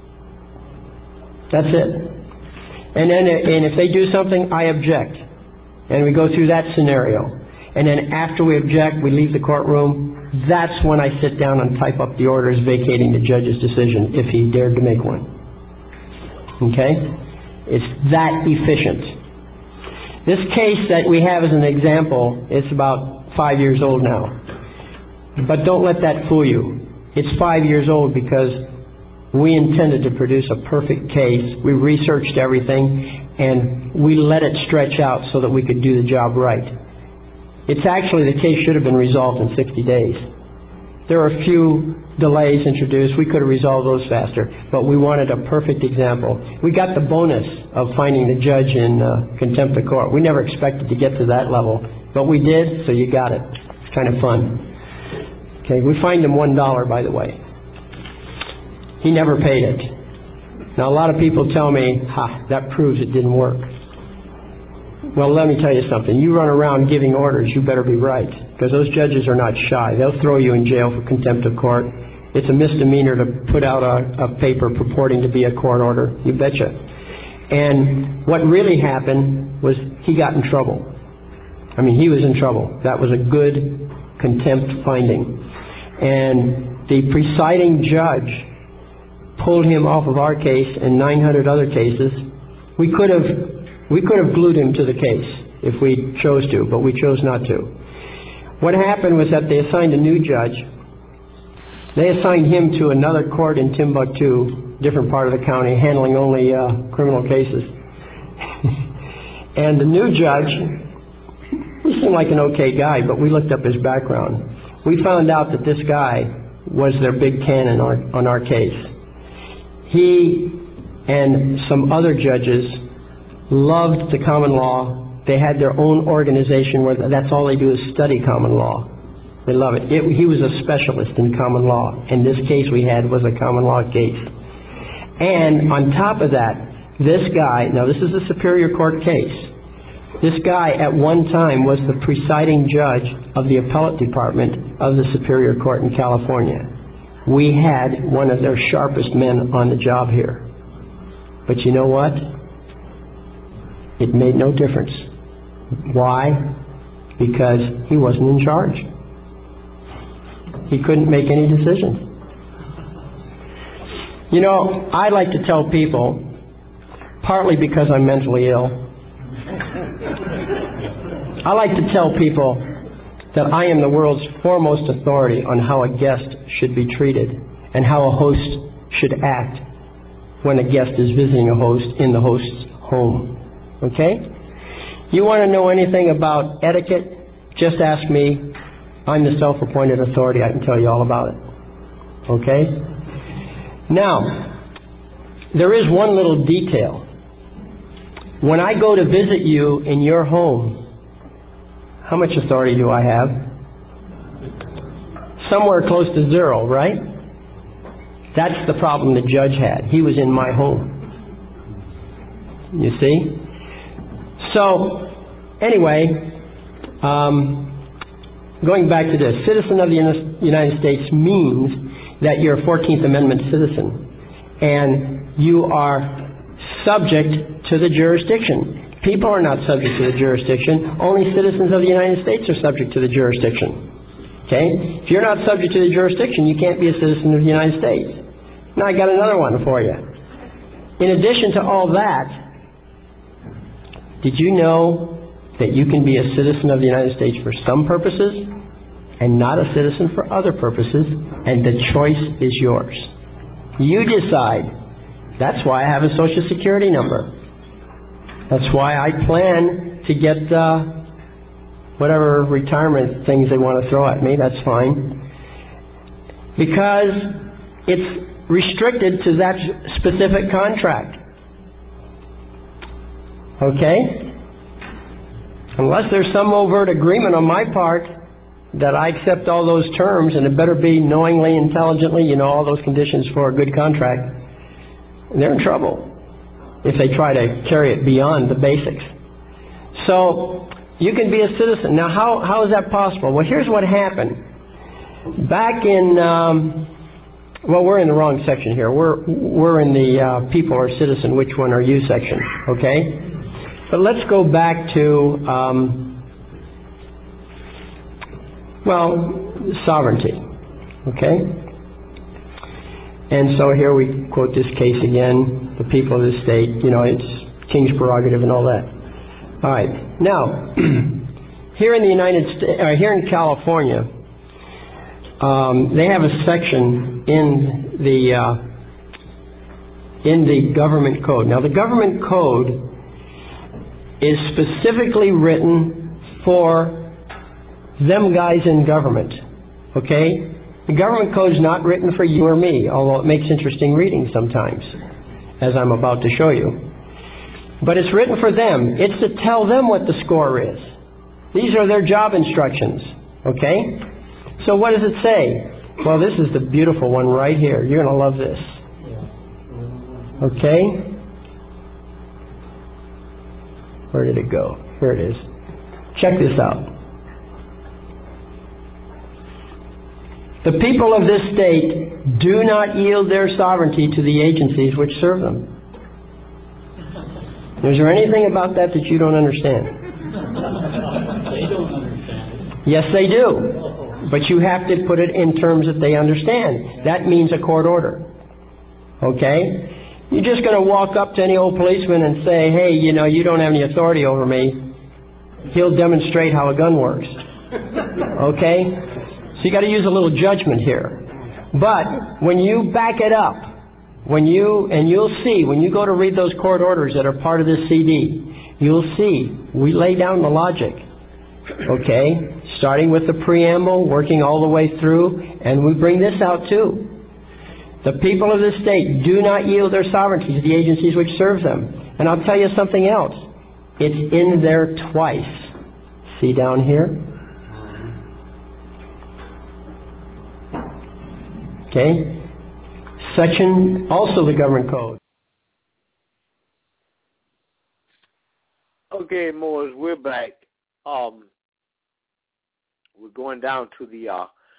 That's it. And if they do something, I object. And we go through that scenario. And then after we object, we leave the courtroom. That's when I sit down and type up the orders vacating the judge's decision, if he dared to make one. Okay? It's that efficient. This case that we have as an example, it's about 5 years old now. But don't let that fool you. It's 5 years old because we intended to produce a perfect case. We researched everything, and we let it stretch out so that we could do the job right. It's actually, the case should have been resolved in 60 days. There were a few delays introduced. We could have resolved those faster, but we wanted a perfect example. We got the bonus of finding the judge in contempt of court. We never expected to get to that level, but we did, so you got it. It's kind of fun. Okay, we fined him $1, by the way. He never paid it. Now, a lot of people tell me, that proves it didn't work. Well, let me tell you something. You run around giving orders, you better be right, because those judges are not shy. They'll throw you in jail for contempt of court. It's a misdemeanor to put out a paper purporting to be a court order. You betcha. And what really happened was he got in trouble. I mean, he was in trouble. That was a good contempt finding. And the presiding judge pulled him off of our case and 900 other cases. We could have glued him to the case if we chose to, but we chose not to. What happened was that they assigned a new judge. They assigned him to another court in Timbuktu, different part of the county, handling only criminal cases. And the new judge, he seemed like an okay guy, but we looked up his background. We found out that this guy was their big cannon on our case. He and some other judges loved the common law. They had their own organization where that's all they do is study common law. They love it. He was a specialist in common law, and this case we had was a common law case. And on top of that, this guy, now this is a Superior Court case, this guy at one time was the presiding judge of the appellate department of the Superior Court in California. We had one of their sharpest men on the job here. But you know what? It made no difference. Why? Because he wasn't in charge. He couldn't make any decisions. You know, I like to tell people, partly because I'm mentally ill, I like to tell people that I am the world's foremost authority on how a guest should be treated and how a host should act when a guest is visiting a host in the host's home. Okay? You want to know anything about etiquette? Just ask me. I'm the self-appointed authority. I can tell you all about it. Okay? Now, there is one little detail. When I go to visit you in your home, how much authority do I have? Somewhere close to zero, right? That's the problem the judge had. He was in my home. You see? So, anyway, going back to this, citizen of the United States means that you're a 14th Amendment citizen and you are subject to the jurisdiction. People are not subject to the jurisdiction. Only citizens of the United States are subject to the jurisdiction. Okay? If you're not subject to the jurisdiction, you can't be a citizen of the United States. Now I got another one for you. In addition to all that, did you know that you can be a citizen of the United States for some purposes and not a citizen for other purposes, and the choice is yours? You decide. That's why I have a Social Security number. That's why I plan to get whatever retirement things they want to throw at me. That's fine. Because it's restricted to that specific contract. Okay? Unless there's some overt agreement on my part that I accept all those terms, and it better be knowingly, intelligently, all those conditions for a good contract, they're in trouble if they try to carry it beyond the basics. So, you can be a citizen. Now, how is that possible? Well, here's what happened. Back in, well, we're in the wrong section here. We're in the people or citizen, which one are you section, okay? But let's go back to, sovereignty, okay? And so here we quote this case again, the people of the state, it's king's prerogative and all that. All right. Now, here in the here in California, they have a section in the government code. Now, the government code is specifically written for them guys in government. Okay? The government code is not written for you or me, although it makes interesting reading sometimes, as I'm about to show you. But it's written for them. It's to tell them what the score is. These are their job instructions. Okay? So what does it say? Well, this is the beautiful one right here. You're going to love this. Okay? Where did it go? Here it is. Check this out. The people of this state do not yield their sovereignty to the agencies which serve them. Is there anything about that you don't understand? They don't understand it. Yes, they do. But you have to put it in terms that they understand. That means a court order. Okay? You're just going to walk up to any old policeman and say, hey, you don't have any authority over me. He'll demonstrate how a gun works. Okay? So you got to use a little judgment here. But when you back it up, you'll see, when you go to read those court orders that are part of this CD, you'll see we lay down the logic. Okay? Starting with the preamble, working all the way through, and we bring this out too. The people of this state do not yield their sovereignty to the agencies which serve them. And I'll tell you something else. It's in there twice. See down here? Okay? Section, also the government code. Okay, Morris, we're back. We're going down to the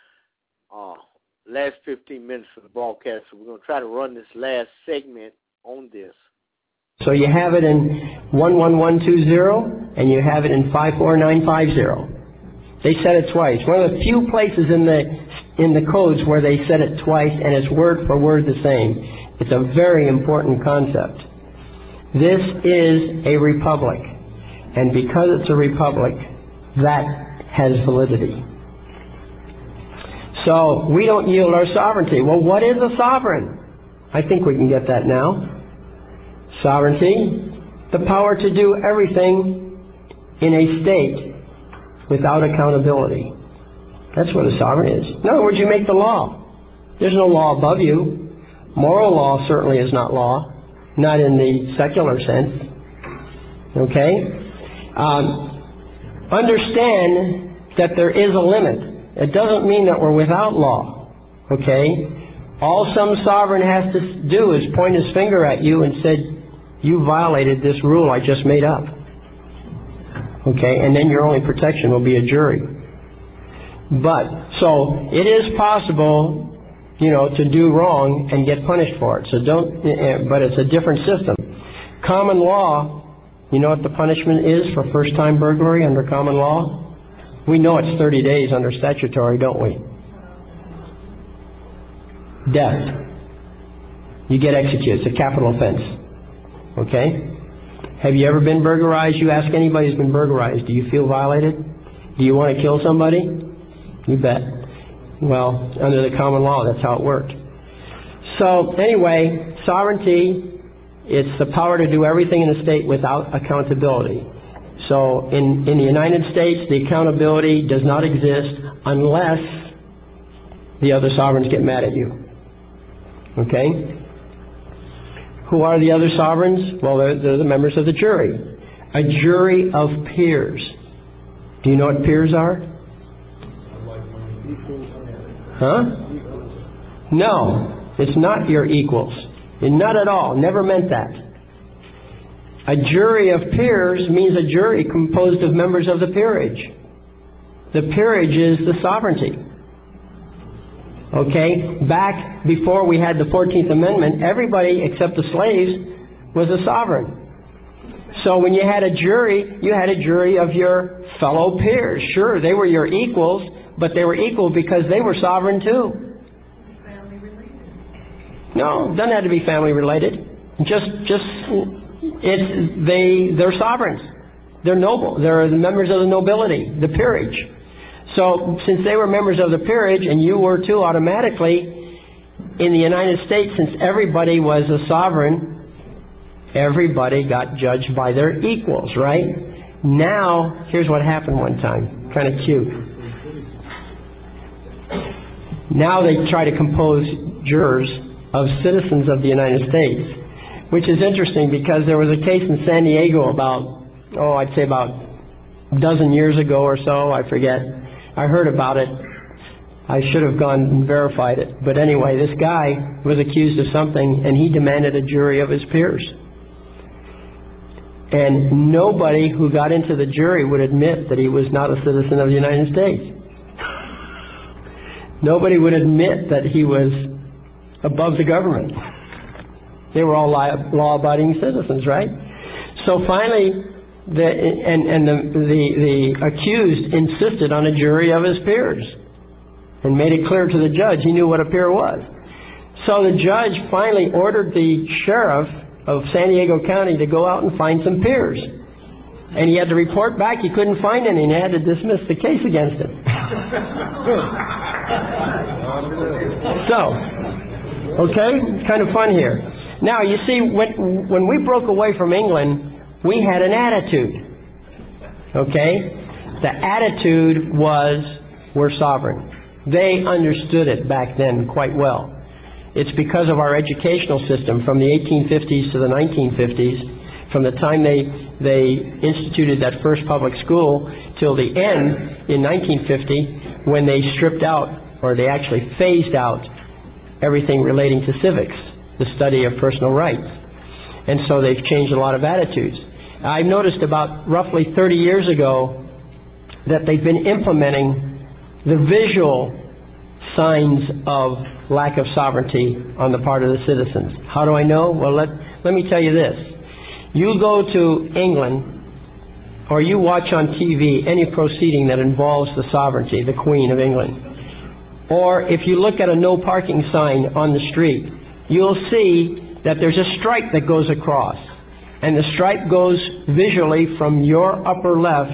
last 15 minutes of the broadcast, so we're going to try to run this last segment on this. So you have it in 11120, and you have it in 54950. They said it twice. One of the few places in the codes where they said it twice, and it's word for word the same. It's a very important concept. This is a republic, and because it's a republic, that has validity. So we don't yield our sovereignty. Well, what is a sovereign? I think we can get that now. Sovereignty, the power to do everything in a state without accountability. That's what a sovereign is. In other words, you make the law. There's no law above you. Moral law certainly is not law, not in the secular sense. Okay? Understand that there is a limit. It doesn't mean that we're without law. Okay? All some sovereign has to do is point his finger at you and say, you violated this rule I just made up. Okay? And then your only protection will be a jury. But, so, it is possible, to do wrong and get punished for it. So but it's a different system. Common law, you know what the punishment is for first-time burglary under common law? We know it's 30 days under statutory, don't we? Death. You get executed. It's a capital offense. Okay? Have you ever been burglarized? You ask anybody who's been burglarized, do you feel violated? Do you want to kill somebody? You bet. Well, under the common law, that's how it worked. So, anyway, sovereignty, it's the power to do everything in the state without accountability. So, in the United States, the accountability does not exist unless the other sovereigns get mad at you. Okay? Who are the other sovereigns? Well, they're the members of the jury. A jury of peers. Do you know what peers are? Huh? No, it's not your equals. Not at all. Never meant that. A jury of peers means a jury composed of members of the peerage. The peerage is the sovereignty. Okay? Back before we had the 14th Amendment, everybody except the slaves was a sovereign. So when you had a jury, you had a jury of your fellow peers. Sure, they were your equals, but they were equal because they were sovereign too. Family related? No, it doesn't have to be family related. They're sovereigns. They're noble. They're the members of the nobility, the peerage. So since they were members of the peerage, and you were too automatically, in the United States, since everybody was a sovereign, everybody got judged by their equals, right? Now, here's what happened one time. Kind of cute. Now they try to compose jurors of citizens of the United States, which is interesting because there was a case in San Diego about a dozen years ago or so, I forget. I heard about it. I should have gone and verified it. But anyway, this guy was accused of something, and he demanded a jury of his peers. And nobody who got into the jury would admit that he was not a citizen of the United States. Nobody would admit that he was above the government. They were all law-abiding citizens, right? So finally, the accused insisted on a jury of his peers and made it clear to the judge he knew what a peer was. So the judge finally ordered the sheriff of San Diego County to go out and find some peers. And he had to report back he couldn't find any, and he had to dismiss the case against him. So, okay, it's kind of fun here. Now, you see, when we broke away from England, we had an attitude. Okay? The attitude was, we're sovereign. They understood it back then quite well. It's because of our educational system from the 1850s to the 1950s, from the time they instituted that first public school till the end in 1950, when they stripped out, or they actually phased out, everything relating to civics, the study of personal rights. And so they've changed a lot of attitudes. I've noticed about roughly 30 years ago that they've been implementing the visual signs of lack of sovereignty on the part of the citizens. How do I know? Well, let me tell you this. You go to England, or you watch on TV any proceeding that involves the sovereignty, the Queen of England. Or if you look at a no parking sign on the street, you'll see that there's a stripe that goes across. And the stripe goes visually from your upper left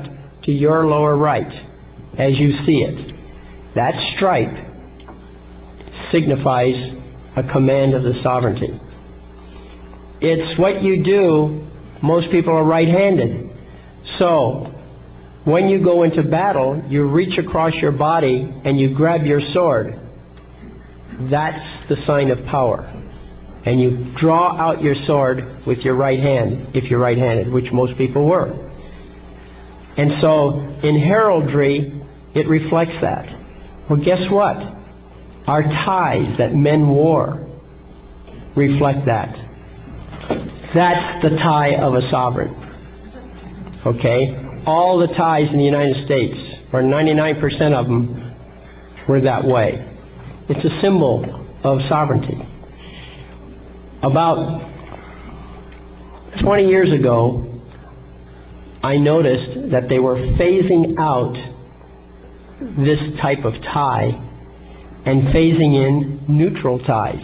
to your lower right as you see it. That stripe signifies a command of the sovereignty. It's what you do. Most people are right-handed. So when you go into battle, you reach across your body and you grab your sword. That's the sign of power. And you draw out your sword with your right hand, if you're right-handed, which most people were. And so in heraldry, it reflects that. Well, guess what? Our ties that men wore reflect that. That's the tie of a sovereign. Okay? All the ties in the United States, or 99% of them, were that way. It's a symbol of sovereignty. About 20 years ago, I noticed that they were phasing out this type of tie and phasing in neutral ties.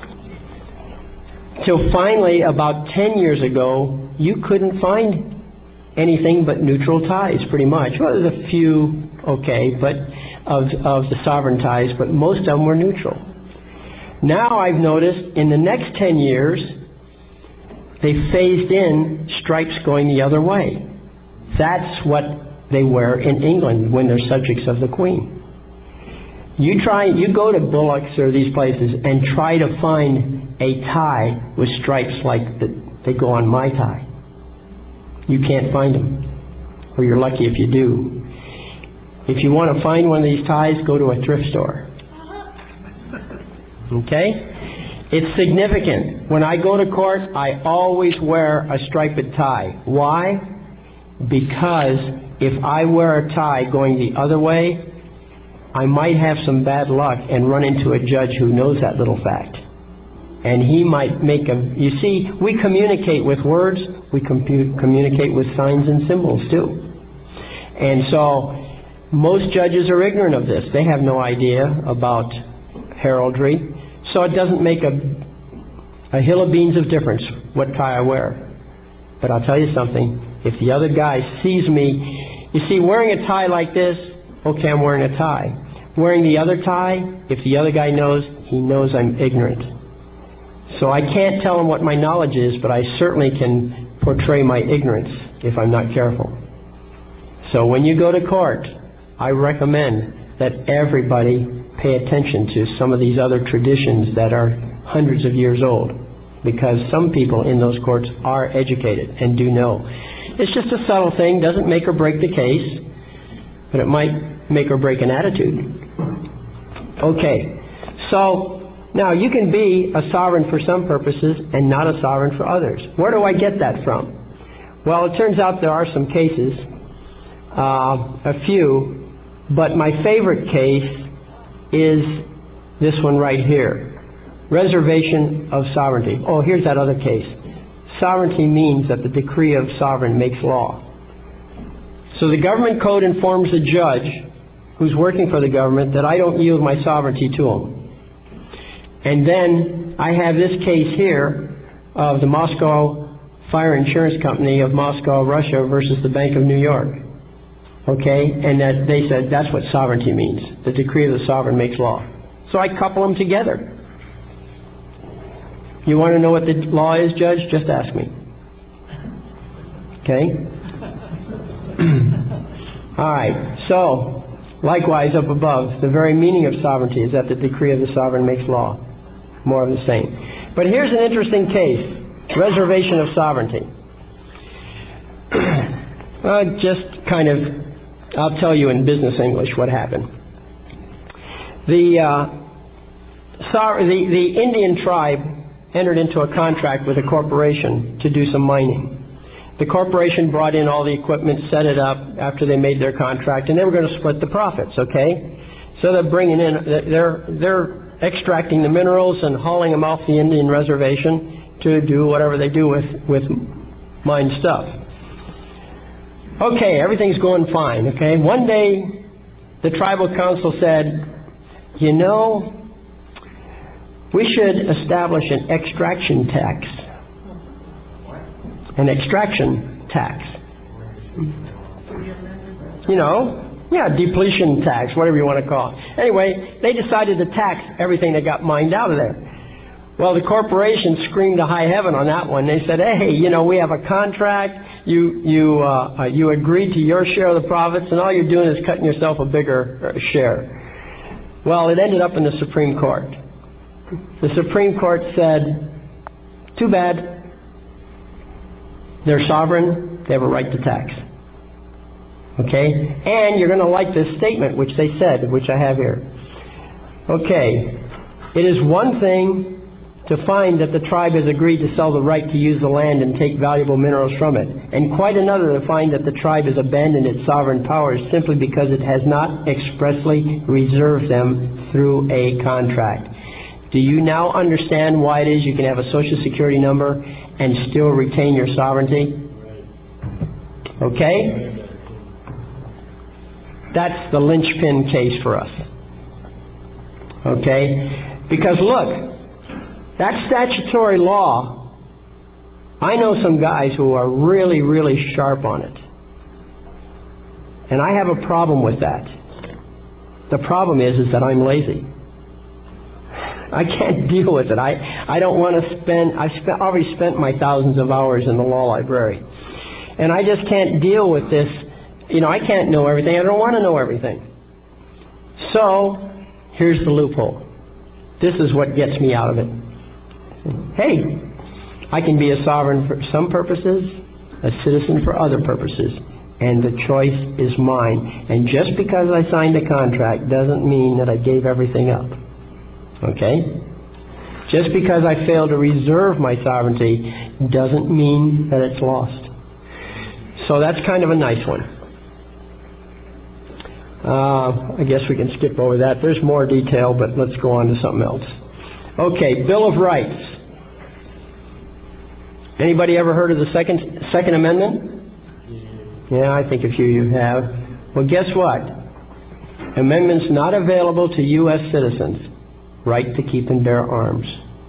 Till finally, about 10 years ago, you couldn't find anything but neutral ties, pretty much. Well, there's a few, okay, but of the sovereign ties, but most of them were neutral. Now I've noticed in the next 10 years, they phased in stripes going the other way. That's what they wear in England when they're subjects of the Queen. You go to Bullock's or these places and try to find a tie with stripes like they go on my tie. You can't find them, or you're lucky if you do. If you want to find one of these ties, go to a thrift store. Okay? It's significant. When I go to court, I always wear a striped tie. Why? Because if I wear a tie going the other way, I might have some bad luck and run into a judge who knows that little fact. And he might make you see, we communicate with words, we communicate with signs and symbols too. And so, most judges are ignorant of this. They have no idea about heraldry. So it doesn't make a hill of beans of difference what tie I wear. But I'll tell you something, if the other guy sees me, you see, wearing a tie like this, okay, I'm wearing a tie. Wearing the other tie, if the other guy knows, he knows I'm ignorant. So I can't tell him what my knowledge is, but I certainly can portray my ignorance if I'm not careful. So when you go to court, I recommend that everybody pay attention to some of these other traditions that are hundreds of years old, because some people in those courts are educated and do know. It's just a subtle thing, doesn't make or break the case, but it might make or break an attitude. Okay, so now you can be a sovereign for some purposes and not a sovereign for others. Where do I get that from? Well, it turns out there are some cases, a few, but my favorite case is this one right here. Reservation of sovereignty. Oh, here's that other case. Sovereignty means that the decree of sovereign makes law. So the government code informs the judge who's working for the government that I don't yield my sovereignty to him. And then I have this case here of the Moscow Fire Insurance Company of Moscow, Russia versus the Bank of New York. Okay? And that they said that's what sovereignty means. The decree of the sovereign makes law. So I couple them together. You want to know what the law is, Judge? Just ask me. Okay? All right. So, likewise, up above, the very meaning of sovereignty is that the decree of the sovereign makes law. More of the same. But here's an interesting case. Reservation of sovereignty. Just kind of, I'll tell you in business English what happened. The Indian tribe entered into a contract with a corporation to do some mining. The corporation brought in all the equipment, set it up after they made their contract, and they were going to split the profits, okay? So they're bringing in, they're extracting the minerals and hauling them off the Indian reservation to do whatever they do with mined stuff. Okay, everything's going fine, okay? One day, the tribal council said, you know, we should establish an extraction tax. An extraction tax. depletion tax, whatever you want to call it. Anyway, they decided to tax everything that got mined out of there. Well, the corporation screamed to high heaven on that one. They said, hey, we have a contract. You agreed to your share of the profits, and all you're doing is cutting yourself a bigger share. Well, it ended up in the Supreme Court. The Supreme Court said, too bad. They're sovereign. They have a right to tax. Okay? And you're going to like this statement, which they said, which I have here. Okay. It is one thing to find that the tribe has agreed to sell the right to use the land and take valuable minerals from it, and quite another to find that the tribe has abandoned its sovereign powers simply because it has not expressly reserved them through a contract. Do you now understand why it is you can have a Social Security number and still retain your sovereignty? Okay? That's the linchpin case for us. Okay? Because look, that statutory law, I know some guys who are really, really sharp on it. And I have a problem with that. The problem is that I'm lazy. I can't deal with it. I don't want to spend, I've already spent my thousands of hours in the law library. And I just can't deal with this. I can't know everything. I don't want to know everything. So, here's the loophole. This is what gets me out of it. Hey, I can be a sovereign for some purposes, a citizen for other purposes, and the choice is mine. And just because I signed a contract doesn't mean that I gave everything up. Okay? Just because I failed to reserve my sovereignty doesn't mean that it's lost. So that's kind of a nice one. I guess we can skip over that. There's more detail, but let's go on to something else. Okay, Bill of Rights. Anybody ever heard of the Second Amendment? Yeah, I think a few of you have. Well, guess what? Amendments not available to U.S. citizens. Right to keep and bear arms.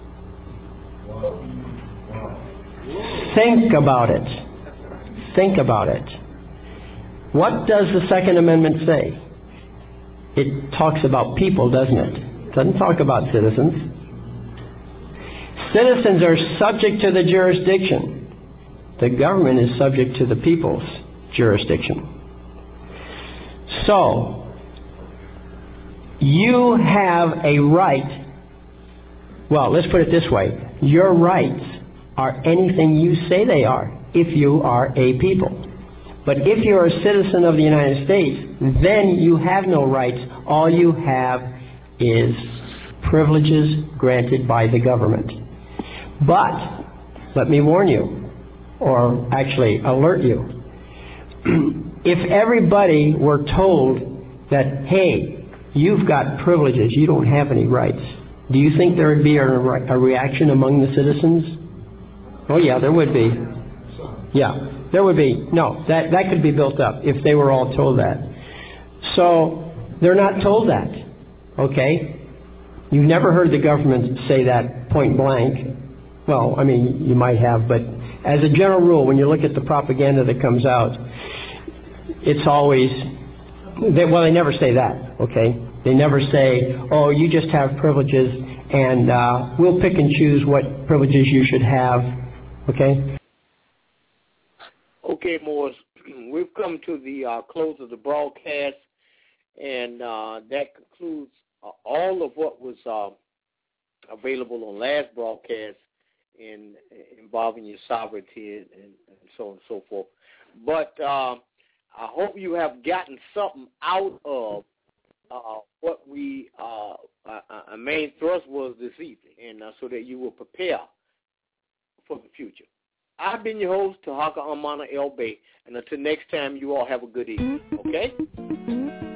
Think about it. Think about it. What does the Second Amendment say? It talks about people, doesn't it? It doesn't talk about citizens. Citizens are subject to the jurisdiction. The government is subject to the people's jurisdiction. So, you have a right. Well, let's put it this way. Your rights are anything you say they are if you are a people. But if you're a citizen of the United States, then you have no rights. All you have is privileges granted by the government. But, let me warn you, or actually alert you, if everybody were told that, hey, you've got privileges, you don't have any rights, do you think there would be a reaction among the citizens? Oh yeah, there would be. Yeah, there would be. No, that could be built up if they were all told that. So, they're not told that. Okay? You've never heard the government say that point blank. Well, I mean, you might have, but as a general rule, when you look at the propaganda that comes out, it's always, they never say that, okay? They never say, oh, you just have privileges, and we'll pick and choose what privileges you should have, okay? Okay, Morris, we've come to the close of the broadcast, and that concludes all of what was available on last broadcast involving your sovereignty and so on and so forth. But I hope you have gotten something out of what we our main thrust was this evening, and so that you will prepare for the future. I've been your host, Tahaka Amana El Bay, and until next time, you all have a good evening, okay?